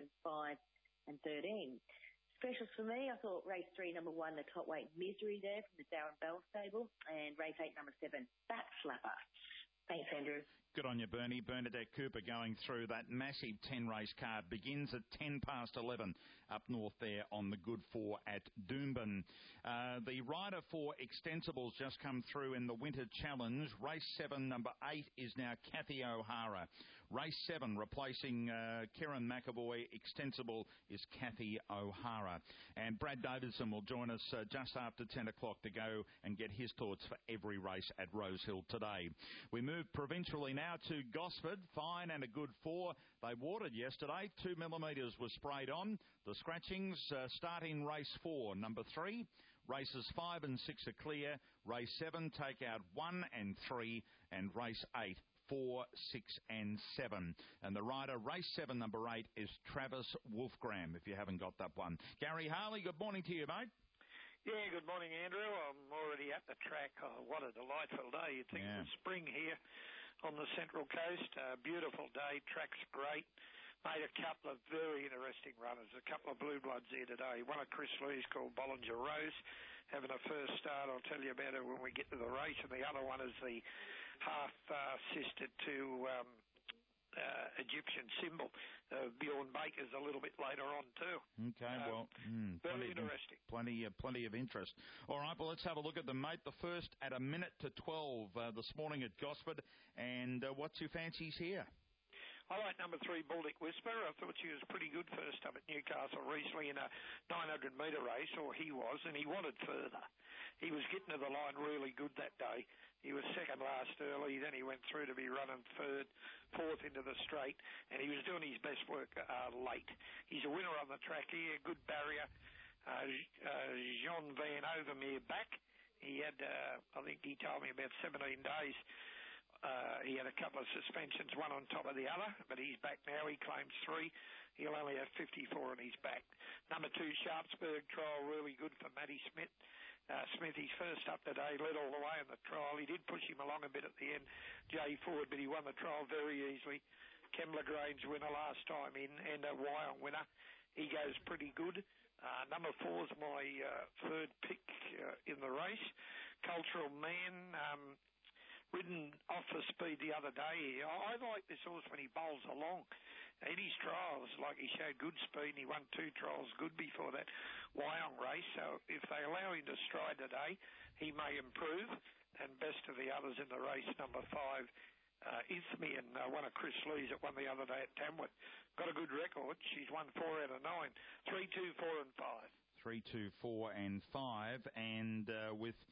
5 and 13. Specials for me, I thought race 3, number 1, the top weight Misery there from the Darren Bell stable, and race 8, number 7, Backslapper. Thanks, Andrew. Good on you, Bernie. Bernadette Cooper going through that massive 10-race card. Begins at 10 past 11 up north there on the Good 4 at Doomben. The rider for Extensibles just come through in the Winter Challenge. Race 7, number 8 is now Kathy O'Hara. Race 7 replacing Kieran McAvoy. Extensible is Kathy O'Hara. And Brad Davidson will join us just after 10 o'clock to go and get his thoughts for every race at Rosehill today. We move provincially now to Gosford. Fine and a good 4. They watered yesterday. 2 millimetres was sprayed on. The scratchings starting race 4, number 3. Races 5 and 6 are clear. Race 7 take out 1 and 3. And race 8, 4, 6 and 7. And the rider, race 7, number 8, is Travis Wolfgram, if you haven't got that one. Gary Harley, good morning to you, mate. Yeah, good morning, Andrew. I'm already at the track. Oh, what a delightful day. You'd think it's spring here on the Central Coast. Beautiful day. Track's great. Made a couple of very interesting runners. A couple of blue bloods here today. One of Chris Lee's called Bollinger Rose, having a first start. I'll tell you about it when we get to the race. And the other one is the half-sister to Egyptian Symbol. Bjorn Baker's a little bit later on too. Okay, very interesting. Plenty of interest. All right, well, let's have a look at them, mate. The first at 1:12 this morning at Gosford. And what's your fancies here? I like number 3, Baltic Whisper. I thought she was pretty good first up at Newcastle recently in a 900-metre race, or he was, and he wanted further. He was getting to the line really good that day. He was second last early, then he went through to be running third, fourth into the straight, and he was doing his best work late. He's a winner on the track here, good barrier. Jean Van Overmeer back. He had, I think he told me, about 17 days. He had a couple of suspensions, one on top of the other, but he's back now. He claims 3. He'll only have 54 on his back. Number 2, Sharpsburg trial, really good for Matty Smith. Smithy's first up today, led all the way in the trial. He did push him along a bit at the end, Jay Ford, but he won the trial very easily. Kembla Grange winner last time in, and a Wyong winner. He goes pretty good. Number 4 is my third pick in the race. Cultural Man, ridden off the speed the other day. I like this horse when he bowls along. In his trials, like he showed good speed, and he won 2 trials good before that Wyong race. So if they allow him to stride today, he may improve. And best of the others in the race, number 5, Isthmian, one of Chris Lee's that won the other day at Tamworth. Got a good record. She's won 4 out of 9. 3, 2, 4 and 5. 3, 2, 4 and 5. And with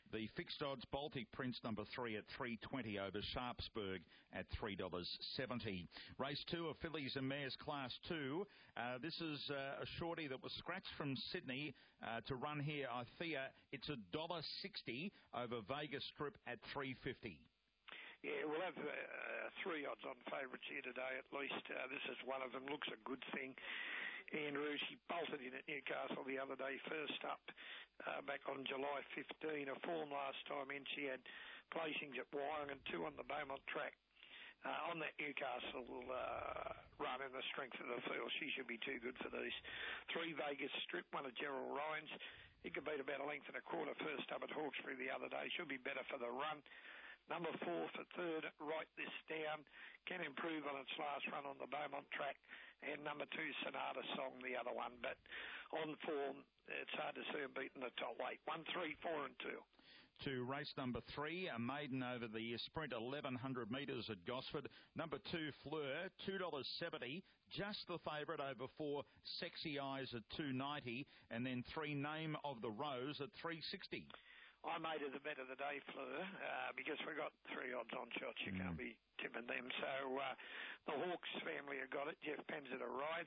The fixed odds Baltic Prince number 3 at $3.20 over Sharpsburg at $3.70. Race 2 of Fillies and Mares Class 2. This is a shorty that was scratched from Sydney to run here. Ithea, it's $1.60 over Vegas Strip at $3.50. Yeah, we'll have 3 odds on favourites here today at least. This is one of them. Looks a good thing. Andrew, she bolted in at Newcastle the other day, first up back on July 15. A form last time in, she had placings at Wyong and 2 on the Beaumont track. On that Newcastle run in the strength of the field, she should be too good for these. 3 Vegas Strip, one of Gerald Ryan's. He could beat about a length and a quarter first up at Hawkesbury the other day. Should be better for the run. Number 4 for third, Write This Down, can improve on its last run on the Beaumont track. And number 2, Sonata Song, the other one. But on form, it's hard to see him beating the top weight. 1, 3, 4 and 2. To race number 3, a maiden over the sprint 1,100 metres at Gosford. Number 2, Fleur, $2.70. Just the favourite over 4, Sexy Eyes at $2.90. And then 3, Name of the Rose at $3.60. I made it the bet of the day, Fleur, because we got 3 odds on shots. You can't be tipping them. So the Hawks family have got it. Jeff Penn's at a ride.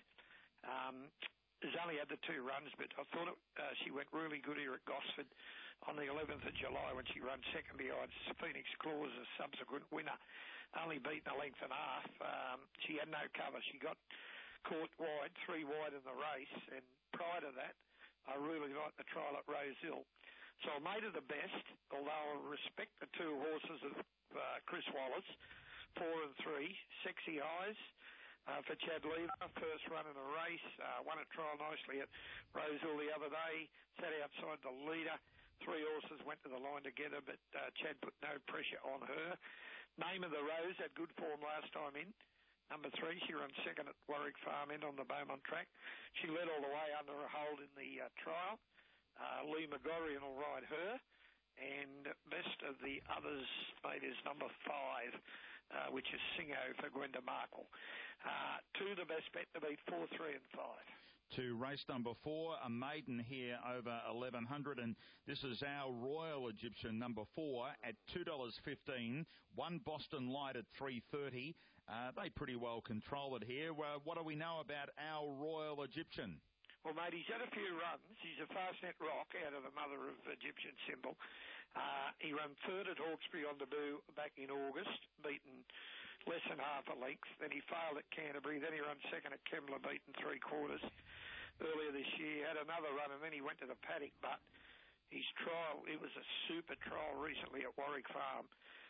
He's only had the 2 runs, but I thought she went really good here at Gosford on the 11th of July when she ran second behind Phoenix Claus, a subsequent winner. Only beaten a length and a half. She had no cover. She got caught wide, 3 wide in the race. And prior to that, I really liked the trial at Rose Hill. So I made it the best, although I respect the 2 horses of Chris Wallace, 4 and 3. Sexy Eyes for Chad Lever, first run in a race, won a trial nicely at Rose Hill the other day, sat outside the leader. 3 horses went to the line together, but Chad put no pressure on her. Name of the Rose had good form last time in. Number 3, she ran second at Warwick Farm End on the Beaumont track. She led all the way under a hold in the trial. Lee McGorrian will ride her, and best of the others made is number 5, which is Singo for Gwenda Markle. 2 the best bet to beat 4, 3 and 5. To race number 4, a maiden here over 1,100, and this is Our Royal Egyptian number 4 at $2.15. 1 Boston Light at $3.30. They pretty well control it here. What do we know about Our Royal Egyptian? Well, mate, he's had a few runs. He's a Fastnet Rock out of the mother of Egyptian symbol. He ran third at Hawkesbury on debut back in August, beaten less than half a length. Then he failed at Canterbury. Then he ran second at Kembla, beaten 3/4 earlier this year. Had another run, and then he went to the paddock. But his trial, it was a super trial recently at Warwick Farm.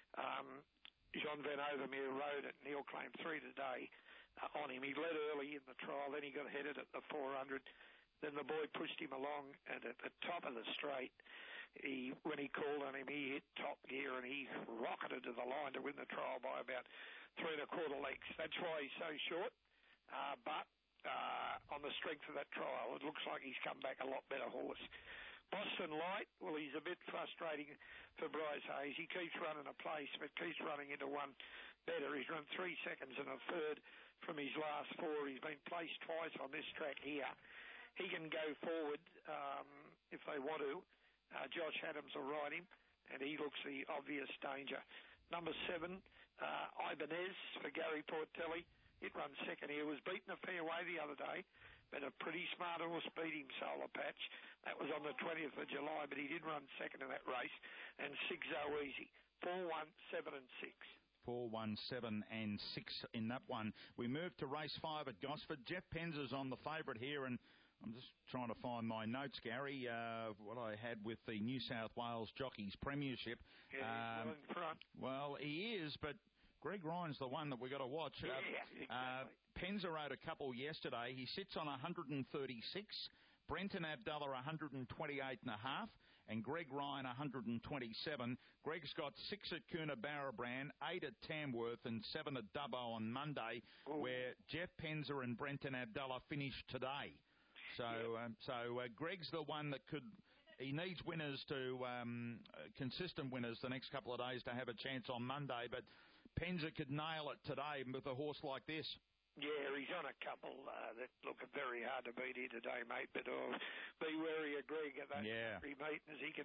John Van Overmeer rode it, and he'll claim 3 today. On him. He led early in the trial, then he got headed at the 400. Then the boy pushed him along, and at the top of the straight, when he called on him, he hit top gear and he rocketed to the line to win the trial by about 3 1/4 lengths. That's why he's so short. But on the strength of that trial, it looks like he's come back a lot better horse. Boston Light, well, he's a bit frustrating for Bryce Hayes. He keeps running a place, but keeps running into one better. He's run 3 seconds and a third from his last 4. He's been placed twice on this track here. He can go forward if they want to. Josh Adams will ride him, and he looks the obvious danger. Number 7, Ibanez for Gary Portelli. It runs second here. Was beaten a fair way the other day, but a pretty smart horse beat him, Solar Patch. That was on the 20th of July, but he did run second in that race. And 6 Easy. 4, 1, 7 and 6. 4, 1, 7 and 6 in that one. We move to race 5 at Gosford. Jeff Penn's is on the favourite here, and I'm just trying to find my notes, Gary, what I had with the New South Wales Jockeys Premiership. Yeah, he's in front. Well, he is, but Greg Ryan's the one that we've got to watch. Yeah, exactly. Penza rode a couple yesterday. He sits on 136. Brenton Abdallah 128.5, and Greg Ryan 127. Greg's got 6 at Coonabarabran, 8 at Tamworth, and 7 at Dubbo on Monday, where Jeff Penza and Brenton Abdallah finished today. So Greg's the one that could. He needs winners consistent winners the next couple of days to have a chance on Monday, but Penza could nail it today with a horse like this. Yeah, he's on a couple that look very hard to beat here today, mate. But be wary of Greg at that meet, as he can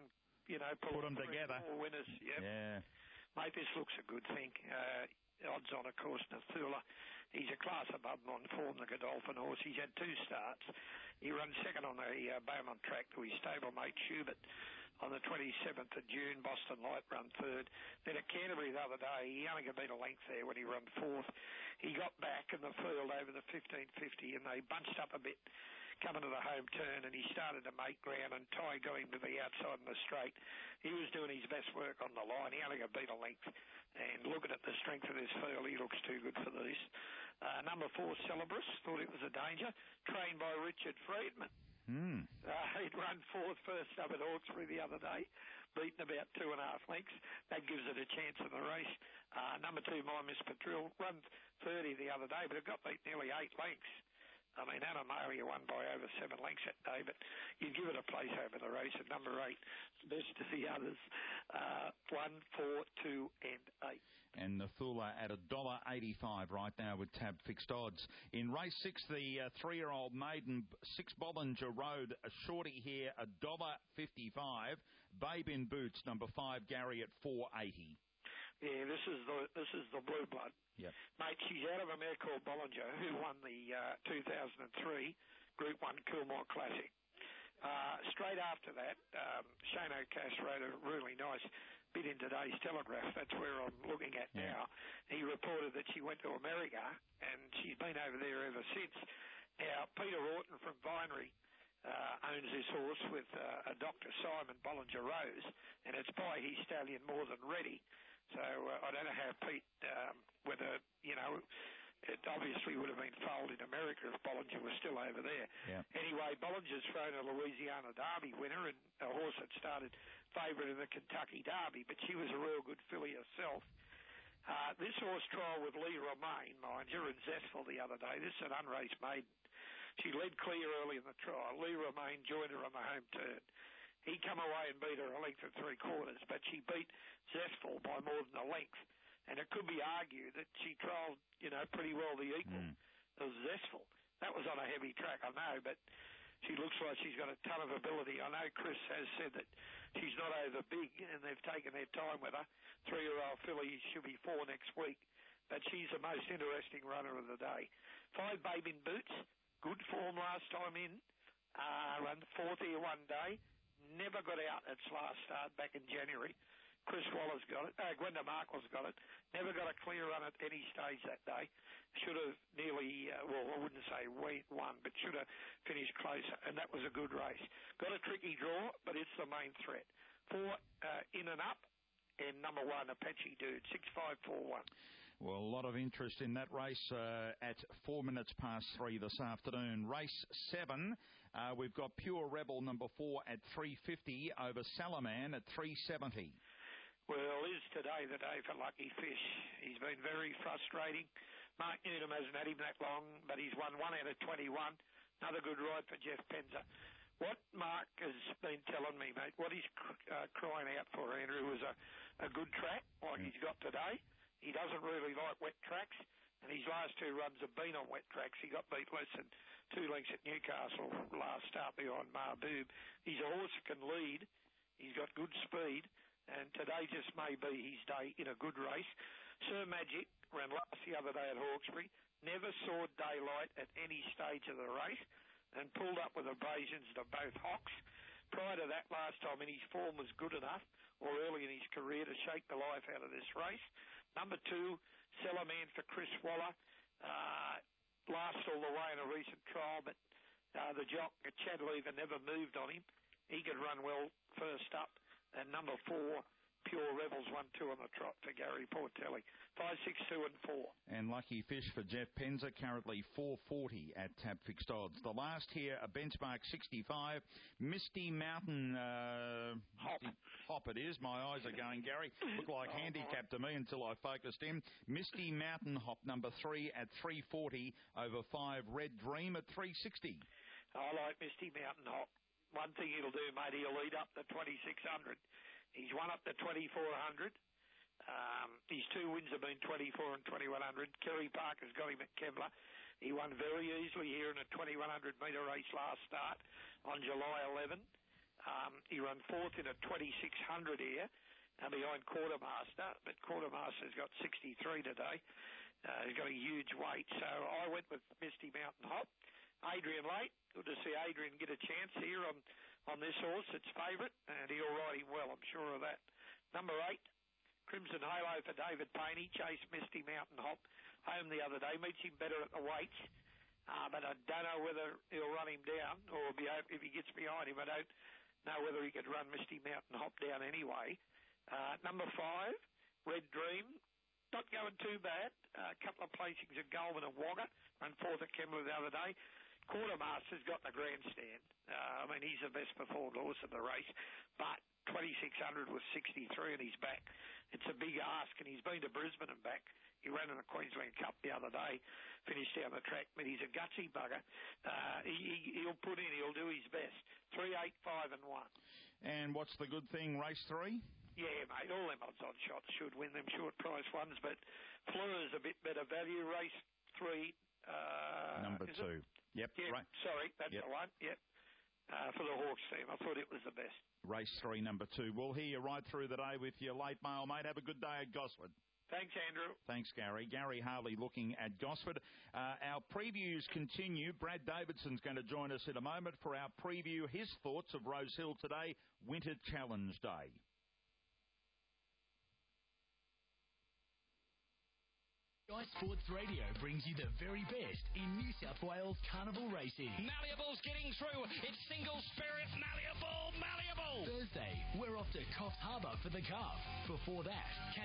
put them together. More winners. Yep. Yeah. Mate, this looks a good thing. Odds on, of course, Nathula. He's a class above him on form, the Godolphin horse. He's had 2 starts. He runs second on the Beaumont track to his stablemate Schubert on the 27th of June. Boston Light run 3rd. Then at Canterbury the other day, he only got beat a length there when he ran 4th. He got back in the field over the 1550 and they bunched up a bit coming to the home turn, and he started to make ground, and Ty got him to the outside in the straight. He was doing his best work on the line. He only got beat a length. And looking at the strength of this field, he looks too good for these. Number 4, Celebrus, thought it was a danger, trained by Richard Friedman. He'd run 4th first up at Hawkesbury the other day, beaten about 2.5 lengths. That gives it a chance in the race. Number 2, My Miss Patril, run 30 the other day, but it got beat nearly 8 lengths. I mean, Anamalia won by over 7 lengths that day, but you'd give it a place over the race at number 8. Best of the others, 1, 4, 2 and 8. And Nathula at $1.85 right now with tab fixed odds. In race 6, the 3-year-old maiden, 6 Bollinger Road, a shorty here, $1.55. Babe in Boots, number 5, Gary at $4.80. Yeah, this is the blue blood. Yep. Mate, she's out of a mare called Bollinger, who won the 2003 Group 1 Kilmore Classic. Straight after that, Shane O'Cash wrote a really nice bit in today's Telegraph. That's where I'm looking at now. He reported that she went to America, and she's been over there ever since. Now, Peter Orton from Vinery owns this horse with a Dr. Simon Bollinger Rose, and it's by his stallion More Than Ready. So I don't know how Pete, whether, it obviously would have been foaled in America if Bollinger was still over there. Yeah. Anyway, Bollinger's thrown a Louisiana Derby winner and a horse that started favourite in the Kentucky Derby, but she was a real good filly herself. This horse trial with Lee Romaine, mind you, in Zestful the other day. This is an unraced maiden. She led clear early in the trial. Lee Romaine joined her on the home turn. He come away and beat her a length of 3/4, but she beat Zestful by more than a length. And it could be argued that she trialled, pretty well the equal of Zestful. That was on a heavy track, I know, but she looks like she's got a ton of ability. I know Chris has said that she's not over big, and they've taken their time with her. 3-year-old filly should be 4 next week, but she's the most interesting runner of the day. 5 Babe in Boots, good form last time in, run 4th here one day. Never got out its last start back in January. Chris Waller's got it. Gwenda Markle's got it. Never got a clear run at any stage that day. Should have nearly, I wouldn't say won, but should have finished closer, and that was a good race. Got a tricky draw, but it's the main threat. 4 In and Up, and number 1, Apache Dude, 6-5-4-1. Well, a lot of interest in that race at 3:04 this afternoon. Race 7, we've got Pure Rebel, number 4, at $3.50 over Salaman at $3.70. Well, is today the day for Lucky Fish? He's been very frustrating. Mark Newnham hasn't had him that long, but he's won 1 out of 21. Another good ride for Jeff Penza. What Mark has been telling me, mate, what he's crying out for, Andrew, is a good track like he's got today. He doesn't really like wet tracks, and his last 2 runs have been on wet tracks. He got beat less than 2 lengths at Newcastle last start behind Mahbub. He's a horse that can lead. He's got good speed, and today just may be his day in a good race. Sir Magic ran last the other day at Hawkesbury, never saw daylight at any stage of the race, and pulled up with abrasions to both hocks. Prior to that, last time, and his form was good enough, or early in his career, to shake the life out of this race. Number 2, Salaman for Chris Waller. Last all the way in a recent trial, but the jock, Chad Lever, never moved on him. He could run well first up. And number 4, Pure Rebels, 1-2 on the trot for Gary Portelli. 5, 6, 2 and 4. And Lucky Fish for Jeff Penza, currently $4.40 at tab fixed odds. The last here, a benchmark 65. Misty Mountain Hop it is. My eyes are going, Gary. Look like handicap to me until I focused him. Misty Mountain Hop, number 3 at $3.40 over 5 Red Dream at $3.60. I like Misty Mountain Hop. One thing he'll do, mate, he'll lead up to 2,600. He's won up to 2,400. His 2 wins have been 24 and 2,100. Kerry Parker's got him at Kembla. He won very easily here in a 2,100 metre race last start on July 11. He ran fourth in a 2600 here behind Quartermaster, but Quartermaster's got 63 today. He's got a huge weight, so I went with Misty Mountain Hop. Adrian Late, good to see Adrian get a chance here on this horse. It's favourite, and he'll ride him well, I'm sure of that. Number 8, Crimson Halo for David Payne. He chased Misty Mountain Hop home the other day. Meets him better at the weights, but I don't know whether he'll run him down or if he gets behind him. I don't know whether he could run Misty Mountain Hop down anyway. Number 5, Red Dream. Not going too bad. A couple of placings at Goulburn and Wagga. Ran fourth at Kembla the other day. Quartermaster's got the grandstand. I mean, he's the best performed horse of the race. But 2600 was 63 and he's back. It's a big ask, and he's been to Brisbane and back. He ran in the Queensland Cup the other day, finished down the track, but he's a gutsy bugger. He'll put in, he'll do his best. 3, 8, 5 and 1. And what's the good thing, race 3? Yeah, mate, all them odds-on shots should win them short price ones, but Fleur's a bit better value. Race 3. Number 2. Yep. Yeah, right. Sorry, that's the one. Yep. For the Hawks team. I thought it was the best. Race 3, number 2. We'll hear you right through the day with your late mail, mate. Have a good day at Gosford. Thanks, Andrew. Thanks, Gary. Gary Harley looking at Gosford. Our previews continue. Brad Davidson's going to join us in a moment for our preview. His thoughts of Rose Hill today, Winter Challenge Day. Sky Sports Radio brings you the very best in New South Wales carnival racing. Malleable's getting through. It's Single Spirit Malleable. Thursday, we're off to Coffs Harbour for the Calf. Before that, catch